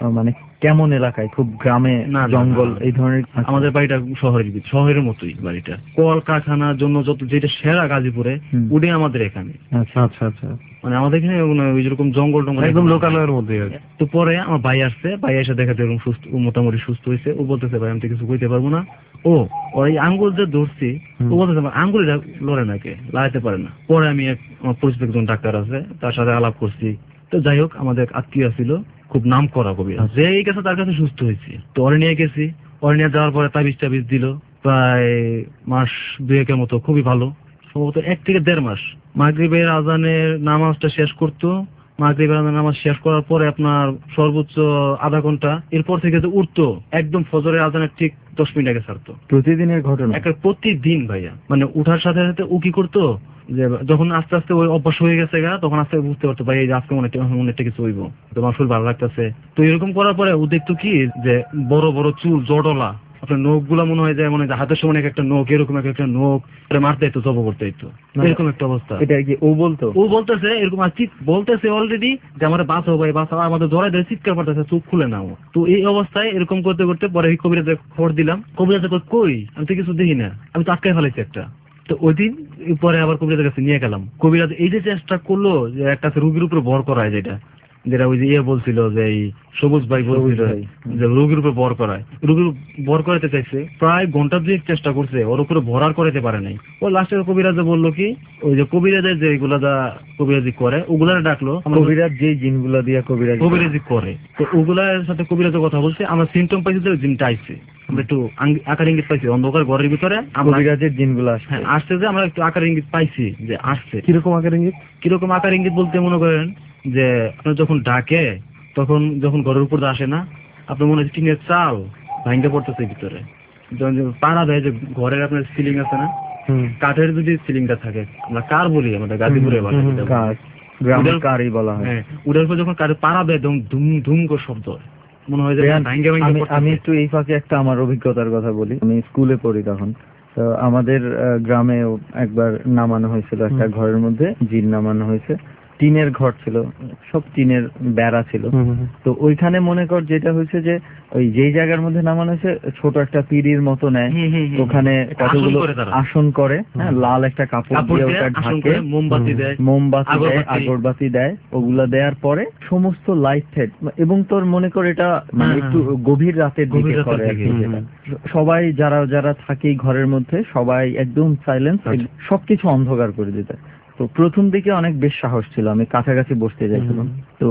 আহ, মানে কেমন এলাকায়, খুব গ্রামে, না, না, জঙ্গল না। এই ধরনের? আমাদের বাড়িটা শহরের ভিতর, শহরের মতোই বাড়িটা, কলকারখানার জন্য যত যেটা সেরা গাজীপুরে হুম। ওটাই আমাদের এখানে। আচ্ছা আচ্ছা আচ্ছা, মানে আমাদের এখানে মানে ওই যেরকম জঙ্গল টঙ্গল একদম এখানে নাই। লোকালয়ের মধ্যে আর কি। তো পরে আমার ভাই আসছে, ভাই এসে দেখাতে এরকম সুস্থ, ও মোটামুটি সুস্থ হয়েছে। ও বলতেছে ভাই আমি তো কিছু কইতে পারবো না। ও ওর এই আঙ্গুল যে ধরছি, ও বলতেছে আঙ্গুল লড়ে নাকি, লাগাইতে পারে না। পরে আমি এক আমার পরিচিত একজন ডাক্তার আছে, তার সাথে আলাপ করছি। তো যাই হোক, আমাদের আত্মীয় ছিল, খুব নাম করা কবি, যে এই কাছে তার কাছে সুস্থ হয়েছে। তো ওরে নিয়ে গেছি, ওরে নিয়ে যাওয়ার পরে তাবিজ টাবিজ দিল, প্রায় মাস দুয়েকের মতো, খুবই ভালো, সম্ভবত এক থেকে দেড় মাস। মাগরিবের আজানের নামাজটা শেষ করতো, মাগরিবের আজানের নামাজ শেষ করার পরে আপনার সর্বোচ্চ আধা ঘন্টা, এরপর থেকে যে উঠতো একদম ফজরের আজানের ঠিক দশ মিনিট আগে ছাড়তো। প্রতিদিনের ঘটনা? একটা প্রতিদিন ভাইয়া, মানে উঠার সাথে সাথে ও কি করতো, যে যখন আস্তে আস্তে ওই অভ্যাস হয়ে গেছে গা, তখন আস্তে আস্তে বুঝতে পারতো ভাই এই যে আজকে মনে একটা মনে একটা কিছু হইব, তোমার শরীর ভালো লাগতেছে। তো এরকম করার পরে ও দেখতো কি, যে বড় বড় চুল, জটলা, আপনার নখ গুলা মনে হয় যে মনে হয় হাতের সমান একটা নখ, এরকম একটা নখ মারতে হইতো, জব করতে হইতো, এরকম একটা অবস্থা। এটা কি ও বলতো? ও বলতেছে এরকম, আর চিৎ বলতেছে অলরেডি যে আমার বাঁচাও ভাই বাঁচাও, আমাদের জড়াই ধরে চিৎকার করতেছে, চোখ খুলে নাও। তো এই অবস্থায় এরকম করতে করতে পরে কবিরাজের খবর দিলাম। কবিরাজ কই, আমি তো কিছু দেখি না, আমি তো আটকায় ফেলাইছি একটা। তো ওই দিন পরে আবার কবিরাজের কাছে নিয়ে গেলাম। কবিরাজ এই যে চেষ্টা করলো যে একটা রোগীর উপরে ভর করায়, যেটা যেটা ওই যে ইয়ে বলছিল, যে এই সবুজ ভাই বলছিল যে রোগীর উপরে ভর করায়, রোগীর ভর করাতে চাইছে, প্রায় ঘন্টা দুয়েক চেষ্টা করছে, ওর উপরে ভরার করাতে পারে নাই। ও লাস্টে কবিরাজে বললো কি, ওই যে কবিরাজের যে এগুলা যা কবিরাজি করে ওগুলার ডাকলো। কবিরাজ যে জিনগুলা দিয়া কবিরাজ কবিরাজি করে, তো ওগুলার সাথে কবিরাজের কথা বলছে। আমরা সিমটম পাইছি যে জিনটা আইছে, আমরা একটু আঙ্গি- আকার ইঙ্গিত পাইছি অন্ধকার ঘরের ভিতরে আমরা, কবিরাজের জিনগুলো আসছে। হ্যাঁ আসছে, যে আমরা একটু আকার ইঙ্গিত পাইছি যে আসছে। কিরকম আকার ইঙ্গিত? কিরকম আকার ইঙ্গিত বলতে মনে করেন যে আপনার যখন ডাকে, তখন যখন ঘরের উপর আসে না, আপনার মনে হচ্ছে টিনের চাল ভাঙ্গে পড়তেছে ভিতরে, যখন যে পাড়া দেয়, যে ঘরের আপনার সিলিং আছে না, কাঠের যদি সিলিংটা থাকে, আমরা কার বলি আমাদের গাজীপুরে বলে, কার, গ্রামের কারই বলা হয়। হ্যাঁ ওটার উপর যখন কাঠের পাড়া দেয়, তখন ধুম ধুম করে শব্দ হয়, মনে হয় যে রেহান, ভাঙ্গে ভাঙ্গে আমি- পড়তেছে। আমি একটু এই ফাঁকে একটা আমার অভিজ্ঞতার কথা বলি। আমি স্কুলে পড়ি তখন, তো আমাদের আহ, গ্রামেও একবার নামানো হয়েছিল একটা ঘরের মধ্যে, জিন নামানো হয়েছে। টিনের ঘর ছিল, সব টিনের বেড়া ছিল। তো ওইখানে মনে কর যেটা হয়েছে যে ওই যেই জায়গার মধ্যে নামানো হয়েছে, ছোট একটা পিঁড়ির মতো নেয়, হুম, হুম, হুম, ওখানে একটা আসন কতগুলো করে তারা। আসন করে, হ্যাঁ, লাল একটা কাপড় কাপড় দিয়ে দিয়ে ওটা আসন ঢাকে, করে, মোমবাতি দেয়, মোমবাতি দেয়, আগরবাতি। আগরবাতি দেয়। ওগুলা দেওয়ার পরে সমস্ত লাইট ফাইট, এবং তোর মনে কর এটা মানে হ্যাঁ, একটু হ্যাঁ। গভীর রাতের গভীর দিকে রাতের করে আর কি দিকে, যেটা। সবাই যারা যারা থাকে এই ঘরের মধ্যে, সবাই একদম সাইলেন্স, সবকিছু অন্ধকার করে দিতে। তো প্রথম দিকে অনেক বেশ সাহস ছিল, আমি কাছাকাছি বসতে যাইছিলাম। তো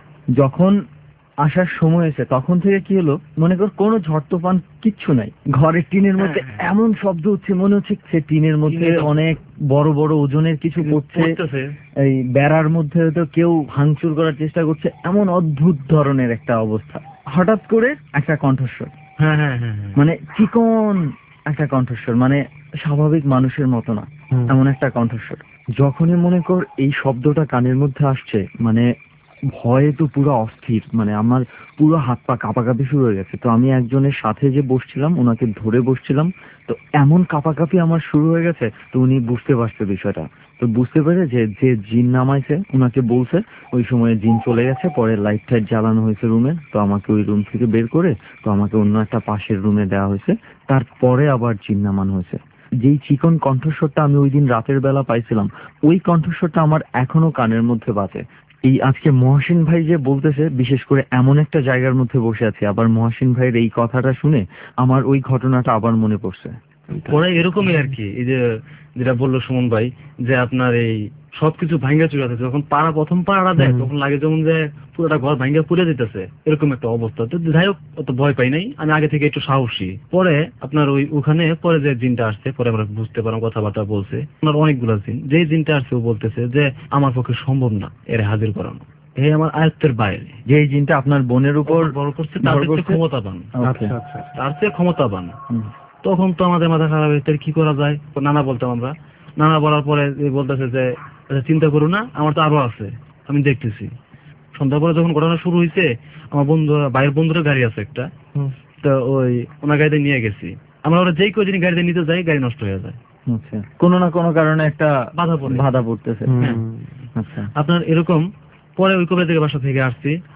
যখন আসার সময় এসে, তখন থেকে কি হলো, মনে কর কোনো ঝড় তুফান কিচ্ছু নাই, ঘরের টিনের মধ্যে এমন শব্দ হচ্ছে, মনে হচ্ছে সে টিনের মধ্যে অনেক বড় বড় ওজনের কিছু পড়ছে, পড়তেছে। এই বেড়ার মধ্যে হয়তো কেউ ভাঙচুর করার চেষ্টা করছে, এমন অদ্ভুত ধরনের একটা অবস্থা। হঠাৎ করে একটা কণ্ঠস্বর, হ্যাঁ হ্যাঁ হ্যাঁ হ্যাঁ। মানে চিকন একটা কণ্ঠস্বর, মানে স্বাভাবিক মানুষের মতো না, এমন একটা কণ্ঠস্বর। যখনই মনে কর এই শব্দটা কানের মধ্যে আসছে, মানে ভয়ে তো পুরো অস্থির, মানে আমার পুরো হাত পা কাঁপাকাঁপি শুরু হয়ে গেছে। তো আমি একজনের সাথে যে বসছিলাম, ওনাকে ধরে বসছিলাম, তো এমন কাঁপাকাঁপি আমার শুরু হয়ে গেছে। তো উনি বুঝতে পারছে বিষয়টা, তো বুঝতে পেরে যে যে জিন নামাইছে ওনাকে বলছে, ওই সময় জিন চলে গেছে। পরে লাইট টাইট জ্বালানো হয়েছে রুমে, তো আমাকে ওই রুম থেকে বের করে তো আমাকে অন্য একটা পাশের রুমে দেওয়া হয়েছে। তারপরে আবার জিন নামানো হয়েছে। যেই চিকন কণ্ঠস্বরটা আমি ওই দিন রাতের বেলা পাইছিলাম, ওই কণ্ঠস্বরটা আমার এখনো কানের মধ্যে বাজে। এই আজকে মহসিন ভাই যে বলতেছে, বিশেষ করে এমন একটা জায়গার মধ্যে বসে আছি, আবার মহসিন ভাইয়ের এই কথাটা শুনে আমার ওই ঘটনাটা আবার মনে পড়ছে। ওরা এরকমই আর কি, এই যে যেটা বললো সুমন ভাই, যে আপনার এই সবকিছু ভাঙ্গা চুরে আছে, যখন পাড়া প্রথম পাড়া দেয়, তখন লাগে যেমন যে পুরোটা ঘর ভাঙ্গা পুড়ে দিতেছে, এরকম একটা অবস্থা। তো যাই হোক, অত ভয় পাই নাই, আমি আগে থেকে একটু সাহসী। পরে আপনার ওই ওখানে পরে যে জিনটা আসছে, পরে আমরা বুঝতে পারলাম, কথাবার্তা বলছে আপনার অনেকগুলো জিন। যে জিনটা আসছে ও বলতেছে যে আমার পক্ষে সম্ভব না এর হাজির করানো, এই আমার আয়ত্তের বাইরে। যে জিনটা আপনার বোনের উপর বড় করছে, তার চেয়ে ক্ষমতাবান, আচ্ছা আচ্ছা তার চেয়ে ক্ষমতাবান। হুম। তখন তো আমাদের মাথা খারাপ হয়েছে, কি করা যায়। তো নানা বলতাম আমরা, নানা বলার পরে এ বলতেছে যে আচ্ছা, চিন্তা করো না, আমার তো আরো আছে, আমি দেখতেছি। সন্ধ্যার পরে যখন ঘটনা শুরু হয়েছে, আমার বন্ধু ভাইয়ের বন্ধুরা গাড়ি আছে একটা, তো ওই ওনার গাড়িতে নিয়ে গেছি আমরা। ওরা যেই কদিন গাড়িতে নিতে যাই, গাড়ি নষ্ট হয়ে যায়, আচ্ছা, কোনো না কোনো কারণে একটা বাধা পড়ে। বাধা পড়তেছে। হ্যাঁ। আচ্ছা, আপনার এরকম পরে ওই কবে থেকে বাসা থেকে আসছি,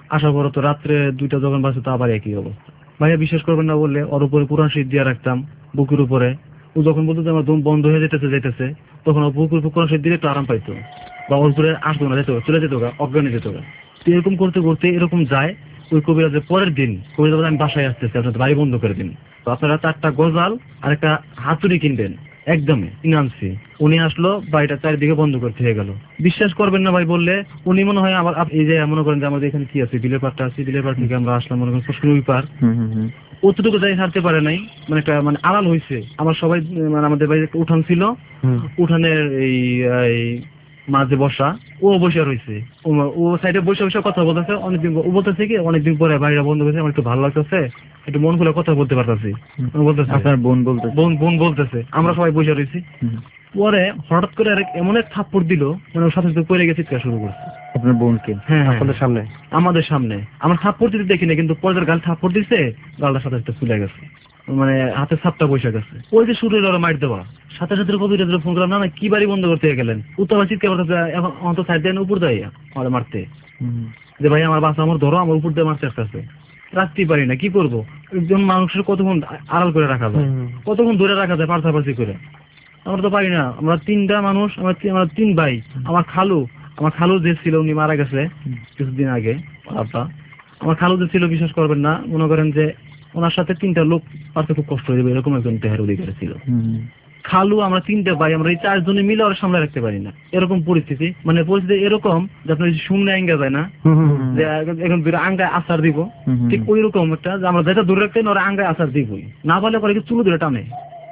আসার পরে তো রাত্রে দুইটা যখন বাজে তো আবার একই অবস্থা। ভাইয়া বিশ্বাস করবেন না বললে ওর উপরে কোরআন শরীফ দিয়ে রাখতাম বুকের উপরে। ও যখন বলতো যে আমার দম বন্ধ হয়ে যেতেছে যেতেছে তখন ও বুকের উপর কোরআন শরীফ দিলে একটু আরাম পাইতো, বা ওর উপরে আসতো না, যেত চলে যেত অজ্ঞানে যেত। তো এরকম করতে করতে এরকম যায়। ওই কবিরাজের পরের দিন কবিরাজ বলে আমি বাসায় আসতেছি, আপনার বাড়ি বন্ধ করে দিন, তো আপনারা চারটা গজাল আর একটা হাতুড়ি কিনবেন, একদমই কিনে আনছি। উনি আসলো, বাড়িটা চারিদিকে বন্ধ করতে হয়ে গেল। বিশ্বাস করবেন না ভাই বললে, উনি মনে হয় আমার এই যে মনে করেন যে আমাদের এখানে কি আছে বিলের পাড়টা আছে, বিলের পাড় থেকে আমরা আসলাম মনে করেন পুষ্করী পার, অতটুকু যাই হারতে পারে নাই, মানে একটা মানে আড়াল হয়েছে। আমার সবাই মানে আমাদের বাড়িতে একটা উঠান ছিল, উঠানের এই মাঝে বসা, ও বসে রয়েছে, ও সাইডে বসে বসে কথা বলতেছে। অনেকদিন ও বলতেছে কি অনেকদিন পরে বাড়িটা বন্ধ করেছে, আমার একটু ভালো লাগতেছে, একটু মন খুলে কথা বলতে পারতেছি। বলতেছে আপনার বোন বলতেছে বোন বোন বলতেছে আমরা সবাই বসে রয়েছি। পরে হঠাৎ করে আরেক এমন এক থাপ্পড় দিল, মানে ওর সাথে সাথে পড়ে গিয়ে চিৎকার শুরু করছে। আপনার বোনকে? হ্যাঁ, আপনাদের সামনে? আমাদের সামনে। আমার থাপ্পড় দিতে দেখি না, কিন্তু পরের গাল থাপ্পড় দিচ্ছে, গালটার সাথে সাথে ফুলে গেছে, মানে হাতে ছাপটা বসে গেছে। ওই যে শুরু হলো মাইর দেওয়া, সাথে সাথে কবিরাজের ফোন করলাম, না না কি বাড়ি বন্ধ করতে গেলেন, উত্তর চিৎকার করতেছে, এখন অন্ত সাইড দেন উপর দেয় আমার মারতে, যে ভাই আমার বাচ্চা আমার ধরো, আমার উপর দিয়ে মারতে আসতেছে। রাখতেই পারি না, কি করবো? একজন মানুষের কতক্ষণ আড়াল করে রাখা যায়, কতক্ষণ ধরে রাখা যায় পার্থাপার্সি করে? আমরা তো পারি না। আমরা তিনটা মানুষ, আমরা আমরা তিন ভাই। আমার খালু আমার খালু যে ছিল উনি মারা গেছে কিছুদিন আগে। আপা আমার খালু যে ছিল, বিশ্বাস করবেন না, মনে করেন যে ওনার সাথে তিনটা লোক পারতে খুব কষ্ট হয়ে যাবে, এরকম একজন দেহের অধিকারী ছিল খালু। আমরা তিনটা ভাই, আমরা এই চারজনে মিলে ওরা সামনে রাখতে পারি না, এরকম পরিস্থিতি। মানে পরিস্থিতি এরকম যে আপনার শূন্য আঙ্গা যায় না, যে এখন আঙ্গায় আচার দিব, ঠিক ওই রকম একটা, যে আমরা যেটা দূরে রাখতে ওরা আঙ্গায় আচার দিবই, না পারলে পরে চুলো ধরে টানে।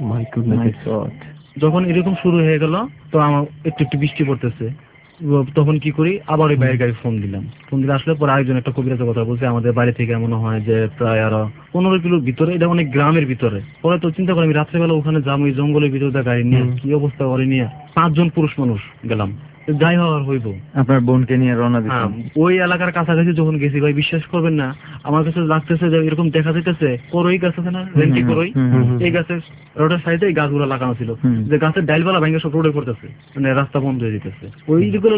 যখন এরকম শুরু হয়ে গেল, তো আমার একটু একটু বৃষ্টি পড়তেছে, তখন কি করি, আবার ওই বাইরের গাড়ি ফোন দিলাম। ফোন দিলে আসলে পরে আরেকজন একটা কবিরাজের কথা বলছে, আমাদের বাড়ি থেকে মনে হয় যে প্রায় আরো পনেরো কিলোর ভিতরে, এটা অনেক গ্রামের ভিতরে। পরে তো চিন্তা করি আমি রাত্রেবেলা ওখানে যাবো, ওই জঙ্গলের ভিতরে গাড়ি নিয়ে, কি অবস্থা করে নিয়ে, পাঁচজন পুরুষ মানুষ গেলাম, যাই হওয়ার হইব। আপনার বোনকে নিয়ে রওনা দিলাম। ওই এলাকার কাছাকাছি যখন গেছি ভাই, বিশ্বাস করবেন না, আমার কাছে লাগতেছে যে এরকম দেখা যাইতেছে করই গাছ আছে না, রেঞ্চি করই, এই গাছের রোডের সাইডে এই গাছগুলো লাগানো ছিল, যে গাছের ডাইলবেলা ভেঙে সব রোডে পড়তেছে, মানে রাস্তা বন্ধ হয়ে যেতেছে। ওই যেগুলো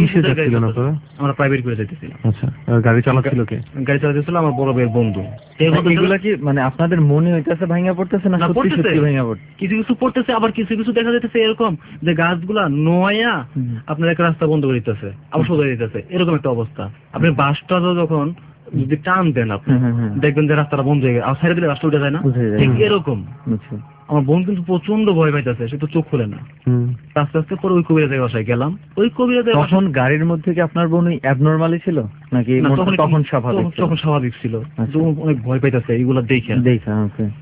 আমরা প্রাইভেট করে যেতেছিলাম। আচ্ছা, গাড়ি চালাচ্ছিল কে? গাড়ি চালাতেছিল আমার বড় ভাইয়ের বন্ধু। এগুলা কি মানে আপনাদের মনে হইতেছে ভাঙা পড়তেছে না সত্যি সত্যি ভাঙা পড়ছে? কিছু কিছু পড়তেছে, আবার কিছু কিছু দেখা যাইতেছে এরকম যে গাছগুলা নোয়া আপনার একটা রাস্তা বন্ধ করে দিতেছে, আবার সোজা দিতেছে, এরকম একটা অবস্থা। আপনি বাসটা যখন যদি টান দেন আপনি দেখবেন যে রাস্তাটা বন্ধ হয়ে গেছে, আর সাইডে দিলে রাস্তা উঠে যায় না, ঠিক এরকম। আমার বোন কিন্তু প্রচন্ড ভয় পাইতেছে, সে তো চোখ খুলে না। আস্তে আস্তে পরে ওই কবিরাজের বাসায় গেলাম। ওই কবিরাজের তখন গাড়ির মধ্যে কি আপনার বোন অ্যাবনরমালি ছিল নাকি তখন স্বাভাবিক? তখন স্বাভাবিক ছিল, অনেক ভয় পাইতেছে এইগুলা দেখে দেখে।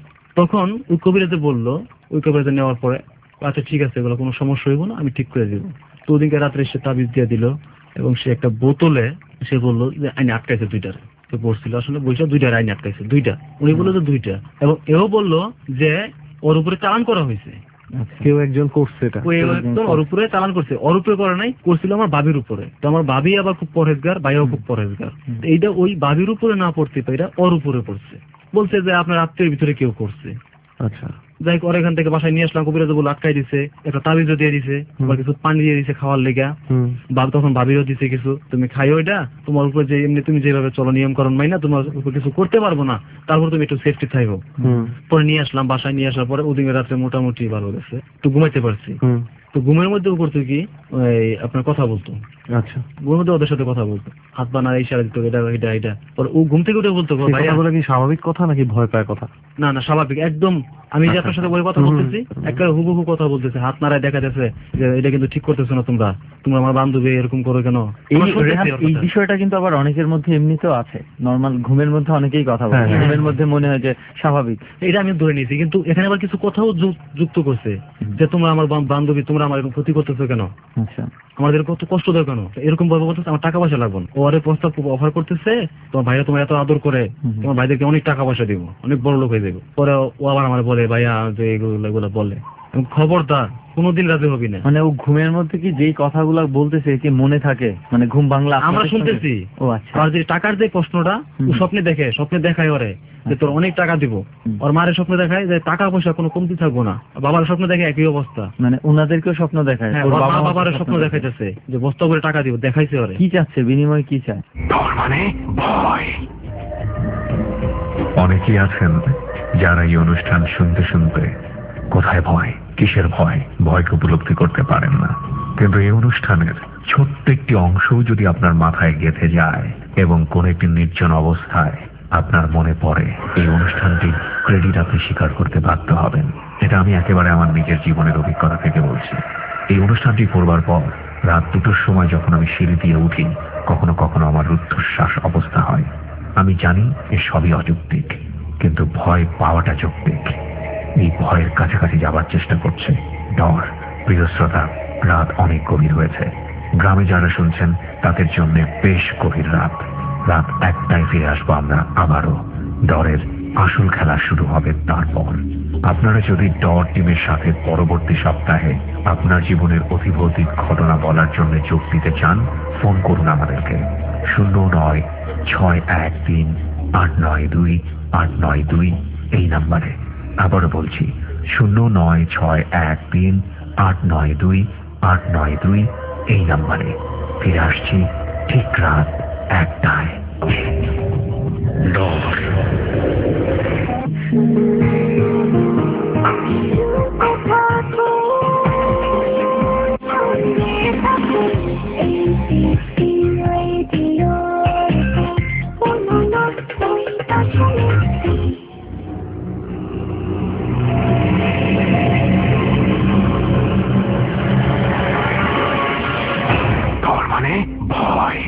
তখন ওই কবিরাজে বললো, ওই কবিরাজে নেওয়ার পরে আচ্ছা ঠিক আছে, এগুলো কোনো সমস্যা হইব না, আমি ঠিক করে দিব। তো ওদিনকে রাত্রে সে তাবিজ দিয়ে দিল, এবং সে একটা বোতলে সে বললো যে আইনে আটকাইছে দুইটার। সে বসছিল আসলে বসে দুইটার আইনে আটকাইছে, দুইটা। উনি বললো যে দুইটা, এবং এও বললো যে ওর উপরে চালান করা হয়েছে, কেউ একজন করছে এটা, ওর উপরে চালান করছে। ওর উপরে করে নাই, করছিল আমার বাবির উপরে। তো আমার বাবি আবার খুব পরহেজগার, ভাইও খুব পরহেজগার। এইটা ওই বাবির উপরে না পড়তে পারে, ওর উপরে পড়ছে। বলছে যে আপনার আত্মীয়ের ভিতরে কেউ করছে। আচ্ছা, যাই হোক, এখান থেকে বাসায় নিয়ে আসলাম, কবিরাজ বলে আটকাই দিছে, একটা তাবিজও দিয়ে দিছে, আবার কিছু পানি দিয়ে দিছে খাওয়ার লেগা। বাবা তখন ভাবিও দিছে কিছু, তুমি খাইও এটা, তোমার উপরে যে এমনি তুমি যেভাবে চলো নিয়ম কারণ মাই না, তোমার উপর কিছু করতে পারবো না, তারপর তুমি একটু সেফটি থাকবো। পরে নিয়ে আসলাম, বাসায় নিয়ে আসার পরে ওদিকে রাত্রে মোটামুটি ভালো গেছে, একটু ঘুমাইতে পারছি। তো ঘুমের মধ্যে করতো কি, ওই আপনার কথা বলতো। আচ্ছা, ঘুমের মধ্যে ওদের সাথে কথা বলতো, হাত বানা ইশারা দিত, এটা এটা এটা। পরে ও ঘুম থেকে উঠে বলতো, ভাইয়া কি স্বাভাবিক কথা নাকি ভয় পায় কথা? না না, স্বাভাবিক একদম। আমি যে আপনার সাথে বলে কথা বলতেছি, একটা হুবহু কথা বলতেছে, হাত নাড়ায় দেখা যাচ্ছে যে এটা কিন্তু ঠিক করতেছো না তোমরা, তোমরা আমার বান্ধবী এরকম করো কেন? এই বিষয়টা কিন্তু আবার অনেকের মধ্যে এমনিতেও আছে, নর্মাল ঘুমের মধ্যে অনেকেই কথা বলে, ঘুমের মধ্যে মনে হয় যে স্বাভাবিক। এটা আমি ধরে নিয়েছি, কিন্তু এখানে আবার কিছু কথাও যুক্ত করছে, যে তোমরা আমার বান্ধবী, তোমরা আমার এরকম ক্ষতি করতেছো কেন? আচ্ছা, আমাদের কত কষ্ট দেয় কেন? এরকম ভাবে বলতেছে আমার টাকা পয়সা লাগবে। ওরে প্রস্তাব অফার করতেছে, তোমার ভাইয়া তোমার এত আদর করে, তোমার ভাইদেরকে অনেক টাকা পয়সা দিব, অনেক বড় লোক হয়ে যাবে। পরে ও আবার আমার বলে ভাইয়া যে এগুলো এগুলো বলে, খবরদার কোনোদিন রাজি হবি না। মানে ও ঘুমের মধ্যে কি যেই কথাগুলো বলতেছে কি মনে থাকে, মানে ঘুম বাংলা আমরা শুনতেছি। ও আচ্ছা। আর যে টাকার যে প্রশ্নটা ও স্বপ্নে দেখে, স্বপ্নে দেখায় ওরে যে তোর অনেক টাকা দিব, ওর মায়ের স্বপ্নে দেখায় যে টাকা পয়সা কোনো কমতি থাকবো না, বাবার স্বপ্নে দেখে একই অবস্থা। মানে ওনাদেরকেও স্বপ্ন দেখায়, হ্যাঁ, ওর ওর মা বাবা বাবার স্বপ্ন দেখাইতেছে যে বস্তা করে টাকা দিব, দেখাইছে ওরে। কি চাচ্ছে, বিনিময় কি চায়? ডর মানে ভয়। অনেকেই আছেন যারা এই অনুষ্ঠান শুনতে শুনতে কোথায় ভয়, কিসের ভয়, ভয়কে উপলব্ধি করতে পারেন না। কিন্তু এই অনুষ্ঠানের ছোট্ট একটি অংশও যদি আপনার মাথায় গেঁথে যায় এবং কোন একটি নির্জন অবস্থায় আপনার মনে পড়ে, এই অনুষ্ঠানটির ক্রেডিট আপনি স্বীকার করতে বাধ্য হবেন। এটা আমি একেবারে আমার নিজের জীবনের অভিজ্ঞতা থেকে বলছি। এই অনুষ্ঠানটি করবার পর রাত দুটোর সময় যখন আমি সিঁড়ি দিয়ে উঠি, কখনো কখনো আমার রুদ্ধশ্বাস অবস্থা হয়। আমি জানি এ সবই অযৌক্তিক, কিন্তু ভয় পাওয়াটা যৌক্তিক। এই ভয়ের কাছাকাছি যাবার চেষ্টা করছে ডর। প্রিয় শ্রোতা, রাত অনেক গভীর হয়েছে। গ্রামে যারা শুনছেন তাদের জন্য বেশ গভীর রাত। রাত একটায় ফিরে আসবো আমরা আবারও। ডরের আসল খেলা শুরু হবে তারপর। আপনারা যদি ডর টিমের সাথে পরবর্তী সপ্তাহে আপনার জীবনের অতিভৌতিক ঘটনা বলার জন্য যোগ দিতে চান, ফোন করুন আমাদেরকে শূন্য নয় ছয় এক তিন আট নয় দুই আট নয় দুই এই নাম্বারে। আবারও বলছি শূন্য নয় ছয় এক তিন আট নয় দুই আট নয় দুই এই নাম্বারে। ফিরে আসছি ঠিক রাত একটায়। ডর। মানে ভয়।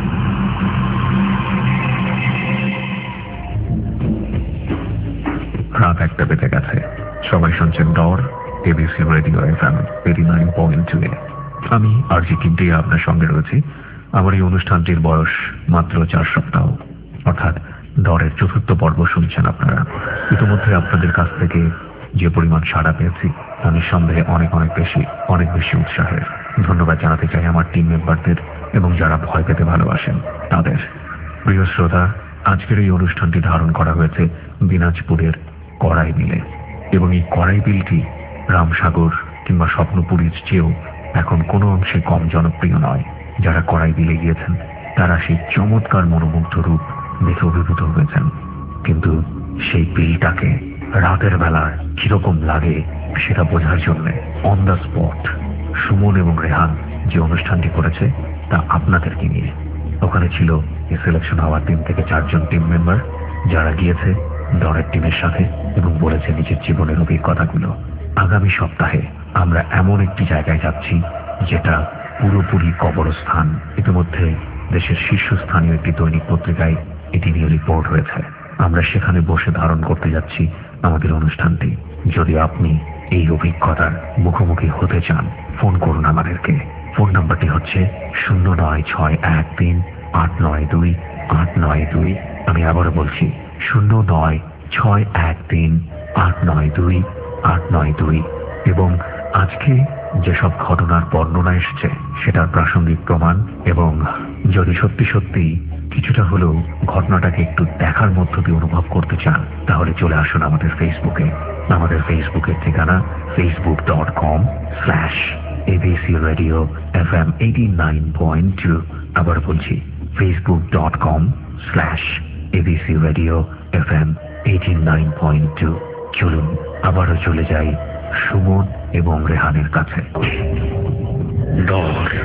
রাত একটা বেজে গেছে। সবাই শুনছেন ডর, ABC radio FM eighty nine point two এ। আমি আরজি কিবরিয়া আপনার সঙ্গে রয়েছি। আমার এই অনুষ্ঠানটির বয়স মাত্র চার সপ্তাহ, অর্থাৎ ডরের চতুর্থ পর্ব শুনছেন আপনারা। ইতিমধ্যে আপনাদের কাছ থেকে যে পরিমাণ সাড়া পেয়েছি তা নিঃসন্দেহে অনেক অনেক বেশি, অনেক বেশি উৎসাহের। ধন্যবাদ জানাতে চাই আমার টিম মেম্বারদের এবং যারা ভয় পেতে ভালোবাসেন তাদের। প্রিয় শ্রোতা, আজকের এই অনুষ্ঠানটি ধারণ করা হয়েছে দিনাজপুরের কড়াই বিলে, এবং এই কড়াই বিলটি রামসাগর কিংবা স্বপ্নপুরীর চেয়েও এখন কোনো অংশে কম জনপ্রিয় নয়। যারা কড়াই বিলে গিয়েছেন তারা সেই চমৎকার মনোমুগ্ধ রূপ দেখে অভিভূত হয়েছেন, কিন্তু সেই বিলটাকে রাতের বেলা কিরকম লাগে সেটা বোঝার জন্য অন দ্য স্পট সুমন এবং রেহান যে অনুষ্ঠানটি করেছে তা আপনাদেরকে নিয়ে। ওখানে ছিল এই সিলেকশন হওয়ার টিম থেকে চারজন টিম মেম্বার যারা গিয়েছে ডরের টিমের সাথে এবং বলেছে নিজের জীবনের অভিজ্ঞতাগুলো। আগামী সপ্তাহে আমরা এমন একটি জায়গায় যাচ্ছি যেটা পুরোপুরি কবরস্থান। ইতিমধ্যে দেশের শীর্ষস্থানীয় একটি দৈনিক পত্রিকায় এটি নিয়ে রিপোর্ট হয়েছে। আমরা সেখানে বসে ধারণ করতে যাচ্ছি আমাদের অনুষ্ঠানটি। যদি আপনি এই অভিজ্ঞতার মুখোমুখি হতে চান, ফোন করুন আমাদেরকে। ফোন নাম্বারটি হচ্ছে শূন্য নয় ছয় এক তিন আট নয় দুই আট নয় দুই। আমি আবারও বলছি শূন্য নয় ছয় এক তিন আট নয় দুই আট নয় দুই। এবং আজকে যেসব ঘটনার বর্ণনা এসেছে সেটার প্রাসঙ্গিক প্রমাণ, এবং যদি সত্যি সত্যি কিছুটা হলেও ঘটনাটাকে একটু দেখার মধ্য দিয়ে অনুভব করতে চান, তাহলে চলে আসুন আমাদের ফেসবুকে। আমাদের ফেসবুকের ঠিকানা facebook dot com slash ABC radio F M eighty nine point two. আবার বলছি facebook dot com slash ABC radio F M eighty nine point two. চলুন আবারও চলে যাই সুমন এবং রেহানের কাছে। ডর।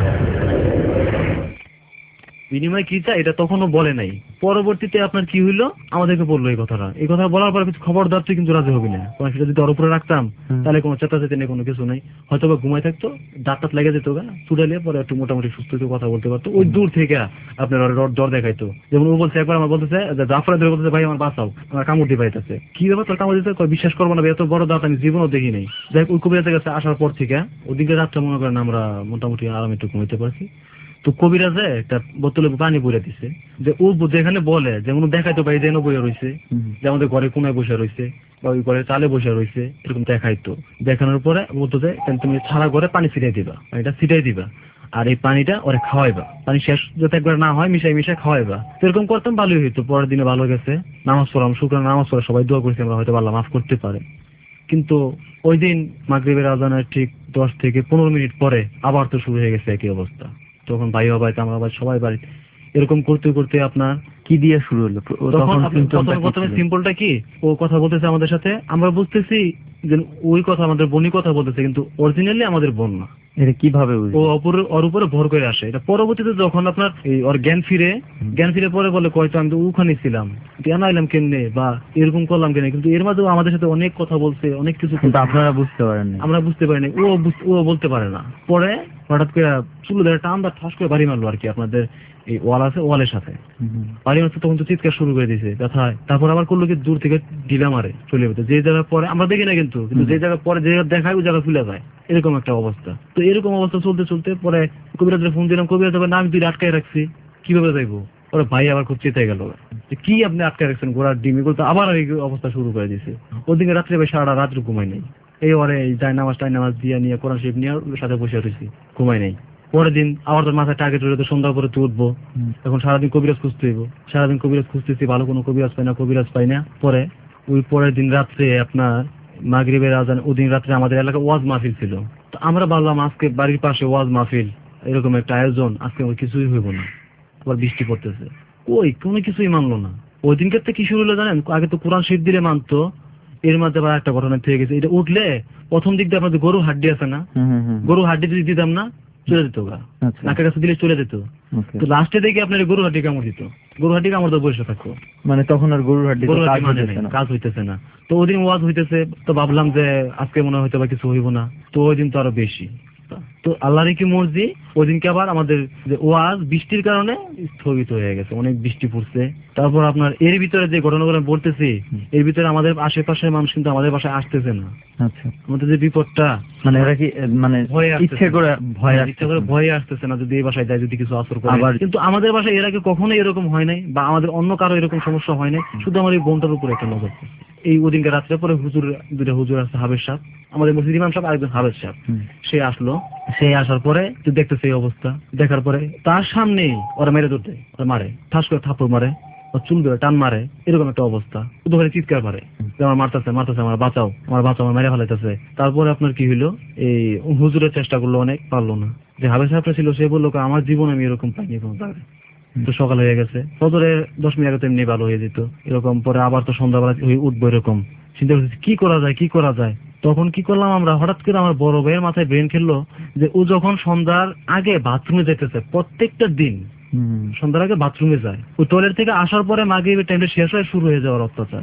বিনিময় কি চাই এটা তখনও বলে নাই। পরবর্তীতে আপনার কি হইলো আমাদেরকে বললো এই কথাটা। এই কথা বলার পর কিছু খবরদার তুই কিন্তু রাজি হবি না। কারণ সেটা যদি ওর উপরে রাখতাম তাহলে কোনো চেতাচেতি নেই, কোনো কিছু নেই, হয়তো বা ঘুমাই থাকতো, দাঁত টাত লেগে যেত গা, চুড়ালিয়ে পরে একটু মোটামুটি সুস্থ হয়ে কথা বলতে পারতো। ওই দূর থেকে আপনার ডর দেখাইতো। যেমন ও বলছে একবার আমার বলতেছে জাফরা ধরে বলতেছে ভাই আমার বাঁচাও, আমার কামড় দিয়ে পাইতেছে। কি ব্যাপার তোর কামড় দিতে? বিশ্বাস করবো না, এত বড় দাঁত আমি জীবনও দেখি নাই। যাই ওই কবিরাজের কাছে আসার পর থেকে ওদিকে রাতটা মনে করেন আমরা মোটামুটি আরামে একটু ঘুমাইতে পারছি। তো কবিরাজে একটা বোতলে পানি পরে দিছে, যে ও যেখানে বলে যেমন দেখাইতো পাই যেন বইয়া রয়েছে, যে আমাদের ঘরে কোনায় বসে রয়েছে বা ওই ঘরে চালে বসে রয়েছে, এরকম দেখাইতো। দেখানোর পরে বলতো যে তুমি সারা ঘরে পানি ছিটাই দিবা, পানিটা ছিটাই দিবা, আর এই পানিটা ওরে খাওয়াইবা, পানি শেষ যাতে একবার না হয় মিশাই মিশাই খাওয়াইবা। এরকম করতাম, ভালোই হইতো। পরের দিনে ভালো গেছে, নামাজ পড়লাম, শুক্রান নামাজ পড়ে সবাই দোয়া করছি আমরা হয়তো আল্লাহ মাফ করতে পারে। কিন্তু ওই দিন মাগরিবের আজানের ঠিক দশ থেকে পনেরো মিনিট পরে আবার তো শুরু হয়ে গেছে একই অবস্থা। তখন ভাই বাবাই আমরা আবার সবাই বাড়ি এরকম করতে করতে আপনার কি দিয়ে শুরু হলো তখন প্রথমে সিম্পলটা কি, ও কথা বলতেছে আমাদের সাথে, আমরা বুঝতেছি যে ওই কথা আমাদের বোনই কথা বলতেছে, কিন্তু অরিজিনালি আমাদের বোন না। এটা কিভাবে ও ওর উপরে ভর করে আসে। এটা পরবর্তীতে যখন আপনার ওর জ্ঞান ফিরে জ্ঞান ফিরে পরে বলে কয়তো আমি তো ওখানে ছিলাম, জ্ঞান আইলাম কেমনে বা এরকম করলাম কেন, কিন্তু এর মাঝেও আমাদের সাথে অনেক কথা বলছে, অনেক কিছু, কিন্তু আপনারা বুঝতে পারেননি, আমরা বুঝতে পারিনি, ও ও বলতে পারে না। পরে হঠাৎ করে চুলো ধরে টান দা ঠাস করে বাড়ি মারলো আর কি, আপনাদের এই ওয়াল আছে ওয়ালের সাথে বাড়ি মারছে। তখন তো চিৎকার শুরু করে দিয়েছে ব্যথায়। তারপর আবার করলো কি দূর থেকে ঢিলা মারে চলে যেতে, যে জায়গায় পরে আমরা দেখি না কিন্তু কিন্তু যে জায়গায় পরে যে দেখায় ওই জায়গায় ফুলে যায়, এরকম একটা অবস্থা। তো এরকম অবস্থা চলতে চলতে পরে কবিরাজের ফোন দিলাম, কবিরাজ না আমি তুই আটকায় রাখছি, কিভাবে যাইবো? ওরা ভাই আবার খুব চেতে গেল, কি আপনি আটকায় রাখছেন ঘোড়ার ডিমি করতে, আবার এই অবস্থা শুরু করে দিয়েছে। ওদিকে রাত্রে ভাই সারা রাত্রে ঘুমাই নাই, এই ওরে যাই নামাজ টাই নামাজ দিয়ে নিয়ে কোরআন শরীফ নিয়ে সাথে বসে রয়েছি, ঘুমাই নাই। পরের দিন আবার তোর মাথায় টার্গেট রয়েছে, সন্ধ্যা করে তুই উঠবো, এখন সারাদিন কবিরাজ খুঁজতে হইব, সারাদিন কবিরাজ খুঁজতেছি, ভালো কোনো কবিরাজ পাই না, কবিরাজ পাই না। পরে ওই পরের দিন রাত্রে আপনার মাগরিবের আজান, ওই দিন রাত্রে আমাদের এলাকায় ওয়াজ মাহফিল ছিল। তো আমরা ভাবলাম আজকে বাড়ির পাশে ওয়াজ মাহফিল, এরকম একটা আয়োজন, আজকে ওই কিছুই হইব না। আবার বৃষ্টি পড়তেছে, ওই কোনো কিছুই মানলো না। ওই দিনকার থেকে কি শুরু হলো জানেন, আগে তো কোরআন শরীফ দিলে মানতো, এর মধ্যে আবার একটা ঘটনা থেকে গেছে। এটা উঠলে প্রথম দিক দিয়ে আপনাদের গরু হাড্ডি আছে না, গরু হাড্ডি যদি দিতাম না চলে যেত গা, নাকের কাছে দিলে চলে যেত। তো লাস্টে দেখে আপনার গরু হাড্ডি কামড় দিত, গরু হাড্ডি কামড় দিয়ে বসে থাকতো, মানে তখন আর গরুর হাড্ডি কাজ হইতেছে না। তো ওই দিন ওয়াজ হইতেছে, তো ভাবলাম যে আজকে মনে হয়তো বা কিছু হইব না, তো ওই দিন তো আরো বেশি। তো আল্লাহর কি মর্জি, ওই দিনকে আবার আমাদের যে ওয়াজ বৃষ্টির কারণে স্থগিত হয়ে গেছে, অনেক বৃষ্টি পড়ছে। তারপর আপনার এর ভিতরে যে ঘটনাগুলো বলতেছি, এর ভিতরে আমাদের আশেপাশের মানুষ কিন্তু আমাদের বাসায় আসতেছে না। আচ্ছা, আমাদের যে বিপদটা, মানে এরা কি মানে ইচ্ছে করে ভয় ইচ্ছে করে ভয়ে আসতেছে না, যদি এই বাসায় যায় যদি কিছু আসর করে। কিন্তু আমাদের বাসায় এর আগে কখনোই এরকম হয় নাই, বা আমাদের অন্য কারো এরকম সমস্যা হয় নাই, শুধু আমার এই বোনটার উপরে একটা নজর। এই ওদিনকে রাত্রে পরে হুজুর, দুটা হুজুর আসছে, হাবেজ সাহেব, আমাদের মসজিদ ইমাম সাহেব, আরেকজন হাবেজ সাহেব, সে আসলো। সে আসার পরে তুই দেখতেছে এই অবস্থা, দেখার পরে তার সামনে ওরা মেরে ধরতে, ওরা মারে, ঠাস করে থাপ্পড় মারে, ওর চুল ধরে টান মারে, এরকম একটা অবস্থা। শুধু করে চিৎকার মারে, আমার মারতেছে মারতেছে আমার বাঁচাও, আমার বাঁচাও, আমার মেরে ফেলাইতেছে। তারপরে আপনার কি হইলো, এই হুজুরের চেষ্টা করলো, অনেক পারলো না। যে হাবেজ সাহেবটা ছিল সে বললো আমার জীবন আমি এরকম পাইনি কোনো জায়গায়। তো সকাল হয়ে গেছে, ফজরের দশ মিনিট আগে তো এমনি ভালো হয়ে যেত, এরকম পরে আবার তো সন্ধ্যাবেলা উঠবো, এরকম চিন্তা করছি কি করা যায় কি করা যায়। তখন কি করলাম আমরা, হঠাৎ করে আমার বড় ভাইয়ের মাথায় ব্রেন খেললো যে ও যখন সন্ধ্যার আগে বাথরুমে যেতেছে, প্রত্যেকটা দিন সন্ধ্যার আগে বাথরুমে যায়, ওই টয়লেট থেকে আসার পরে মাগরিবের টাইমটা শেষ হয়ে শুরু হয়ে যাওয়ার অত্যাচার।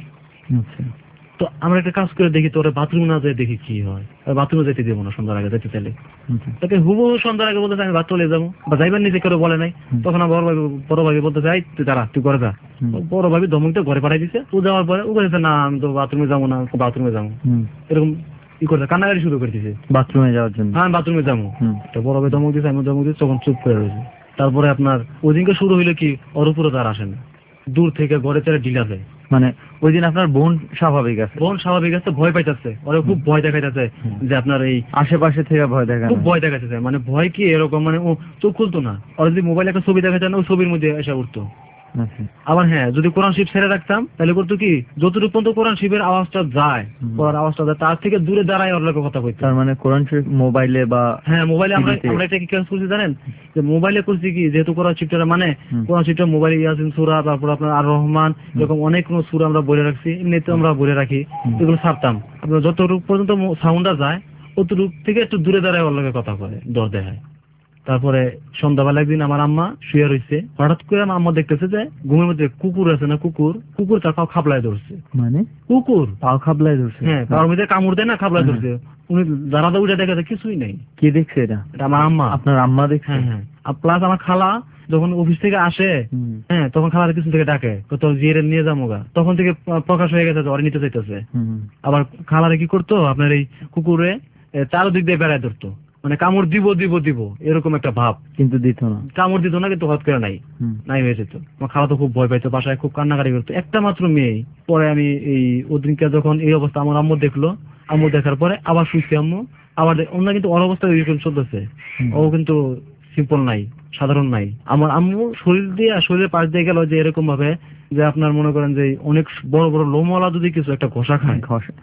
তো আমরা একটা কাজ করে দেখি, তোরা বাথরুমে না যায় দেখি কি হয়, বাথরুমে যেতে দেবো না সন্ধ্যার আগে যেতে চাইলে। তাকে হুবু সন্ধ্যার আগে বলতে আমি বাথরুমে যাবো, বা যাইবার নিজে কেউ বলে নাই। তখন আমার বড় ভাই বড় ভাবি বলতে চাই তুই দাঁড়া, তুই ঘরে যা। বড় ভাবি ধমকটা ঘরে পাঠাই দিচ্ছে। ও যাওয়ার পরে ও বলেছে না আমি তো বাথরুমে যাবো না, বাথরুমে যাবো, এরকম ই করছে, কান্নাকাটি শুরু করে দিয়েছে বাথরুমে যাওয়ার জন্য। হ্যাঁ বাথরুমে যাবো, তো বড় ভাই ধমক দিয়েছে, আমি ধমক দিয়েছি, তখন চুপ করে রয়েছে। তারপরে আপনার ওই দিনকে শুরু হইলো কি, ওর উপরে তার আসে না, দূর থেকে ঘরে তারা ঢিলা দেয়। মানে ওই দিন আপনার বোন স্বাভাবিক আছে, বোন স্বাভাবিক আছে, ভয় পাইতেছে, ওরা খুব ভয় দেখাইতেছে যে আপনার এই আশেপাশে থেকে ভয় দেখা, খুব ভয় দেখাইতেছে। মানে ভয় কি এরকম, মানে ও চোখ খুলতো না, ওরা যদি মোবাইলে একটা ছবি দেখাইতেন ওই ছবির মধ্যে এসে উঠতো। আবার হ্যাঁ যদি কোরআন শরীফ ছেড়ে রাখতাম তাহলে করতো কি, যতটুকু পর্যন্ত কোরআন শরীফের আওয়াজটা যায়, পড়ার আওয়াজটা যায়, তার থেকে দূরে দাঁড়ায় ওর লোকের কথা কইতো। তার মানে কোরআন শরীফ মোবাইলে বা হ্যাঁ মোবাইলে আমরা আমরা এটা কি কাজ করছি জানেন, যে মোবাইলে করছি কি, যেহেতু কোরআন শরীফটা মানে কোরআন শরীফটা মোবাইলে ইয়াসিন সূরা, তারপর আপনার আর রহমান, এরকম অনেক কোন সূরা আমরা বলে রাখছি, এমনিতে আমরা বলে রাখি, এগুলো ছাড়তাম। আপনার যতটুকু পর্যন্ত সাউন্ডটা যায় অতটুকু থেকে একটু দূরে দাঁড়ায় ওর লোকের কথা বলে, দর দেখায়। তারপরে সন্ধ্যাবেলা একদিন আমার আম্মা শুয়ে রয়েছে, হঠাৎ করে আমার আম্মা দেখতেছে যে ঘুমের মধ্যে কুকুর আছে না, কুকুর কুকুর তার পাও খাবলায় ধরছে। মানে কুকুর পাও খাবলায় ধরছে? হ্যাঁ, পাওয়ার মধ্যে কামড় দেয় না, খাবলায় ধরছে। উনি দাঁড়াতে উঠে দেখে কিছুই নেই। কে দেখছে এটা? এটা আমার আম্মা। আপনার আম্মা দেখছে? হ্যাঁ হ্যাঁ। আর প্লাস আমার খালা যখন অফিস থেকে আসে, হ্যাঁ তখন খালার কিছু থেকে ডাকে, তো জিয়ারে নিয়ে যাবো গা, তখন থেকে প্রকাশ হয়ে গেছে ওরা নিতে চাইতেছে। আবার খালারে কি করতো, আপনার এই কুকুরে চারদিক দিয়ে বেড়ায় ধরতো, মানে কামড় দিব দিব দিব এরকম একটা ভাব, কিন্তু দিত না, কামড় দিত না, কিন্তু হট করে নাই নাই হয়ে যেত। আমার খালা তো খুব ভয় পাইতো, বাসায় খুব কান্নাকাটি করতো, একটা মাত্র মেয়ে। পরে আমি এই ওদিনকে যখন এই অবস্থা আমার আম্মু দেখলো, আম্মু দেখার পরে আবার শুইছি আম্মু, আবার অন্য কিন্তু ওর অবস্থা এরকম চলতেছে, ও কিন্তু সিম্পল নাই, সাধারণ নাই। আমার আম্মু শরীর দিয়ে শরীরের পাশ দিয়ে গেল যে এরকম ভাবে যে আপনার মনে করেন যে অনেক বড় বড় লোমওয়ালা যদি কিছু একটা ঘষা খায়,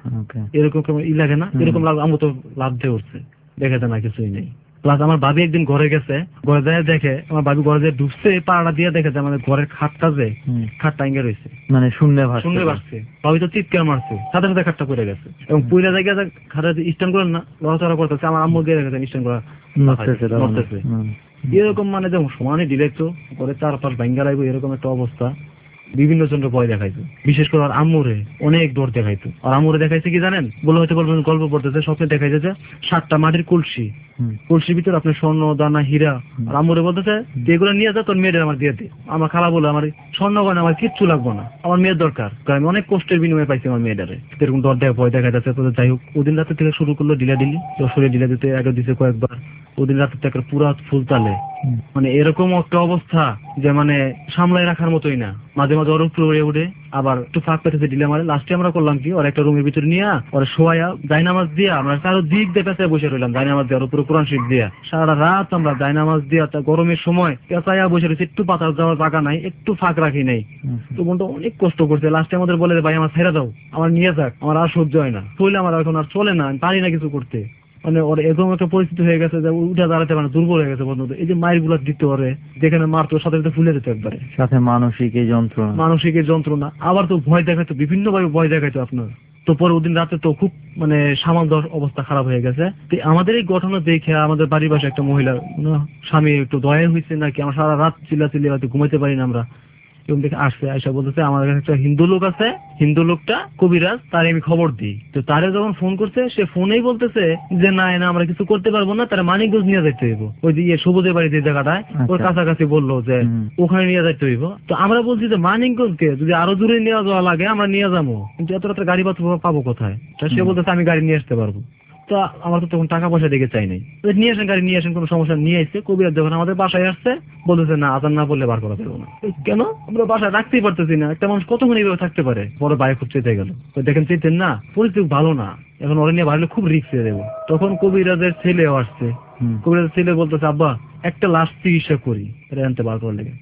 এরকম ই লাগে না, এরকম লাগবে। আম্মু তো লাভ দিয়ে উঠছে, দেখেছে না কিছুই নেই। প্লাস আমার ভাবি একদিন ঘরে গেছে, ঘরে যায় দেখে আমার ভাবি ঘরে যায় ঢুকছে, পাড়া দিয়ে দেখেছে আমাদের ঘরের খাটটা যে খাটটা ইঙ্গে রয়েছে, মানে শূন্য শূন্য ভাসছে। ভাবি তো চিৎকার মারছে, সাথে সাথে খাটটা পড়ে গেছে এবং পুইলা জায়গায় খাটে স্ট্যান্ড করেন না, লড়াচড়া করতেছে। আমার আম্মু গিয়ে রেখেছে স্ট্যান্ড করা নড়তেছে, এরকম মানে যেমন সমানে ডিরেক্ট করে চারপাশ ভাঙ্গা লাগবে এরকম একটা অবস্থা। বিভিন্ন জনের ভয় দেখাইতো, বিশেষ করে আর আম্মুরে অনেক ডর দেখাইতো। আর আম্মুরে দেখাইছে কি জানেন, বলে হয়তো বলবেন গল্প পড়তেছে, স্বপ্নে দেখাইছে যে সাতটা মাটির কলসি, কলসির ভিতরে আপনার স্বর্ণ দানা হীরা। আর আম্মুরে বলতেছে যে এগুলো নিয়ে যা, তোর মেয়েদের আমার দিয়ে দে। আমার খালা বলে আমার স্বর্ণ গয়না আমার কিচ্ছু লাগবো না, আমার মেয়ের দরকার, কারণ আমি অনেক কষ্টের বিনিময়ে পাইছি আমার মেয়েটারে। এরকম ডর দেখা ভয় দেখা যাচ্ছে। যাই হোক, ওদিন রাতে থেকে শুরু করলো ডিলা ডিলি, শরীরে ডিলা দিতে আগে দিছে কয়েকবার। ওদিন রাতে থেকে পুরা ফুল তালে, মানে এরকম একটা অবস্থা যে মানে সামলাই রাখার মতোই না। মাঝে মাঝে ওর উপরে উড়ে উঠে আবার একটু ফাঁক পেতেছে ডিলে মারে। লাস্টে আমরা করলাম কি, ওর একটা রুমের ভিতরে নিয়ে ওরা শোয়া জায়নামাজ দিয়া আমরা চারো দিক দিয়ে পেঁচায় বসে রইলাম, জায়নামাজ দিয়ে, ওর উপরে কোরআন শরীফ দিয়া সারা রাত আমরা জায়নামাজ দিয়া। গরমের সময় পেঁচাইয়া বসে রয়েছে, একটু পাতা যাওয়ার জায়গা নাই, একটু ফাঁক রাখি নাই। তো বোনটা অনেক কষ্ট করছে। লাস্টে আমাদের বলে ভাই আমার ছেড়ে দাও, আমার নিয়ে যাক, আমার আর সহ্য হয় না, চলে আমার এখন আর চলে না, আমি পারি না কিছু করতে। মানে ওর এরকম একটা পরিস্থিতি হয়ে গেছে যে উঠে দাঁড়াতে পারে, দুর্বল হয়ে গেছে বন্ধু। এই যে মায়ের গুলা দিতে পারে, যেখানে মারতো সাথে সাথে ফুলে যেত একবারে, সাথে মানসিক এই যন্ত্রণা, মানসিক এই যন্ত্রণা। আবার তো ভয় দেখাইতো, বিভিন্ন ভাবে ভয় দেখাইতো আপনার। তো পরে ওদিন রাতে তো খুব মানে সামাল দেওয়ার অবস্থা খারাপ হয়ে গেছে। আমাদের এই ঘটনা দেখে আমাদের বাড়ির পাশে একটা মহিলা স্বামী একটু দয়া হয়েছে নাকি, আমার সারা রাত চিল্লা চিল্লি হয়তো ঘুমাইতে পারি না আমরা, এবং দেখে আসছে আয়সা বলতেছে আমার কাছে একটা হিন্দু লোক আছে, হিন্দু লোকটা কবিরাজ, তারে আমি খবর দিই। তো তারে যখন ফোন করছে, সে ফোনেই বলতেছে যে না না আমরা কিছু করতে পারবো না, তারা মানিকগঞ্জ নিয়ে যাইতে হইব, ওই যে সবুজের বাড়ি যে জায়গাটায় ওর কাছাকাছি বললো যে ওখানে নিয়ে যাইতে হইব। তো আমরা বলছি যে মানিকগঞ্জকে যদি আরো দূরে নিয়ে যাওয়া লাগে আমরা নিয়ে যাবো, কিন্তু এত রাত্রে গাড়ি পত্র পাবো কোথায়? সে বলতেছে আমি গাড়ি নিয়ে আসতে পারবো। তো আমার তো তখন টাকা পয়সা দেখে চাই নাই, নিয়ে আসেন গাড়ি নিয়ে আসেন, কোনো সমস্যা। নিয়ে আসছে কবিরাজ যখন আমাদের বাসায় আসছে বলতেছে না আজান না বললে বার করা যাবে না। কেন? আমরা বাসায় রাখতেই পারতেছি না, একটা মানুষ কতক্ষণ এইভাবে থাকতে পারে? পরে বাইরে খুব চেতে গেল, দেখেন চেতেন না, পরিস্থিতি ভালো না, এখন ওরা নিয়ে বাড়লে খুব রিস্ক হয়ে দেবো। তখন কবিরাজের ছেলেও আসছে, কবিরাজের ছেলে বলতেছে আব্বা একটা লাশ চিকিৎসা করি, এটা আনতে বার করার লেগে।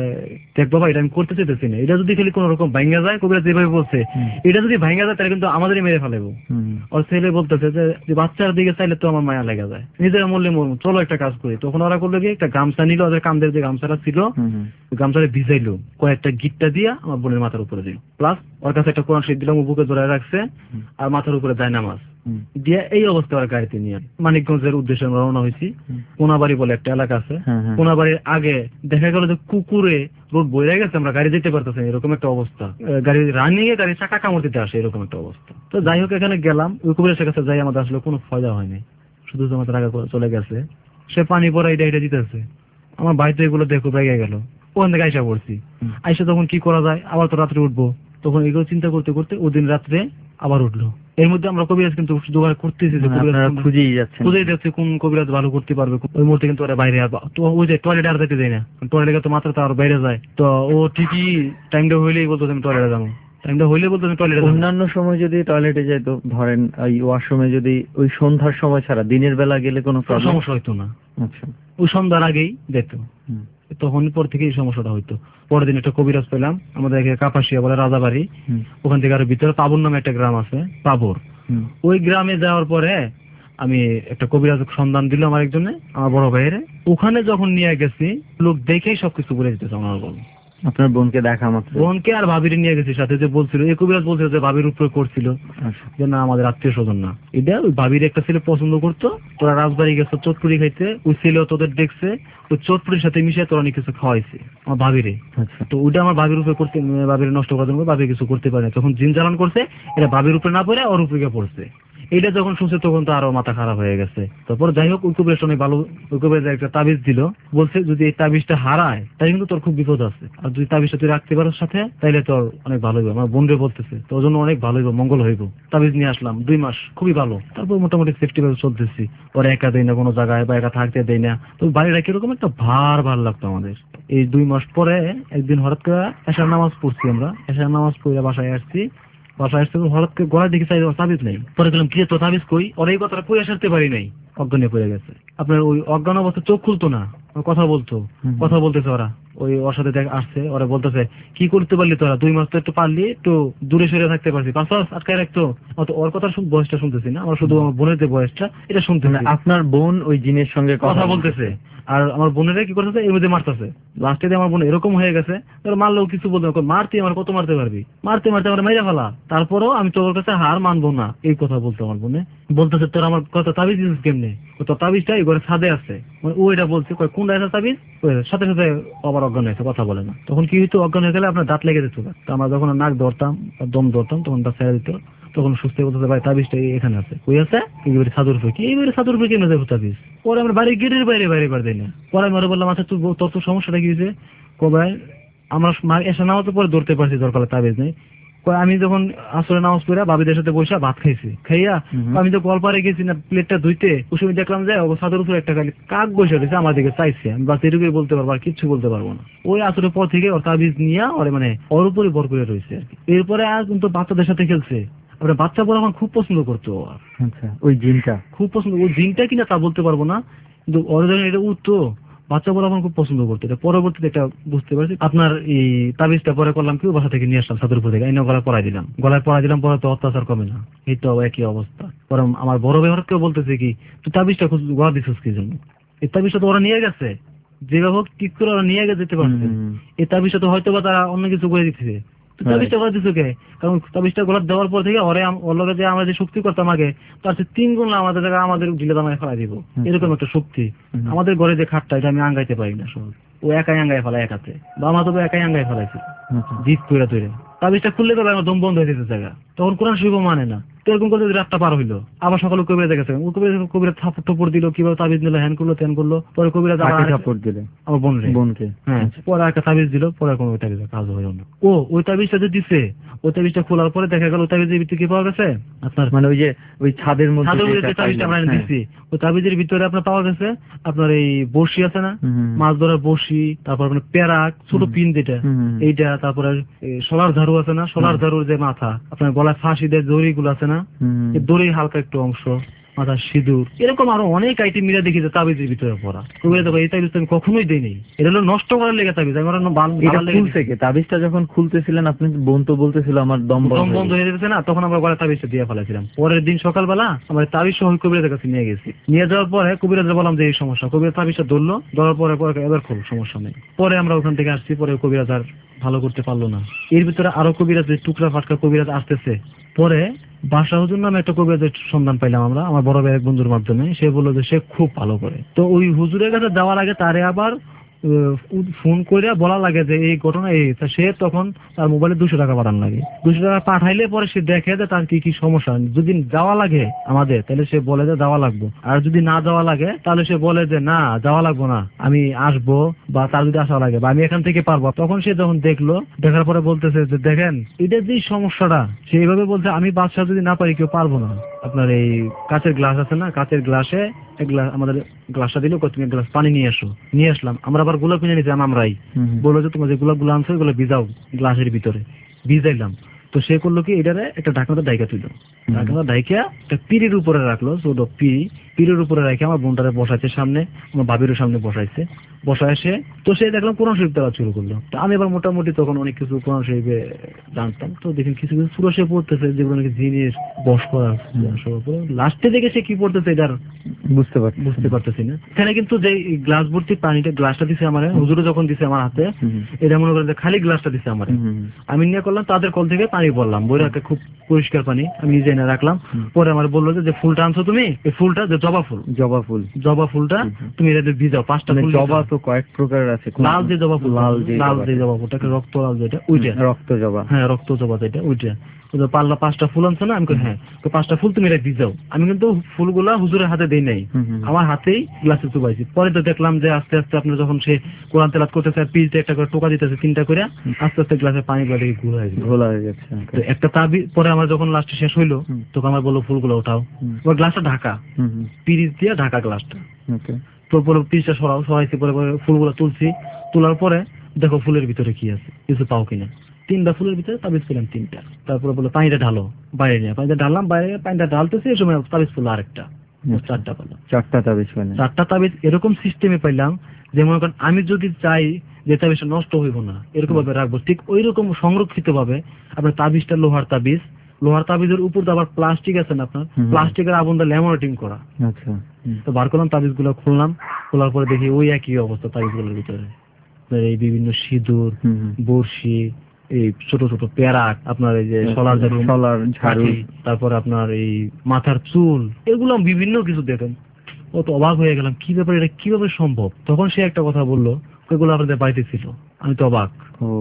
দেখ বাবা এটা আমি করতে চাইতেছি না, এটা যদি খালি কোন রকম ভাঙ্গা যায়, কবিরাজ যেভাবে বলছে এটা যদি ভাঙ্গা যায় তাহলে কিন্তু আমাদেরই মেরে ফেলাবো। ওর ছেলে বলতেছে যে বাচ্চার দিকে চাইলে তো আমার মায়া লেগে যায়, নিজেরা মরলে মরবো, চলো একটা কাজ করি। তখন ওরা করলো কি, একটা গামছা নিল, ওদের কান্দের যে গামছাটা ছিল গামছাটা ভিজাইলো, কয়েকটা গিটটা দিয়া আমার বোনের মাথার উপরে দিল, প্লাস ওর কাছে একটা কোরআন শরীফ দিলাম, বুকে ধরে রাখছে, আর মাথার উপরে জায়নামাজ দিয়ে এই অবস্থা ওরা গাড়িতে নিয়ে মানিকগঞ্জের উদ্দেশ্যে আমরা রওনা হয়েছি। কোনাবাড়ি বলে একটা এলাকা আছে, কোনাবাড়ির আগে দেখা গেল যে কুকুরে রোড বইরে গেছে, আমরা গাড়ি যেতে পারতেছি এরকম একটা অবস্থা, গাড়ি রানিং এ গাড়ি চাকা কামড় দিতে আসে এরকম একটা অবস্থা। তো যাই হোক এখানে গেলাম, ওই কুকুরের কাছে যাই আমাদের আসলে কোনো ফায়দা হয়নি, শুধু আমাদের আগে চলে গেছে, সে পানি পরে এটা এটা দিতেছে। আমার ভাই তো এগুলো দেখো বেগে গেল, ওখান থেকে আইসা পড়ছি। আইসা তখন কি করা যায়, আবার তো রাত্রে উঠবো, তখন এগুলো চিন্তা করতে করতে ওদিন রাত্রে আবার উঠলো। এর মধ্যে আমরা কবিরাজ কিন্তু জোগাড় করতেছি, খুঁজেই যাচ্ছে খুঁজেই যাচ্ছে কোন কবিরাজ ভালো করতে পারবে। ওই মুহূর্তে কিন্তু ওরা বাইরে আসবা, তো ওই যে টয়লেটে আর যেতে যায় না, টয়লেটে তো মাত্রা তো আর বাইরে যায়। তো ও ঠিকই টাইমটা হইলেই বলতো আমি টয়লেটে যাবো, টাইমটা হইলে বলতো আমি টয়লেটে। অন্যান্য সময় যদি টয়লেটে যাই, তো ধরেন ওই ওয়াশরুমে যদি ওই সন্ধ্যার সময় ছাড়া দিনের বেলা গেলে কোনো সমস্যা হইতো না। আচ্ছা, ওই সন্ধ্যার আগেই যেত, তখন পর থেকে এই সমস্যাটা হইতো। পরের দিন একটা কবিরাজ পেলাম আমাদের কাপাসিয়া বলে রাজাবাড়ি, ওখান থেকে আরো ভিতরে পাবর নামে একটা গ্রাম আছে, পাবর। ওই গ্রামে যাওয়ার পরে আমি একটা কবিরাজ সন্ধান দিল আমার একজনে, আমার বড় ভাইয়ের। ওখানে যখন নিয়ে গেছি, লোক দেখেই সবকিছু বলে দিতেছে আমার বোন। আপনার বোনকে দেখা মাত্র? বোনকে আর ভাবির নিয়ে গেছি সাথে, যে বলছিল এই কবিরাজ বলছিল যে ভাবির উপরে করছিল, যে না আমাদের আত্মীয় স্বজন না এটা, ওই ভাবির একটা ছেলে পছন্দ করতো, তোরা রাজবাড়ি গেছে চটপুরি খাইতে, ওই ছেলেও তোদের দেখছে, ওই চটপুরির সাথে মিশে তোরা অনেক কিছু খাওয়াইছে আমার ভাবিরে। তো ওইটা আমার ভাবির উপরে করতে, ভাবির নষ্ট করার জন্য ভাবি কিছু করতে পারে না, তখন জিন জ্বালান করছে, এটা ভাবির উপরে না পড়ে ওর উপরে পড়ছে। এটা যখন শুনছে তখন তো আরো মাথা খারাপ হয়ে গেছে। তারপর যাই হোক ওই কবিরাজ অনেক ভালো, ওই কবিরাজ একটা তাবিজ দিল, বলছে যদি এই তাবিজটা হারায় তাই কিন্তু তোর খুব বিপদ আছে, আর যদি তাবিজটা তুই রাখতে পারোর সাথে তাইলে তোর অনেক ভালো হইব। আমার বোনরে বলতেছে তোর জন্য অনেক ভালো হইব, মঙ্গল হইব। তাবিজ নিয়ে আসলাম, দুই মাস খুবই ভালো। তারপর মোটামুটি সেফটি ভাবে চলতেছি। ওরা একা দেয় না কোনো জায়গায় বা একা থাকতে দেয় না। তো বাড়িটা কিরকম একটা ভার ভার লাগতো আমাদের। এই দুই মাস পরে একদিন হঠাৎ করে এশার নামাজ পড়ছি, আমরা এশার নামাজ পড়ে বাসায় আসছি। বাসায় আসতে হঠাৎ করে গলায় দেখি চাই তাবিজ নেই। পরে গেলাম কি তো তাবিজ কই, ওর এই কথাটা কই আসতে পারি নাই, অজ্ঞানে পড়ে গেছে। আপনার ওই অজ্ঞান অবস্থা চোখ খুলতো না, কথা বলতো, কথা বলতেছে ওরা। ওই ওর সাথে দেখ আসছে, ওরা বলতেছে কি করতে পারলি তোরা, দুই মাস তো একটু পারলি, একটু দূরে সরে থাকতে পারছি, পাঁচ মাস আটকায় রাখতো। ওর কথা বয়সটা শুনতেছি না, আমরা শুধু আমার বোনের যে বয়সটা এটা শুনতেছি। আপনার বোন ওই জিনের সঙ্গে কথা বলতেছে আর আমার বোনেরা কি করতেছে এর মধ্যে মারতেছে। লাস্টে দিয়ে আমার বোন এরকম হয়ে গেছে, মারলেও কিছু বলতে না, মারতে আমার কত মারতে পারবি, মারতে মারতে আমার মেরে ফেলা, তারপরেও আমি তোর কাছে হার মানবো না, এই কথা বলতো আমার বোনে। বলতেছে তোর আমার কথা তাবিজ দিস কেমনে, তোর তাবিজটা এই ঘরে ছাদে আছে। ও এটা বলছে কোন আছে তাবিজ, সাথে সাথে আবার অজ্ঞান হয়েছে, কথা বলে না। তখন কি হইতো, অজ্ঞান হয়ে গেলে আপনার দাঁত লেগে যেত। তো আমরা যখন নাক ধরতাম দম ধরতাম তখন দাঁত ছেড়ে দিত। তখন সুস্থ বলতে ভাই তাবিজটা এখানে আছে, কই আছে, এইবারে ছাদুর উপরে, কি এইবারে ছাদুর উপরে কেন যাবো তাবিজ। পরে আমরা বাড়ি গেটের বাইরে বাইরে বার দিই না। পরে আমি বললাম আচ্ছা তুই তোর তো সমস্যাটা কি হয়েছে, কবাই আমরা এসে নামাজ পরে ধরতে পারছি দরকার তাবিজ নেই। আমি যখন আসলে নামাজ পড়া বাবিদের সাথে বসে ভাত খাইছি, খাইয়া আমি তো কলপারে গেছি না প্লেটটা ধুইতে, ওই সময় দেখলাম যে ছাদের উপরে একটা খালি কাক বসে রয়েছে, আমার দিকে চাইছে। আমি বাস এটুকুই বলতে পারবো, আর কিচ্ছু বলতে পারবো না। ওই আসরের পর থেকে ওর তাবিজ নিয়ে ওর মানে ওর উপরে ভর করে রয়েছে আর কি। এরপরে আর কিন্তু বাচ্চাদের সাথে খেলছে, আপনার বাচ্চা বলে আমার খুব পছন্দ করতো। আচ্ছা, ওই জিনটা খুব পছন্দ, ওই জিনটা কিনা তা বলতে পারবো না, কিন্তু ওর যখন এটা উঠতো বাচ্চা বলে আমার খুব পছন্দ করতো। এটা পরবর্তীতে এটা বুঝতে পারছি। আপনার এই তাবিজটা পরে করলাম কি, বাসা থেকে নিয়ে আসলাম ছাদের উপর থেকে, এনে গলায় পড়াই দিলাম। গলায় পড়াই দিলাম, পরে তো অত্যাচার কমে না, এই তো একই অবস্থা। পরে আমার বড় ব্যবহারকেও বলতেছে কি তুই তাবিজটা গলা দিছিস কি জন্য, এই তাবিজটা তো ওরা নিয়ে গেছে, যেভাবে হোক ঠিক করে ওরা নিয়ে যেতে পারছে। এই তাবিজটা তো হয়তো বা তারা অন্য কিছু করে দিচ্ছে, তাবিজটা গলা দিচ্ছ কে, কারণ তাবিজটা গলা দেওয়ার পর থেকে ওরে ওর লগে যে আমরা যে শক্তি করতাম আগে, তার চেয়ে তিন গুণ আমাদের জায়গায় আমাদের ঢিলে দামায় ফেলাই দিব, এরকম একটা শক্তি। আমাদের ঘরে যে খাটটা এটা আমি আঙ্গাইতে পারি না সহজ, ও একাই আঙ্গায় ফেলায় একাতে, বা আমার তো একাই আঙ্গায় ফেলাইছে জিত করে তৈরি। তাবিজটা খুললে তো আমার দম বন্ধ হয়ে যেতে জায়গা, তখন কোরআন শরীফ মানে না। তো এরকম করে রাতটা পার হইলো, আবার সকালে কবিরা দেখেছে, ও কবিরা কবিরা থাপড় টপড় দিল, কিভাবে তাবিজ নিল, হ্যান করলো ত্যান করলো। পরে কবিরা থাপড় দিলে আমার বোনরে, বোনকে, হ্যাঁ, পরে একটা তাবিজ দিল, পরে কোনো ওই তাবিজের কাজ হইল না। ও ওই তাবিজটা যে দিছে, ওই তাবিজটা খোলার পরে দেখা গেল ওই তাবিজের ভিতরে কি পাওয়া গেছে, আপনার মানে ওই যে ওই ছাদের মধ্যে ছাদের মধ্যে যে তাবিজটা আমরা দিছি, ওই তাবিজের ভিতরে আপনার পাওয়া গেছে আপনার এই বড়শি আছে না, মাছ ধরার বড়শি, তারপর আপনার প্যারাক, ছোট পিন যেটা এইটা, তারপরে সোলার ঝাড়ু আছে না, সোলার ঝাড়ুর যে মাথা, আপনার গলায় ফাঁসি দেয় দড়ি গুলো আছে না, দড়ির হালকা একটু অংশ, মাথা সিঁদুর, এরকম আরো অনেক আইটেম মিলে দেখি যে তাবিজের ভিতরে পড়া। কবিরা দেখো এই তাবিজ আমি কখনোই দিই নেই, এটা হলো নষ্ট করার লেগে তাবিজ। তাবিজটা যখন খুলতেছিলেন আপনি বোন তো বলতেছিল আমার দম বন্ধ হয়ে যেতেছে না, তখন আমরা গলায় তাবিজটা দিয়ে ফেলাইছিলাম। পরের দিন সকালবেলা আমরা তাবিজ সহ কবিরাজের কাছে নিয়ে গেছি, নিয়ে যাওয়ার পরে কবিরাজে বললাম যে এই সমস্যা, কবিরাজ তাবিজটা ধরলো, ধরার পরে এবার খুব সমস্যা নেই। পরে আমরা ওখান থেকে আসছি, পরে কবিরাজ আর ভালো করতে পারলো না। এর ভিতরে আরো কবিরাজ টুকরা ফাটকা কবিরাজ আসতেছে। পরে বাসা হুজুর নামে একটা কবিরাজের সন্ধান পাইলাম আমরা আমার বড় ভাইয়ের বন্ধুর মাধ্যমে, সে বললো যে সে খুব ভালো করে। তো ওই হুজুরের কাছে যাওয়ার আগে তারে আবার ফোন করে বলা লাগে যে এই ঘটনা এই, সে তখন তার মোবাইলে দুশো টাকা পাঠান লাগে। দুশো টাকা পাঠাইলে পরে সে দেখে যে তার কি কি সমস্যা, যদি যাওয়া লাগে আমাদের তাহলে সে বলে যে যাওয়া লাগবো, আর যদি না যাওয়া লাগে তাহলে সে বলে যে না যাওয়া লাগবো না, আমি আসবো, বা তার যদি আসা লাগে বা আমি এখান থেকে পারবো। তখন সে যখন দেখলো, দেখার পরে বলতেছে যে দেখেন এটা যে সমস্যাটা, সেইভাবে বলছে আমি বাদশা যদি না পারি কেউ পারবো না। আপনার এই কাঁচের গ্লাস আছে না, কাঁচের গ্লাসে এক গ্লাস আমাদের গ্লাসটা দিল, তুমি এক গ্লাস পানি নিয়ে আসো, নিয়ে আসলাম। আমরা আবার গোলাপ কিনে নিয়েছিলাম আমরাই, বললো যে তোমার যে গোলাপ গুলো আনছো ওগুলো ভিজাও গ্লাসের ভিতরে, ভিজাইলাম। তো সে করলো কি এটারে একটা ঢাকনাতে ডাইকা তুইল, ঢাকনাটা ডাইকা একটা পিড়ির উপরে রাখলো, ছোট পিড়ি, পিড়ির উপরে রেখে আমার বোনটারে বসাইছে সামনে, আমার ভাবিরও সামনে বসাইছে, বসায় সে তো সে দেখলাম কোরআন শরীফ দেওয়া শুরু করলো। তো আমি এবার মোটামুটি তখন অনেক কিছু কোরআন শরীফে জানতাম, তো দেখি কিছু কিছু সুরা সে পড়তেছে যেগুলো নাকি জিনিস বস করা। লাস্টে দেখে সে কি পড়তেছে এটার বুঝতে পারছি বুঝতে পারতেছি না। এখানে কিন্তু যে গ্লাস ভর্তি পানিটা গ্লাসটা দিছে আমার হুজুরে যখন দিছে আমার হাতে, এটা মনে করেন খালি গ্লাসটা দিছে আমার, আমি নিয়ে করলাম তাদের কল থেকে পানি পানি বললাম, বইরাকে খুব পরিষ্কার পানি আমি নিজে এনে রাখলাম। পরে আমার বললো যে ফুলটা আনছো তুমি, এই ফুলটা যে জবা ফুল, জবা ফুল জবা ফুলটা তুমি এটাতে ভিজাও, পাঁচটা ফুল। জবা তো কয়েক প্রকার আছে, লাল যে জবা ফুল, লাল যে লাল যে জবা ফুলটাকে রক্ত লাল যেটা, ওইটা রক্ত জবা, হ্যাঁ রক্ত জবা যেটা, ওইটা পাল্লা পাঁচটা ফুল আনছো না? আমি হ্যাঁ, তো পাঁচটা ফুল তুমি এটা ভিজাও। আমি কিন্তু ফুলগুলা হুজুরের হাতে দেই নাই, আমার হাতেই গ্লাসে চুবাইছি। পরে তো দেখলাম যে আস্তে আস্তে আপনার যখন সে কোরআন তেলাওয়াত করতেছে, পিলতে একটা করে টোকা দিতেছে তিনটা করে, আস্তে আস্তে গ্লাসে পানি গুলা দেখে ঘোলা হয়ে ঘোলা হয়ে যাচ্ছে। তো একটা তাবিজ পরে আমার যখন লাস্টে শেষ হইলো, তখন আমার বললো ফুলগুলো ওঠাও, ওর গ্লাসটা ঢাকা, পিরিচ দিয়ে ঢাকা গ্লাসটা। তো পরে পিরিচটা সরাও, সরাইছি, পরে পরে ফুলগুলো তুলছি, তোলার পরে দেখো ফুলের ভিতরে কি আছে, কিছু পাও কিনা। তিনটা ফুলের ভিতরে তাবিজ পেলাম তিনটা। তারপরে বললো পানিটা ঢালো, বাইরে নিয়ে পানিটা ঢাললাম, বাইরে পানিটা ঢালতেছি, এই সময় তাবিজ পেলো আরেকটা, চারটা পেলাম, চারটা তাবিজ পেলাম, চারটা তাবিজ এরকম সিস্টেমে পাইলাম যে মনে করেন আমি যদি চাই যে তাবিজটা নষ্ট হইব না, এরকম ভাবে রাখবো, ঠিক ওই রকম সংরক্ষিত ভাবে আপনার তাবিজটা লোহার তাবিজ, লোহার তাবিজের উপর আবার প্লাস্টিক আছে না আপনার, প্লাস্টিকের আবন্ধা ল্যামিনেটিং করা। আচ্ছা, তো বার করলাম তাবিজ গুলো, খুললাম, খোলার পরে দেখি ওই একই অবস্থা তাবিজ গুলোর ভিতরে, এই বিভিন্ন সিঁদুর, বড়শি, এই ছোট ছোট প্যারাক, আপনার এই যে সলার সলার ঝাড়ু, তারপর আপনার এই মাথার চুল, এগুলো বিভিন্ন কিছু দেখেন। ও তো অবাক হয়ে গেলাম, কি ব্যাপার, এটা কিভাবে সম্ভব? তখন সে একটা কথা বললো, এগুলো আপনাদের বাড়িতে ছিল। আমি তো অবাক,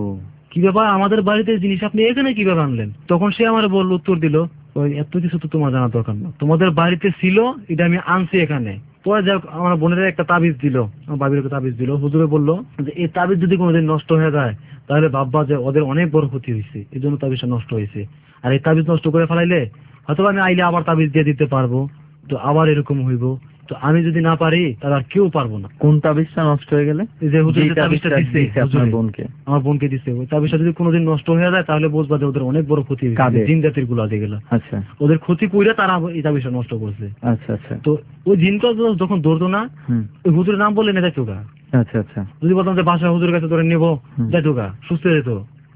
কি ব্যাপার আমাদের বাড়িতে জিনিস আপনি এখানে কিভাবে আনলেন? তখন সে আমার বলল, উত্তর দিল, ওই এত কিছু তো তোমার জানা দরকার না, তোমাদের বাড়িতে ছিল, এটা আমি আনছি এখানে। পরে যাক আমার বোনের একটা তাবিজ দিল, আমার বাবির একটা তাবিজ দিল, হুজুরে বললো যে এই তাবিজ যদি কোনোদিন নষ্ট হয়ে যায় তাহলে ভাববা যে ওদের অনেক বড় ক্ষতি হয়েছে, এই জন্য তাবিজটা নষ্ট হয়েছে। আর এই তাবিজ নষ্ট করে ফেলাইলে হয়তো আমি আইলে আবার তাবিজ দিয়ে দিতে পারবো, তো আবার এরকম হইব, তো আমি যদি না পারি তাহলে আর কেউ পারবো না। কোন তাবিজটা নষ্ট হয়ে গেলে? যে হুজুর তাবিজটা দিচ্ছে আপনার বোনকে, আমার বোনকে দিচ্ছে, ওই তাবিজটা যদি কোনোদিন নষ্ট হয়ে যায় তাহলে বুঝবা যে ওদের অনেক বড় ক্ষতি হয়েছে, জিন জাতির গুলা যেগুলো। আচ্ছা, ওদের ক্ষতি কইরা তারা এই তাবিজটা নষ্ট করছে। আচ্ছা আচ্ছা, তো ওই জিনটা যখন ধরতো না, ওই হুজুরের নাম বললে না যাইতো গা। আচ্ছা আচ্ছা, যদি বলতাম যে বাসা হুজুরের কাছে ধরে নেবো, যাইতো গা, সুস্থ যেত।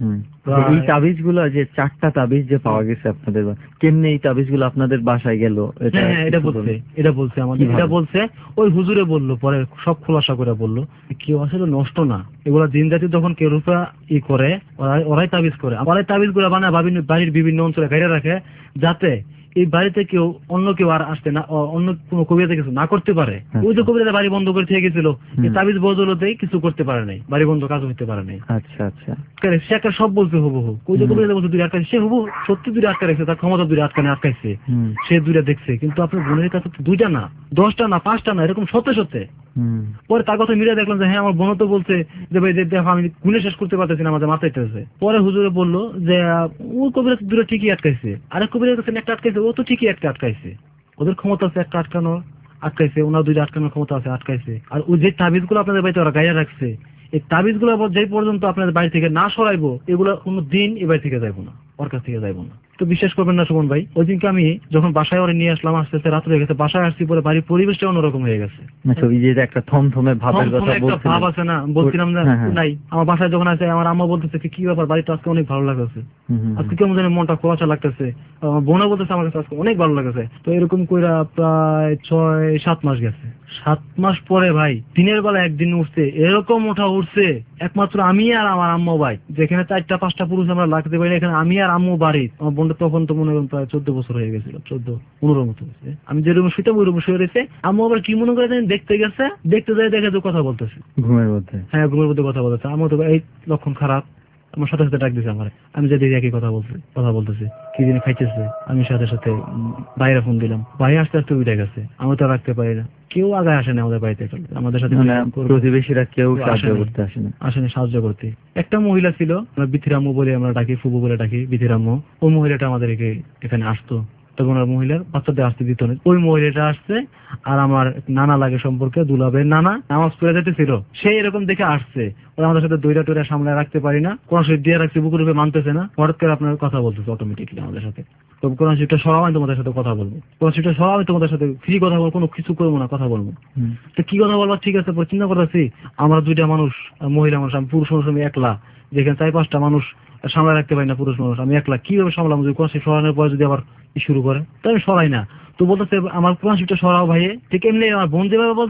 এই তাবিজ গুলো যে চারটা তাবিজ যে পাওয়া গেছে আপনাদের, কেমনে এই তাবিজ গুলো আপনাদের বাসায় গেল? এটা বলছে এটা বলছে আমাদের এটা বলছে ওই হুজুরে বললো, পরে সব খোলাসা করে বললো কেউ আসলে নষ্ট না, এগুলা জিন জাতি যখন কেউ রূপা ই করে ওরাই তাবিজ করে, ওরাই তাবিজ গুলা বানায় বাড়ির বিভিন্ন অঞ্চলে গাইরে রাখে, যাতে এই বাড়িতে কেউ অন্য কেউ আর আসতে না, অন্য কোনো কবিরাতে কিছু না করতে পারে। ওই যে কবিরাতে বাড়ি বন্ধ করে থেকে গেছিল, এই তাবিজ বদলতেই কিছু করতে পারে নাই, বাড়ি বন্ধ কাজ হইতে পারে নাই। আচ্ছা আচ্ছা, সে একটা সব বলছে হবু হু, ওই যে কবিরাতে বলছে দূরে আটকাইছে, সে হবু সত্যি দূরে আটকা রেখেছে, তার ক্ষমতা দূরে আটকানে আটকাইছে, সে দূরে দেখছে। কিন্তু আপনার বোনের কাছে দুইটা না, দশটা না, পাঁচটা না, এরকম সত্যি সত্যি। পরে তার কথা মিলে দেখলাম যে হ্যাঁ আমার বোন তো বলছে যে ভাই দেখো আমি গুনে শেষ করতে পারতেছি না, আমাদের মাথায় টেছে। পরে হুজুরে বললো যে ওই কবিরা দূরে ঠিকই আটকাইছে, আরেক কবিরের কাছে একটা আটকাইছে, ও তো ঠিকই একটা আটকাইছে, ওদের ক্ষমতা আছে একটা আটকানোর, আটকাইছে, ওনার দুইটা আটকানোর ক্ষমতা আছে, আটকাইছে। আর ওই যে তাবিজ গুলো আপনাদের বাড়িতে ওরা গাইয়া রাখছে, এই তাবিজ গুলো যে পর্যন্ত আপনাদের বাড়ি থেকে না সরাইবো, এগুলো কোনো দিন এ বাড়ি থেকে যাইবো না, ওর কাছ থেকে যাইবো না। তো বিশ্বাস করবেন না সুমন ভাই, ওই দিনকে আমি যখন বাসায় ওরে নিয়ে আসলাম, আস্তে আস্তে রাত হয়ে গেছে, বাসায় আসছি, পরে বাড়ির পরিবেশটা অন্যরকম হয়ে গেছে। একটা থমথমে ভাবের কথা ভাব আছে না, বলছিলাম না নাই। আমার বাসায় যখন আছে আমার আম্মা বলতেছে কি ব্যাপার, বাড়িটা আজকে অনেক ভালো লাগতেছে, আজকে কেমন জানি মনটা খোলাসা লাগতেছে, আমার বোনও বলতেছে আমার কাছে আজকে অনেক ভালো লাগতেছে। তো এরকম কইরা প্রায় ছয় সাত মাস গেছে। সাত মাস পরে ভাই দিনের বেলা একদিন উঠছে, এরকম ওঠা উঠছে একমাত্র আমি আর আমার আম্মু ভাই, যেখানে চারটা পাঁচটা পুরুষ আমরা লাগতে পারি, এখানে আমি আর আম্মু বাড়ি। আমার বোনটা তখন তো মনে করেন প্রায় চোদ্দ বছর হয়ে গেছিল, চোদ্দ পনেরো মতো হয়েছে। আমি যে রুমে শুইতাম ওই রুমে শুয়ে রয়েছে, আম্মু আবার কি মনে করে দেখতে গেছে, দেখতে যাই দেখে তো কথা বলতেছে ঘুমের মধ্যে। হ্যাঁ ঘুমের মধ্যে কথা বলতেছে। আমার তো এই লক্ষণ খারাপ, আমার সাথে সাথে ডাক দিছে আমার, আমি যে দেখি একই কথা বলছে কথা বলতেছে, কি দিনে খাইতেছে। আমি সাথে সাথে বাইরে ফোন দিলাম, ভাই আস্তে আস্তে উঠে গেছে, আমি তো রাখতে পারি না, কেউ আগে আসে না আমাদের বাড়িতে, আমাদের সাথে প্রতিবেশীরা কেউ সাহায্য করতে আসে না, আসেনি সাহায্য করতে। একটা মহিলা ছিল, আমরা বিথিরাম্মু বলে আমরা ডাকি, ফুবু বলে ডাকি, বিথিরাম্মু। ওই মহিলাটা আমাদের এখানে আসতো, তখন আর মহিলার বাচ্চাদের আসতে দিত না। ওই মহিলাটা আসছে, আর আমার নানা লাগে সম্পর্কে, দুলাবের নানা, নামাজ পড়ে যেতেছিল, সে এরকম দেখে আসছে, ওরা আমাদের সাথে দইরা টইরা সামনে রাখতে পারি না, কোন শরীর দিয়ে রাখছে, বুকুর রূপে মানতেছে না, হঠাৎ করে আপনার কথা বলতেছে অটোমেটিকলি আমাদের সাথে। তো কোন শরীরটা সরাও আমি তোমাদের সাথে কথা বলবো, কোন শরীরটা সরাও আমি তোমাদের সাথে ফ্রি কথা বলবো, কোনো কিছু করবো না, কথা বলবো। তো কি কথা বলবো, ঠিক আছে চিন্তা করতেছি, আমরা দুইটা মানুষ, মহিলা মানুষ, আমি পুরুষ মানুষ, আমি একলা, যেখানে চার পাঁচটা মানুষ সামলা রাখতে পারি না পুরুষ মানুষ, আমি একলা কিভাবে সামলাম, যদি কোন সরানোর পরে যদি আবার শুরু করে, তো আমি সরাই না। তো বলতেছে আমার কোরআন শরীফটা সরাও ভাইয়ে, ঠিক এমনি আমার বোন যেভাবে বলছে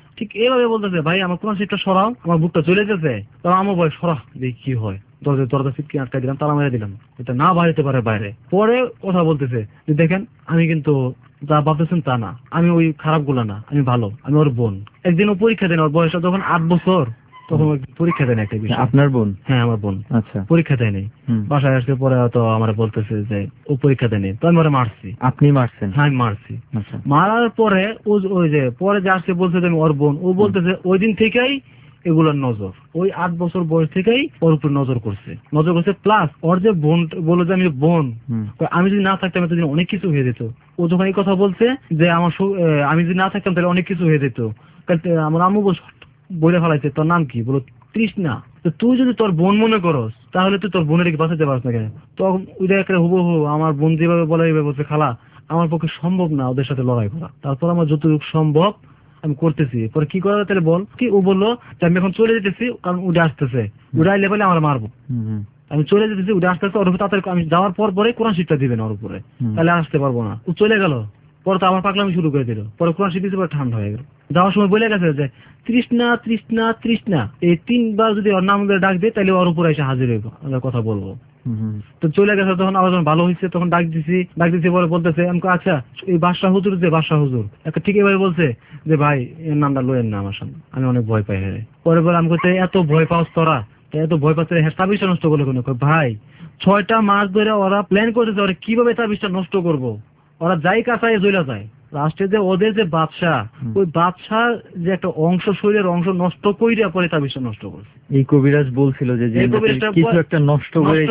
ঠিক এইভাবে বলতেছে, ভাই আমার কোরআন শরীফটা সরাও, আমার বুকটা চলে যেতেছে। তখন আমার বয় সরা, দেখি কি হয়। দরজা দরজা ফিটকে আটকাই দিলাম, তালা মেরে দিলাম, এটা না বাড়িতে পারে বাইরে। পরে কথা বলতেছে যে দেখেন আমি কিন্তু যা ভাবতেছেন তা না, আমি ওই খারাপ গুলা না, আমি ভালো, আমি ওর বোন। একদিন ও পরীক্ষা দেন, ওর বয়সটা যখন আট বছর তখন ও পরীক্ষা দেন একটা বিষয়। আপনার বোন? হ্যাঁ আমার বোন। আচ্ছা। পরীক্ষা দেয় নাই, বাসায় আসছে পরে তো আমার বলতেছে যে ও পরীক্ষা দেয়নি, তো আমি ওরা মারছি। আপনি মারছেন? হ্যাঁ আমি মারছি। আচ্ছা। মারার পরে ও ওই যে পরে যে আসছে বলছে যে আমি ওর বোন, ও বলতেছে ওই দিন থেকেই এগুলোর নজর, ওই আট বছর বয়স থেকেই ওর উপর নজর করছে নজর করছে প্লাস ওর যে বোন বলো যে আমি বোন, আমি যদি না থাকতাম এতদিন অনেক কিছু হয়ে যেত। ও যখন এই কথা বলছে যে আমার আমি যদি না থাকতাম তাহলে অনেক কিছু হয়ে যেত, আমার আম্মু বলে ফেলাইছে তোর নাম কি, বলো তৃষ্ণা। তো তুই যদি তোর বোন মনে করস তাহলে তুই তোর বোনের বাঁচাতে পারস না কেন? তখন ওইটা একটা হুবহু আমার বোন যেভাবে বলে এইভাবে বলছে, খালা আমার পক্ষে সম্ভব না ওদের সাথে লড়াই করা, তারপর আমার যতটুকু সম্ভব আমি করতেছি। পরে কি করা তাহলে বল কি? ও বললো যে আমি এখন চলে যেতেছি কারণ উঠে আসতেছে, উড়াই লেভেলে আমার মারবো, আমি চলে যেতেছি উঠে আসতেছে, ওর উপর তাড়াতাড়ি আমি যাওয়ার পর পরে কোরআন শিক্ষা দিবেন ওর উপরে, তাহলে আসতে পারবো না। ও চলে গেল, পরে তো আবার পাগলামি শুরু করে দিল, পরে কোরআন শিখতেছে, পরে ঠান্ডা হয়ে গেল। যাওয়ার সময় বলে গেছে যে তৃষ্ণা তৃষ্ণা তৃষ্ণা, এই তিনবার যদি ওর নাম ধরে ডাক দেয় তাহলে ওর উপরে এসে হাজির হইব, আমরা কথা বলবো। তো চলে গেছে, তখন আবার যখন ভালো হয়েছে তখন ডাক দিছি, ডাক দিছি পরে বলতেছে আমাকে আচ্ছা এই বাদশাহ হুজুর যে বাদশাহ হুজুর একটা ঠিক এভাবে বলছে যে ভাই এর নামটা লোয়েন না আমার সামনে, আমি অনেক ভয় পাই। হ্যাঁ পরে বলে আমি বলতে এত ভয় পাওস তোরা, এত ভয় পাচ্ছে হ্যাঁ তাবিজটা নষ্ট করলো কোনো? ভাই ছয়টা মাস ধরে ওরা প্ল্যান করতেছে ওরা কিভাবে তাবিজটা নষ্ট করবো, ওরা যাই কাছায় চলে যায়। রাষ্ট্রে যে ওদের যে বাদশাহ, ওই বাদশাহ যে একটা অংশ শরীরের অংশ নষ্ট কইরা পরে তাবিজটা নষ্ট করছে। এই কবিরাজ বলছিল যে কিছু একটা নষ্ট করে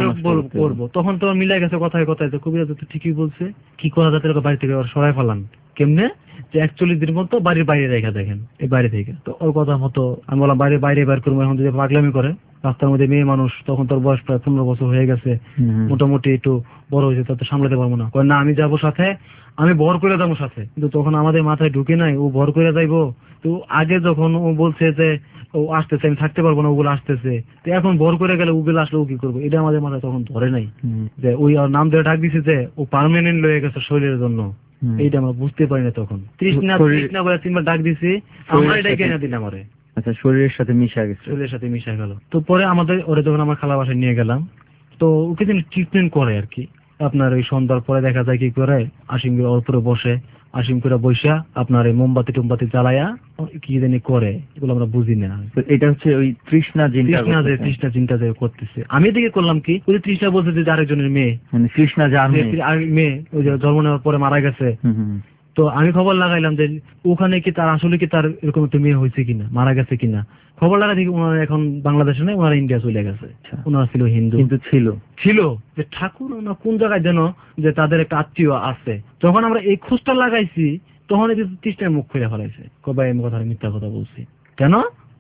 করবো, তখন তো মিলাই গেছে কথায় কথায় যে কবিরাজ তো ঠিকই বলছে, কি করা যাতে বাড়ি থেকে ওরা সরাই ফেলান কেমনে, যে একচল্লিশ দিন মতো বাড়ির বাইরে রেখা দেখেন এই বাড়ি থেকে। তো ওর কথা মতো আমি বললাম বাইরে বাইরে বের করবো, এখন যদি পাগলামি করে রাস্তার মধ্যে মেয়ে মানুষ, তখন তোর বয়স প্রায় পনেরো বছর হয়ে গেছে, মোটামুটি একটু বড় হয়েছে, তো সামলাতে পারবো না। না আমি যাবো সাথে, আমি ভর করে যাবো সাথে, কিন্তু তখন আমাদের মাথায় ঢুকে নাই ও ভর করে যাইবো। তো আগে যখন ও বলছে যে ও আসতেছে আমি থাকতে পারবো না, ওগুলো আসতেছে, তো এখন ভর করে গেলে ওগুলো আসলে ও কি করবো, এটা আমাদের মাথায় তখন ধরে নাই যে ওই নাম ধরে ডাক দিছে যে ও পার্মানেন্ট লয়ে গেছে শরীরের জন্য, এইটা আমরা বুঝতে পারি না তখন। তৃষ্ণা তৃষ্ণা বলে তিনবার ডাক দিছি, আমরা এটাই কেনা দিলাম ওরে। আচ্ছা, শরীরের সাথে মিশা গেছে, শরীরের সাথে মিশা গেল। তো পরে আমাদের ওরে যখন আমার খালা বাসায় নিয়ে গেলাম, তো ওকে যেন ট্রিটমেন্ট করে আর কি, আপনার ওই সন্ধ্যার পরে দেখা যায় কি করে আসিম ওর উপরে বসে, আসিম করে বৈশা আপনার এই মোমবাতি টোমবাতি জ্বালায়া কি জানি করে, এগুলো আমরা বুঝি না। এটা হচ্ছে ওই তৃষ্ণা জিনটা, তৃষ্ণা জিনটা যে করতেছে। আমি এদিকে করলাম কি, ওই তৃষ্ণা বলছে যে আরেকজনের মেয়ে, মানে তৃষ্ণা যার মেয়ে ওই যে জন্ম নেওয়ার পরে মারা গেছে। তো আমি খবর লাগাইলাম যে ওখানে কি তার আসলে কি তার এরকম একটা মেয়ে হয়েছে কিনা, মারা গেছে কিনা। খবর লাগা দেখি ওনারা এখন বাংলাদেশে নেই, ওনারা ইন্ডিয়া চলে গেছে। ওনারা ছিল হিন্দু, কিন্তু ছিল ছিল যে ঠাকুর ওনার কোন জায়গায় যেন যে তাদের একটা আত্মীয় আছে। যখন আমরা এই খোঁজটা লাগাইছি তখন এই তৃষ্ণায় মুখ খুলে ফেলাইছে, কবাই আমি কথা মিথ্যা কথা বলছি কেন,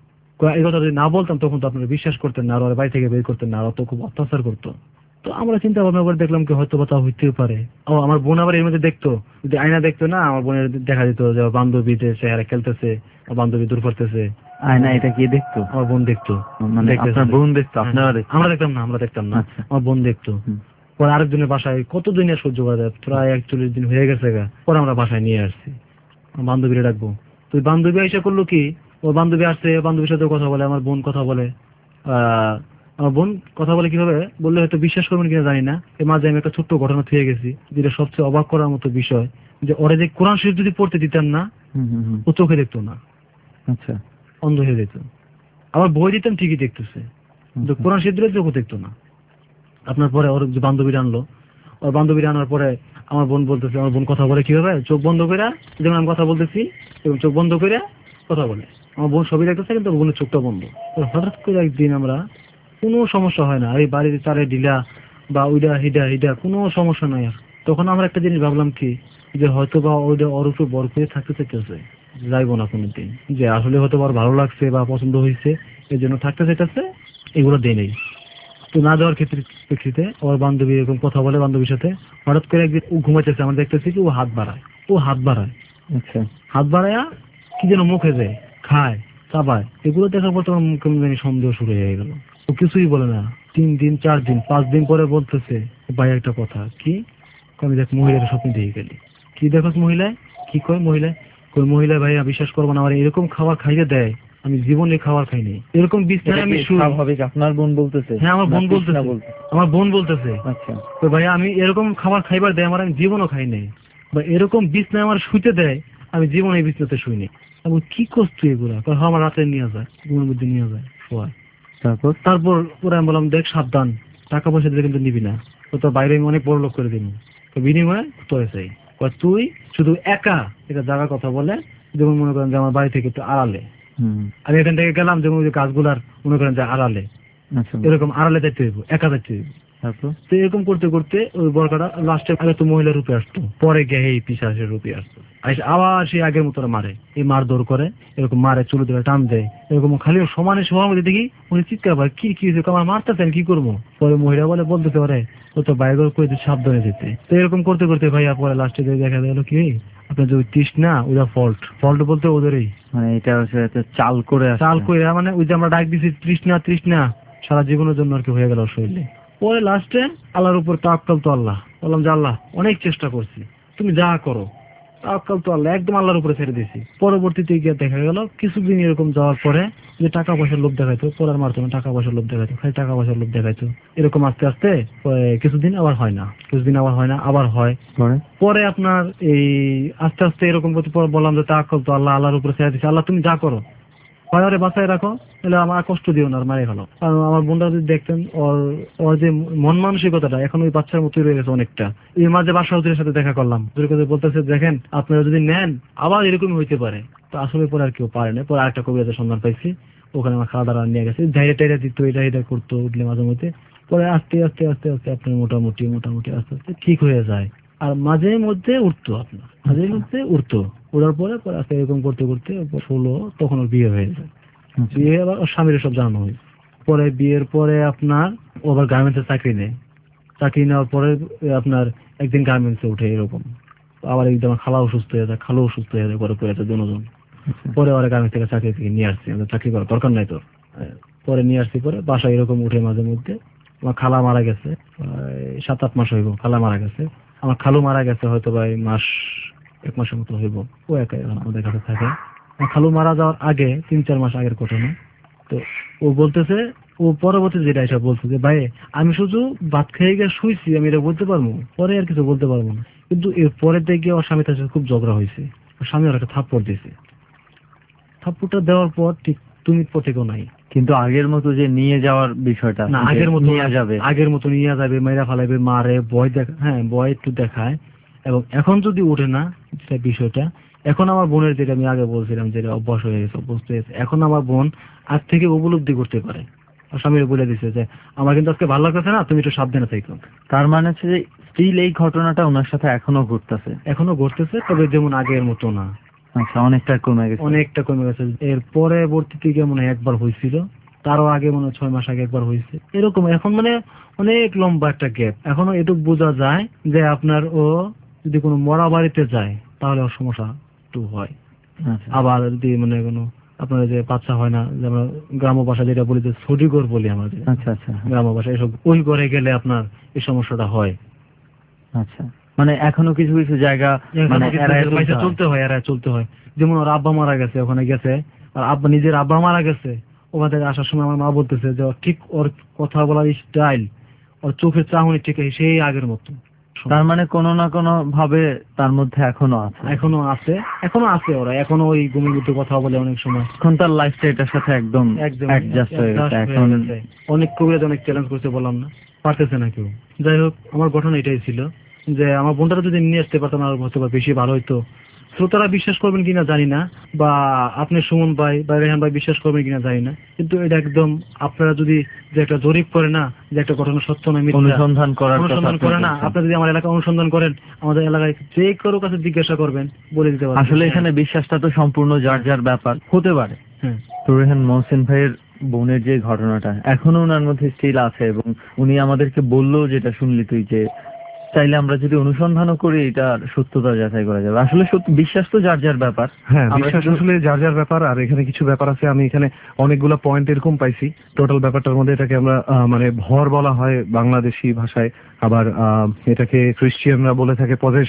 এই কথা যদি না বলতাম তখন তো আপনারা বিশ্বাস করতেন না, আর বাড়ি থেকে বের করতেন না, আর তো খুব অত্যাচার করতো। তো আমরা চিন্তা ভাবনা করে দেখলাম কি হয়তো বা তা হইতেও পারে। ও আমার বোন আবার এর মধ্যে দেখতো, যদি আয়না দেখতো না আমার বোনের দেখা যেত যে বান্ধবী যে চেহারা খেলতেছে, বান্ধবী দূর করতেছে, আয়না এটা কি দেখতো, আমার বোন দেখতো। মানে আপনার বোন দেখতো, আপনারা আমরা দেখতাম না, আমরা দেখতাম না, আমার বোন দেখতো। পরে আরেকজনের বাসায় কতদিন আর সহ্য করা যায়, প্রায় একচল্লিশ দিন হয়ে গেছে গা, পরে আমরা বাসায় নিয়ে আসছি, বান্ধবীরা ডাকবো। তো বান্ধবী এসে করলো কি, ও বান্ধবী আসছে, বান্ধবীর সাথে কথা বলে, আমার বোন কথা বলে। আহ আমার বোন কথা বলে কিভাবে বললে হয়তো বিশ্বাস করবেন কিনা জানি না, এর মাঝে আমি একটা ছোট্ট ঘটনা থেকে গেছি যেটা সবচেয়ে অবাক করার মতো বিষয়, যে ওরে যে কোরআন শরীফ যদি পড়তে দিতাম না ও চোখে দেখতো না, আচ্ছা অন্ধ হয়ে যেত। আবার বই দিতাম ঠিকই দেখতেছে, কিন্তু কোরআন শরীফ দিলে চোখে দেখতো না। আপনার পরে ওর যে বান্ধবীরা আনলো, ওর বান্ধবীরা আনার পরে আমার বোন বলতেছে, আমার বোন কথা বলে কিভাবে চোখ বন্ধ করে, যেমন আমি কথা বলতেছি এবং চোখ বন্ধ করে কথা বলে। আমার বোন সবই দেখতেছে কিন্তু বোনের চোখটা বন্ধ। হঠাৎ করে একদিন আমরা কোনো সমস্যা হয় না, এই বাড়ির চারে ঢিলা বা ওইটা হিডা হিডা কোনো সমস্যা নাই। তখন আমরা একটা জিনিস ভাবলাম কি, যে হয়তো বা ওইটা ওর উপর বর করে থাকতে চাইতেছে, যাইবো না কোনোদিন, যে আসলে হয়তো আর ভালো লাগছে বা পছন্দ হয়েছে এই জন্য থাকতে চাইতেছে, এগুলো দেয় নেই। তো না দেওয়ার ক্ষেত্রে প্রেক্ষিতে ওর বান্ধবী এরকম কথা বলে বান্ধবীর সাথে, হঠাৎ করে একদিন ও ঘুমাইতেছে, আমরা দেখতেছি কি ও হাত বাড়ায়, ও হাত বাড়ায়, আচ্ছা হাত বাড়ায়া কি যেন মুখে যায়, খায়, চাবায়। এগুলো দেখার পর তোমার মুখে জানি সন্দেহ শুরু হয়ে গেল। ও কিছুই বলে না, তিন দিন চার দিন পাঁচ দিন পরে বলতেছে ভাই একটা কথা কি, আমি দেখ মহিলার স্বপ্ন দিয়ে গেলি, কি দেখো মহিলায়, কি কয় মহিলায়, ওই মহিলা ভাইয়া বিশ্বাস করবো না, আমার এরকম খাবার খাইতে দেয় আমি জীবনে খাবার খাইনি। এরকম বিছনায় আমি শুই। স্বাভাবিক আপনার বোন বলতেছে? হ্যাঁ আমার বোন বলতেছে, আমার বোন বলতেছে। আচ্ছা তো ভাইয়া আমি এরকম খাবার খাইবার দেয় আমার আমি জীবনও খাই নাই, বা এরকম বিছনায় আমার শুইতে দেয় আমি জীবনে এই বিছনাতে শুইনি। আমি কি করছি এগুলা? আমার রাতে নিয়ে যায়, ঘুমের মধ্যে নিয়ে যায় শোয়া। তারপর তারপর পরে আমি বললাম দেখ সাবধান, টাকা পয়সা দিলে কিন্তু নিবি না, তো তোর বাইরে আমি অনেক বড় লোক করে দিবি। তো বিনিময়ে তোর চাই তুই শুধু একা এটা জায়গার কথা বলে, যেমন মনে করেন যে আমার বাড়ি থেকে একটু আড়ালে, আমি এখান থেকে গেলাম যেমন ওই গাছগুলার মনে করেন যে আড়ালে, এরকম আড়ালে যাইতে হইব, একা যাইতে হইব। তারপর তো এরকম করতে করতে ওই বরকাটা লাস্টে আগে তো মহিলার রূপে আসতো, পরে গিয়ে এই পিশাচের রূপে আসতো, আবার সেই আগের মতো মারে, এই মার দৌড় করে এরকম মারে, চুলো ধরে টান দেয় এরকম, খালি সমানে সবার মধ্যে দেখি উনি চিৎকার পায় কি কি আমার মারতেছেন কি করবো। পরে মহিলা বলে বলতেছে পারে ও তো বাইরে করে সাবধানে যেতে। তো এরকম করতে করতে ভাইয়া পরে লাস্টে দেখা গেল কি আপনার যে তৃষ্ণা ওটা ফল্ট, ফল্ট বলতে ওদেরই মানে এটা হচ্ছে চাল করে চাল করে, মানে ওই যে আমরা ডাক দিছি তৃষ্ণা তৃষ্ণা সারা জীবনের জন্য আর কি হয়ে গেল শরীরে। পরে লাস্টে আল্লাহর উপর তাওয়াক্কাল তো আল্লাহ, বললাম যে আল্লাহ অনেক চেষ্টা করছি, তুমি যা করো, তাওয়াক্কাল তো আল্লাহ, একদম আল্লাহর উপরে ছেড়ে দিয়েছি। পরবর্তীতে গিয়ে দেখা গেল কিছুদিন এরকম যাওয়ার পরে যে টাকা পয়সার লোভ দেখাইতো, পড়ার মারতো না, টাকা পয়সার লোভ দেখাইতো, খালি টাকা পয়সার লোভ দেখাইতো, এরকম আস্তে আস্তে কিছুদিন আবার হয় না, কিছুদিন আবার হয় না, আবার হয়। পরে আপনার এই আস্তে আস্তে এরকম করতে পরে বললাম যে তাওয়াক্কাল তো আল্লাহ, আল্লাহর উপরে ছেড়ে দিয়েছি, আল্লাহ তুমি যা করো, হয় বাঁচায় রাখো, তাহলে আমার কষ্ট দিও না, আর মারে গেল। কারণ আমার বোনটা যদি দেখতেন ওর ওর যে মন মানসিকতাটা এখন ওই বাচ্চার মতোই রয়ে গেছে অনেকটা। এই মাঝে বাসা হুজুরের সাথে দেখা করলাম, বলতেছে দেখেন আপনারা যদি নেন আবার এরকমই হইতে পারে। তো আসলে পরে আর কেউ পারে না, পরে আরেকটা কবিরাজের সন্ধান পাইছি, ওখানে আমার খাওয়া দাওয়া নিয়ে গেছে, ঝাইরা টাইরা দিত, এটা এটা করতো, উঠলে মাঝে মধ্যে। পরে আস্তে আস্তে আস্তে আস্তে আপনার মোটামুটি মোটামুটি আস্তে আস্তে ঠিক হয়ে যায়। আর মাঝে মধ্যে উঠতো, আপনার মাঝে মধ্যে উঠতো, ওঠার পরে পরে আস্তে এরকম করতে করতে ষোলো তখন ওর বিয়ে হয়ে যায়। বিয়ে আবার ওর স্বামীর সব জানানো হয়। পরে বিয়ের পরে আপনার ও আবার গার্মেন্টসে চাকরি নেয়, চাকরি নেওয়ার পরে আপনার একদিন গার্মেন্টসে উঠে এরকম, আবার একদম খালা অসুস্থ হয়ে যায়, খালো অসুস্থ হয়ে যায়, পরে পরে দুজন। পরে ওরা গার্মেন্টস থেকে চাকরি থেকে নিয়ে আসছি, চাকরি করার দরকার নাই তোর। পরে নিয়ে আসছি, পরে বাসায় এরকম উঠে মাঝে মধ্যে। আমার খালা মারা গেছে সাত আট মাস হইব, খালা মারা গেছে। আমার খালু মারা গেছে হয়তো ভাই মাস এক মাসের মতো হইব, ও একাই আমাদের কাছে থাকে। খালু মারা যাওয়ার আগে তিন চার মাস আগের ঘটনা। তো ও বলতেছে, ও পরবর্তী যেটা এসব বলছে যে ভাই আমি শুধু ভাত খেয়ে গিয়ে শুইছি, আমি এটা বলতে পারবো, পরে আর কিছু বলতে পারবো না। কিন্তু এর পরের দিকে ওর স্বামীর সাথে খুব ঝগড়া হয়েছে, ওর স্বামী ওর একটা থাপ্পড় দিয়েছে। থাপ্পড়টা দেওয়ার পর ঠিক তুমি পথেও নাই। কিন্তু আগের মতো যে নিয়ে যাওয়ার বিষয়টা না, আগের মতো নিয়ে যাবে, আগের মতো নিয়ে যাবে, মেয়েরা ফালাইবে, মারে, ভয় দেখা, হ্যাঁ ভয় একটু দেখায়। এবং এখন যদি ওঠে না যেটা বিষয়টা, এখন আমার বোনের যেটা আমি আগে বলছিলাম যেটা অভ্যাস হয়ে গেছে, অভ্যস্ত হয়েছে, এখন আমার বোন আজ থেকে উপলব্ধি করতে পারে। স্বামীর বলে দিচ্ছে যে আমার কিন্তু আজকে ভালো লাগতেছে না, তুমি একটু সাবধানে থাকো। তার মানে হচ্ছে যে স্টিল এই ঘটনাটা ওনার সাথে এখনো ঘটতেছে, এখনো ঘটতেছে, তবে যেমন আগের মতো না। আচ্ছা, অনেকটা কমে গেছে, অনেকটা কমে গেছে। এর পরবর্তীতে গিয়ে মনে হয় একবার হয়েছিল, তারও আগে মনে হয় ছয় মাস আগে একবার হয়েছে এরকম। এখন মানে অনেক লম্বা একটা গ্যাপ। এখনো এটুকু বোঝা যায় যে আপনার ও যদি কোনো মরা বাড়িতে যায় তাহলে ওর সমস্যা একটু হয়। আবার যদি মানে কোনো আপনার যে বাচ্চা হয় না, যেমন গ্রাম্য ভাষা যেটা বলি যে ছড়িঘর বলি আমাদের, আচ্ছা আচ্ছা গ্রাম্য ভাষা, এসব ওই ঘরে গেলে আপনার এই সমস্যাটা হয়। আচ্ছা, মানে এখনো কিছু কিছু জায়গা মানে চলতে হয়, এরা চলতে হয়। যেমন ওর আব্বা মারা গেছে, ওখানে গেছে, আর আব্বা নিজের আব্বা মারা গেছে, ওখান থেকে আসার সময় আমার মা বলতেছে যে ঠিক ওর কথা বলার স্টাইল, ওর চোখের চাহনি ঠিক সেই আগের মতো। তার মানে কোনো না কোনো ভাবে তার মধ্যে এখনো আছে, এখনো আছে, এখনো আছে। ওরা এখনো ওই গুমির মতো কথা বলে অনেক সময়। এখন তার লাইফটা এটার সাথে একদম অ্যাডজাস্ট হয়ে গেছে। এখন অনেক কবিরাজ অনেক চ্যালেঞ্জ করতে বললাম না, পারতেছে না কেউ। যাই হোক, আমার ঘটনা এটাই ছিল যে আমার বোনটা যদি নিয়ে আসতে পারতাম আর হয়তো বা বেশি ভালো হইতো। শ্রোতারা বিশ্বাস করবেন কিনা জানি না, বা আপনি সুমন ভাই বা রেহান ভাই বিশ্বাস করবেন কিনা জানি না, কিন্তু এটা একদম আপনারা যদি যে একটা জরিপ করে না যে একটা ঘটনা সত্য না মিথ্যা অনুসন্ধান করার অনুসন্ধান করে না, আপনারা যদি আমার এলাকা অনুসন্ধান করেন, আমাদের এলাকায় যে কারো কাছে জিজ্ঞাসা করবেন বলে দিতে পারবেন। আসলে এখানে বিশ্বাসটা তো সম্পূর্ণ যার যার ব্যাপার হতে পারে। হ্যাঁ, তো রেহান মহসিন ভাইয়ের বোনের যে ঘটনাটা এখনো ওনার মধ্যে স্টিল আছে, এবং উনি আমাদেরকে বললো যেটা শুনলি তুই, যে চাইলে আমরা যদি অনুসন্ধানও করি এটার সত্যতা যাচাই করা যাবে। আসলে বিশ্বাস তো যার যার ব্যাপার। হ্যাঁ, বিশ্বাস আসলে যার যার ব্যাপার। আর এখানে কিছু ব্যাপার আছে, আমি এখানে অনেকগুলো পয়েন্ট এরকম পাইছি। টোটাল ব্যাপারটার মধ্যে এটাকে আমরা মানে ভর বলা হয় বাংলাদেশি ভাষায়, আবার এটাকে খ্রিস্টিয়ানরা বলে থাকে পজেশন।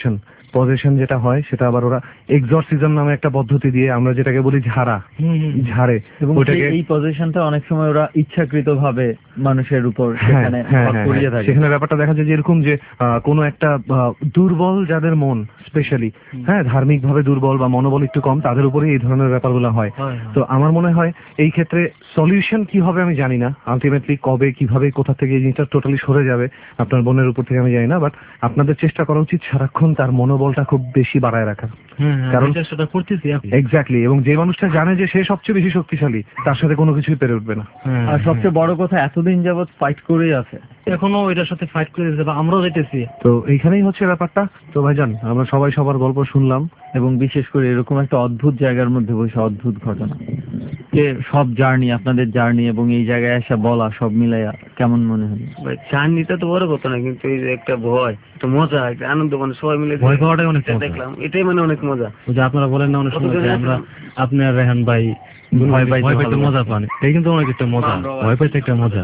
পজিশন যেটা হয় সেটা আবার ওরা এক্সরসিজম নামে একটা পদ্ধতি দিয়ে, আমরা যেটাকে বলি ঝাড়া, ঝাড়ে, এবং ওটাকে এই পজিশনটা অনেক সময় ওরা ইচ্ছাকৃত ভাবে মানুষের উপর সেখানে করিয়ে থাকে। সেখানে ব্যাপারটা দেখা যায় যে এরকম যে কোনো একটা দুর্বল যাদের মন, স্পেশালি হ্যাঁ ধার্মিক ভাবে দুর্বল বা মনোবল একটু কম, তাদের উপরে এই ধরনের ব্যাপারগুলো হয়। তো আমার মনে হয় এই ক্ষেত্রে সলিউশন কি হবে আমি জানি না, আলটিমেটলি কবে কিভাবে কোথা থেকে এই জিনিসটা টোটালি সরে যাবে আপনার বোনের উপর থেকে আমি জানি না, বাট আপনাদের চেষ্টা করা উচিত সারাক্ষণ তার মনোবলটা খুব বেশি বাড়ায় রাখার, কারণ চেষ্টাটা করতেছি এক্স্যাক্টলি। এবং যে মানুষটা জানে যে সে সবচেয়ে বেশি শক্তিশালী, তার সাথে কোনো কিছুই পেরে উঠবে না। আর সবচেয়ে বড় কথা, এতদিন যাবৎ ফাইট করেই আছে, এখনো এটার সাথে ফাইট করে দিতে, আমরাও যেতেছি। তো এইখানেই হচ্ছে ব্যাপারটা। তো ভাইজান আমরা সবাই সবার গল্প শুনলাম, এবং বিশেষ করে এরকম একটা অদ্ভুত জায়গার মধ্যে বসে অদ্ভুত ঘটনা, যে সব জার্নি, আপনাদের জার্নি এবং এই জায়গায় এসে বলা, সব মিলাইয়া কেমন মনে হয়? জার্নিটা তো বড় কথা না, কিন্তু এই যে একটা ভয়, একটা মজা, একটা আনন্দ, মানে সবাই মিলে ভয় পাওয়াটাই অনেক দেখলাম, এটাই মানে অনেক মজা। যে আপনারা বলেন না অনেক সময় আমরা, আপনি আর রেহান ভাই ভয় পাইতে মজা পান, এই কিন্তু অনেক একটা মজা, ভয় পাইতে একটা মজা।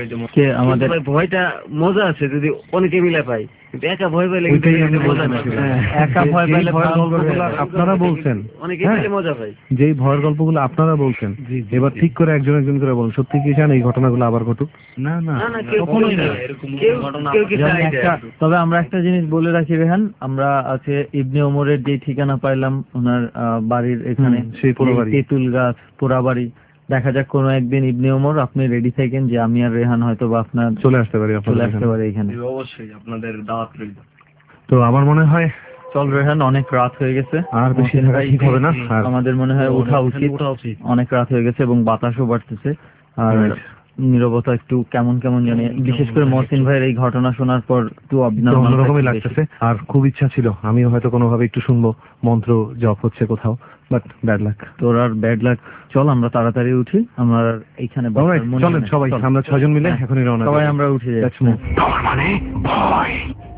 আমাদের ভয়টা মজা আছে যদি অনেকে মিলে পাই, কিন্তু একা ভয় পাইলে মজা না। একা ভয় পাইলে গল্পগুলো আপনারা বলছেন, অনেকে মিলে মজা পাই, যেই ভয়ের গল্পগুলো আপনারা বলছেন, এবার ঠিক করে একজন একজন করে বলুন, সত্যি কি চান এই ঘটনাগুলো আবার ঘটুক? না না, কখনোই না, কেউ কেউ কি চায় না। তবে আমরা একটা জিনিস বলে রাখি রেহান, আমরা আছে ইবনে ওমরের যে ঠিকানা পাইলাম ওনার বাড়ির এখানে, সেই পুরো বাড়ি, তেঁতুল গাছ, পোড়া বাড়ি, দেখা যাক কোনো একদিন ইবনে ওমর আপনি রেডি থাকেন যে আমি আর রেহান হয়তো বা আপনার চলে আসতে পারি, চলে আসতে পারি এখানে। অবশ্যই আপনাদের দাওয়াত রইল। তো আমার মনে হয় চল রেহান, অনেক রাত হয়ে গেছে, আর বেশি থাকা ঠিক হবে না, আমাদের মনে হয় ওঠা উচিত, অনেক রাত হয়ে গেছে এবং বাতাসও বাড়তেছে, আর নীরবতা একটু কেমন কেমন জানি, বিশেষ করে মহসিন ভাইয়ের এই ঘটনা শোনার পর একটু অন্যরকমই লাগতেছে। আর খুব ইচ্ছা ছিল আমিও হয়তো কোনোভাবে একটু শুনবো মন্ত্র জপ হচ্ছে কোথাও, বাট ব্যাড লাক। তোর আর ব্যাড লাক। চল আমরা তাড়াতাড়ি উঠি, আমরা এইখানে চলেন সবাই, আমরা ছয়জন মিলে এখনই রওনা, সবাই আমরা উঠে যাই। মানে ভয়,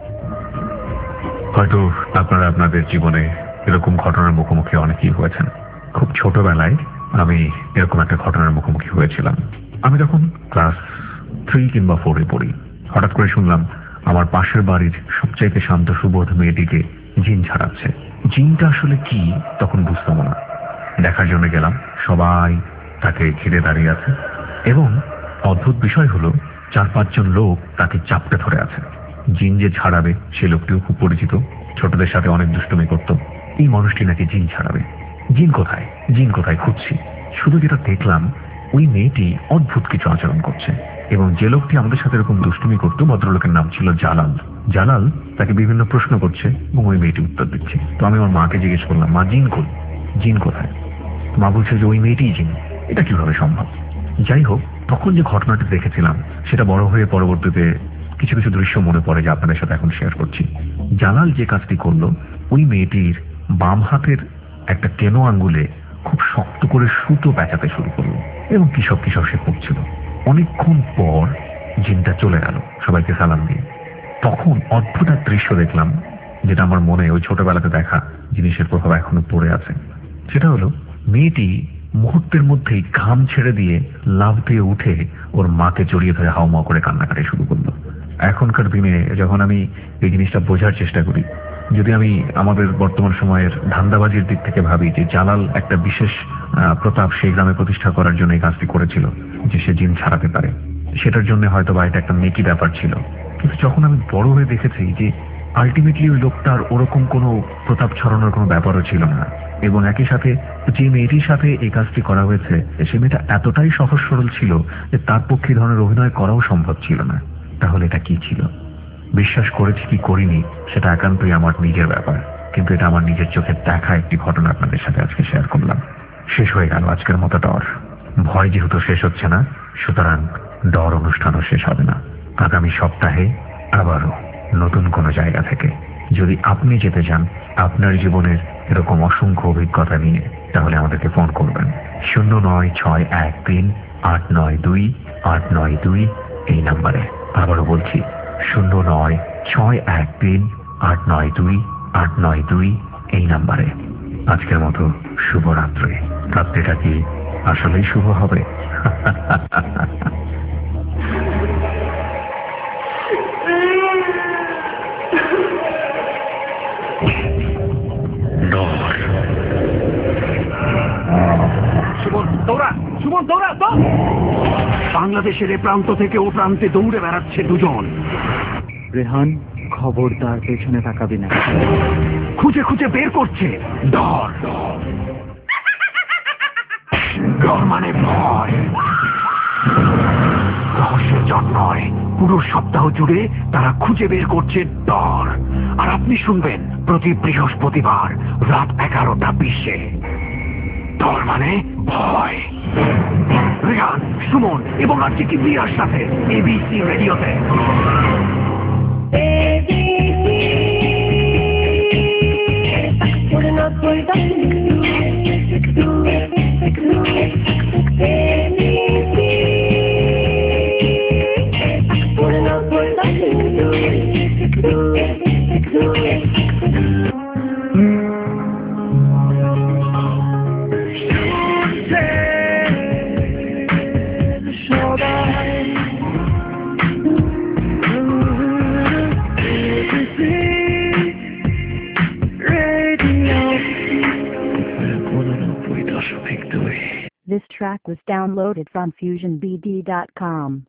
হয়তো আপনারা আপনাদের জীবনে এরকম ঘটনার মুখোমুখি অনেকেই হয়েছেন। খুব ছোটবেলায় আমি এরকম একটা ঘটনার মুখোমুখি হয়েছিলাম। আমি তখন ক্লাস থ্রি কিংবা ফোরে পড়ি। হঠাৎ করে শুনলাম আমার পাশের বাড়ির সবচাইতে শান্ত সুবোধ মেয়েটিকে জিন ছাড়াচ্ছে। জিনটা আসলে কি তখন বুঝতাম না। দেখার জন্য গেলাম, সবাই তাকে ঘিরে দাঁড়িয়ে আছে এবং অদ্ভুত বিষয় হলো চার পাঁচজন লোক তাকে চাপটে ধরে আছে। জিন যে ছাড়াবে সে লোকটিও খুব পরিচিত, ছোটদের সাথে অনেক দুষ্টুমি করত। এই মানুষটি নাকি জিন ছাড়াবে। জিন কোথায়, জিন কোথায় খুঁজছি। শুধু যেটা দেখলাম ওই মেয়েটি অদ্ভুত কিছু আচরণ করছে, এবং যে লোকটি আমাদের সাথে এরকম দুষ্টুমি করতো ভদ্রলোকের নাম ছিল জালাল। জালাল তাকে বিভিন্ন প্রশ্ন করছে এবং ওই মেয়েটি উত্তর দিচ্ছে। তো আমি আমার মাকে জিজ্ঞেস করলাম, মা জিন কই, জিন কোথায়? মা বলছে যে ওই মেয়েটি জিন। এটা কিভাবে সম্ভব? যাই হোক, তখন যে ঘটনাটি দেখেছিলাম সেটা বড় হয়ে পরবর্তীতে কিছু কিছু দৃশ্য মনে পড়ে যা আপনাদের সাথে এখন শেয়ার করছি। জালাল যে কাজটি করলো, ওই মেয়েটির বাম হাতের একটা কেনো আঙ্গুলে খুব শক্ত করে সুতো পেঁচাতে শুরু করলো এবং কিসব কিসব সে করছিল। অনেকক্ষণ পর জিনটা চলে গেল সবাইকে সালাম দিয়ে। তখন অদ্ভুত এক দৃশ্য দেখলাম, যেটা আমার মনে ওই ছোটবেলাতে দেখা জিনিসের প্রভাব এখনো পড়ে আছে। সেটা হলো মেয়েটি মুহূর্তের মধ্যেই ঘাম ছেড়ে দিয়ে লাফ দিয়ে উঠে ওর মাকে জড়িয়ে ধরে হাওয়া করে কান্নাকাটি শুরু করলো। এখনকার দিনে যখন আমি এই জিনিসটা বোঝার চেষ্টা করি, যদি আমি আমাদের বর্তমান সময়ের ধান্দাবাজির দিক থেকে ভাবি যে জালাল একটা বিশেষ প্রতাপ সেই গ্রামে প্রতিষ্ঠা করার জন্য এই কাজটি করেছিল, যে সে জিন ছাড়াতে পারে, সেটার জন্য হয়তো বা এটা একটা নেকি ব্যাপার ছিল। কিন্তু যখন আমি বড় হয়ে দেখেছি যে আলটিমেটলি ওই লোকটার ওরকম কোনো প্রতাপ ছড়ানোর কোনো ব্যাপারও ছিল না, এবং একই সাথে যে মেয়েটির সাথে এই কাজটি করা হয়েছে সে মেয়েটা এতটাই সহজ সরল ছিল যে তার পক্ষে এই ধরনের অভিনয় করাও সম্ভব ছিল না। তাহলে এটা কি ছিল? বিশ্বাস করেছি কি করিনি সেটা একান্তই আমার নিজের ব্যাপার, কিন্তু এটা আমার নিজের চোখে দেখা একটি ঘটনা আপনাদের সাথে আজকে শেয়ার করলাম। শেষ হয়ে গেল আজকের মতো ডর। ভয় যেহেতু শেষ হচ্ছে না, সুতরাং ডর অনুষ্ঠানও শেষ হবে না। আগামী সপ্তাহে আবারও নতুন কোনো জায়গা থেকে। যদি আপনি যেতে চান আপনার জীবনের এরকম অসংখ্য অভিজ্ঞতা নিয়ে, তাহলে আমাদেরকে ফোন করবেন শূন্য নয় ছয় এক তিন আট নয় দুই আট নয় দুই এই নাম্বারে। আবারও বলছি শূন্য নয় ছয় এক তিন আট নয় দুই আট নয় দুই এই নাম্বারে। আজকের মতো শুভরাত্রি। রাত্রিটা কি আসলেই শুভ হবে? সুমন দৌড়া দৌড়। বাংলাদেশের এ প্রান্ত থেকে ও প্রান্তে দৌড়ে বেড়াচ্ছে দুজন। রেহান, খবরদার পেছনে তাকাবি না। খুঁজে খুঁজে বের করছে ডর। ডর মানে ভয়। রহস্যের জট নয়, পুরো সপ্তাহ জুড়ে তারা খুঁজে বের করছে ডর। আর আপনি শুনবেন প্রতি বৃহস্পতিবার রাত এগারোটা বিশে। ডর মানে ভয়। রেহান, সুমন এবং আরজি কিবরিয়ার সাথে এবিসি রেডিওতে। This track was downloaded from fusion b d dot com.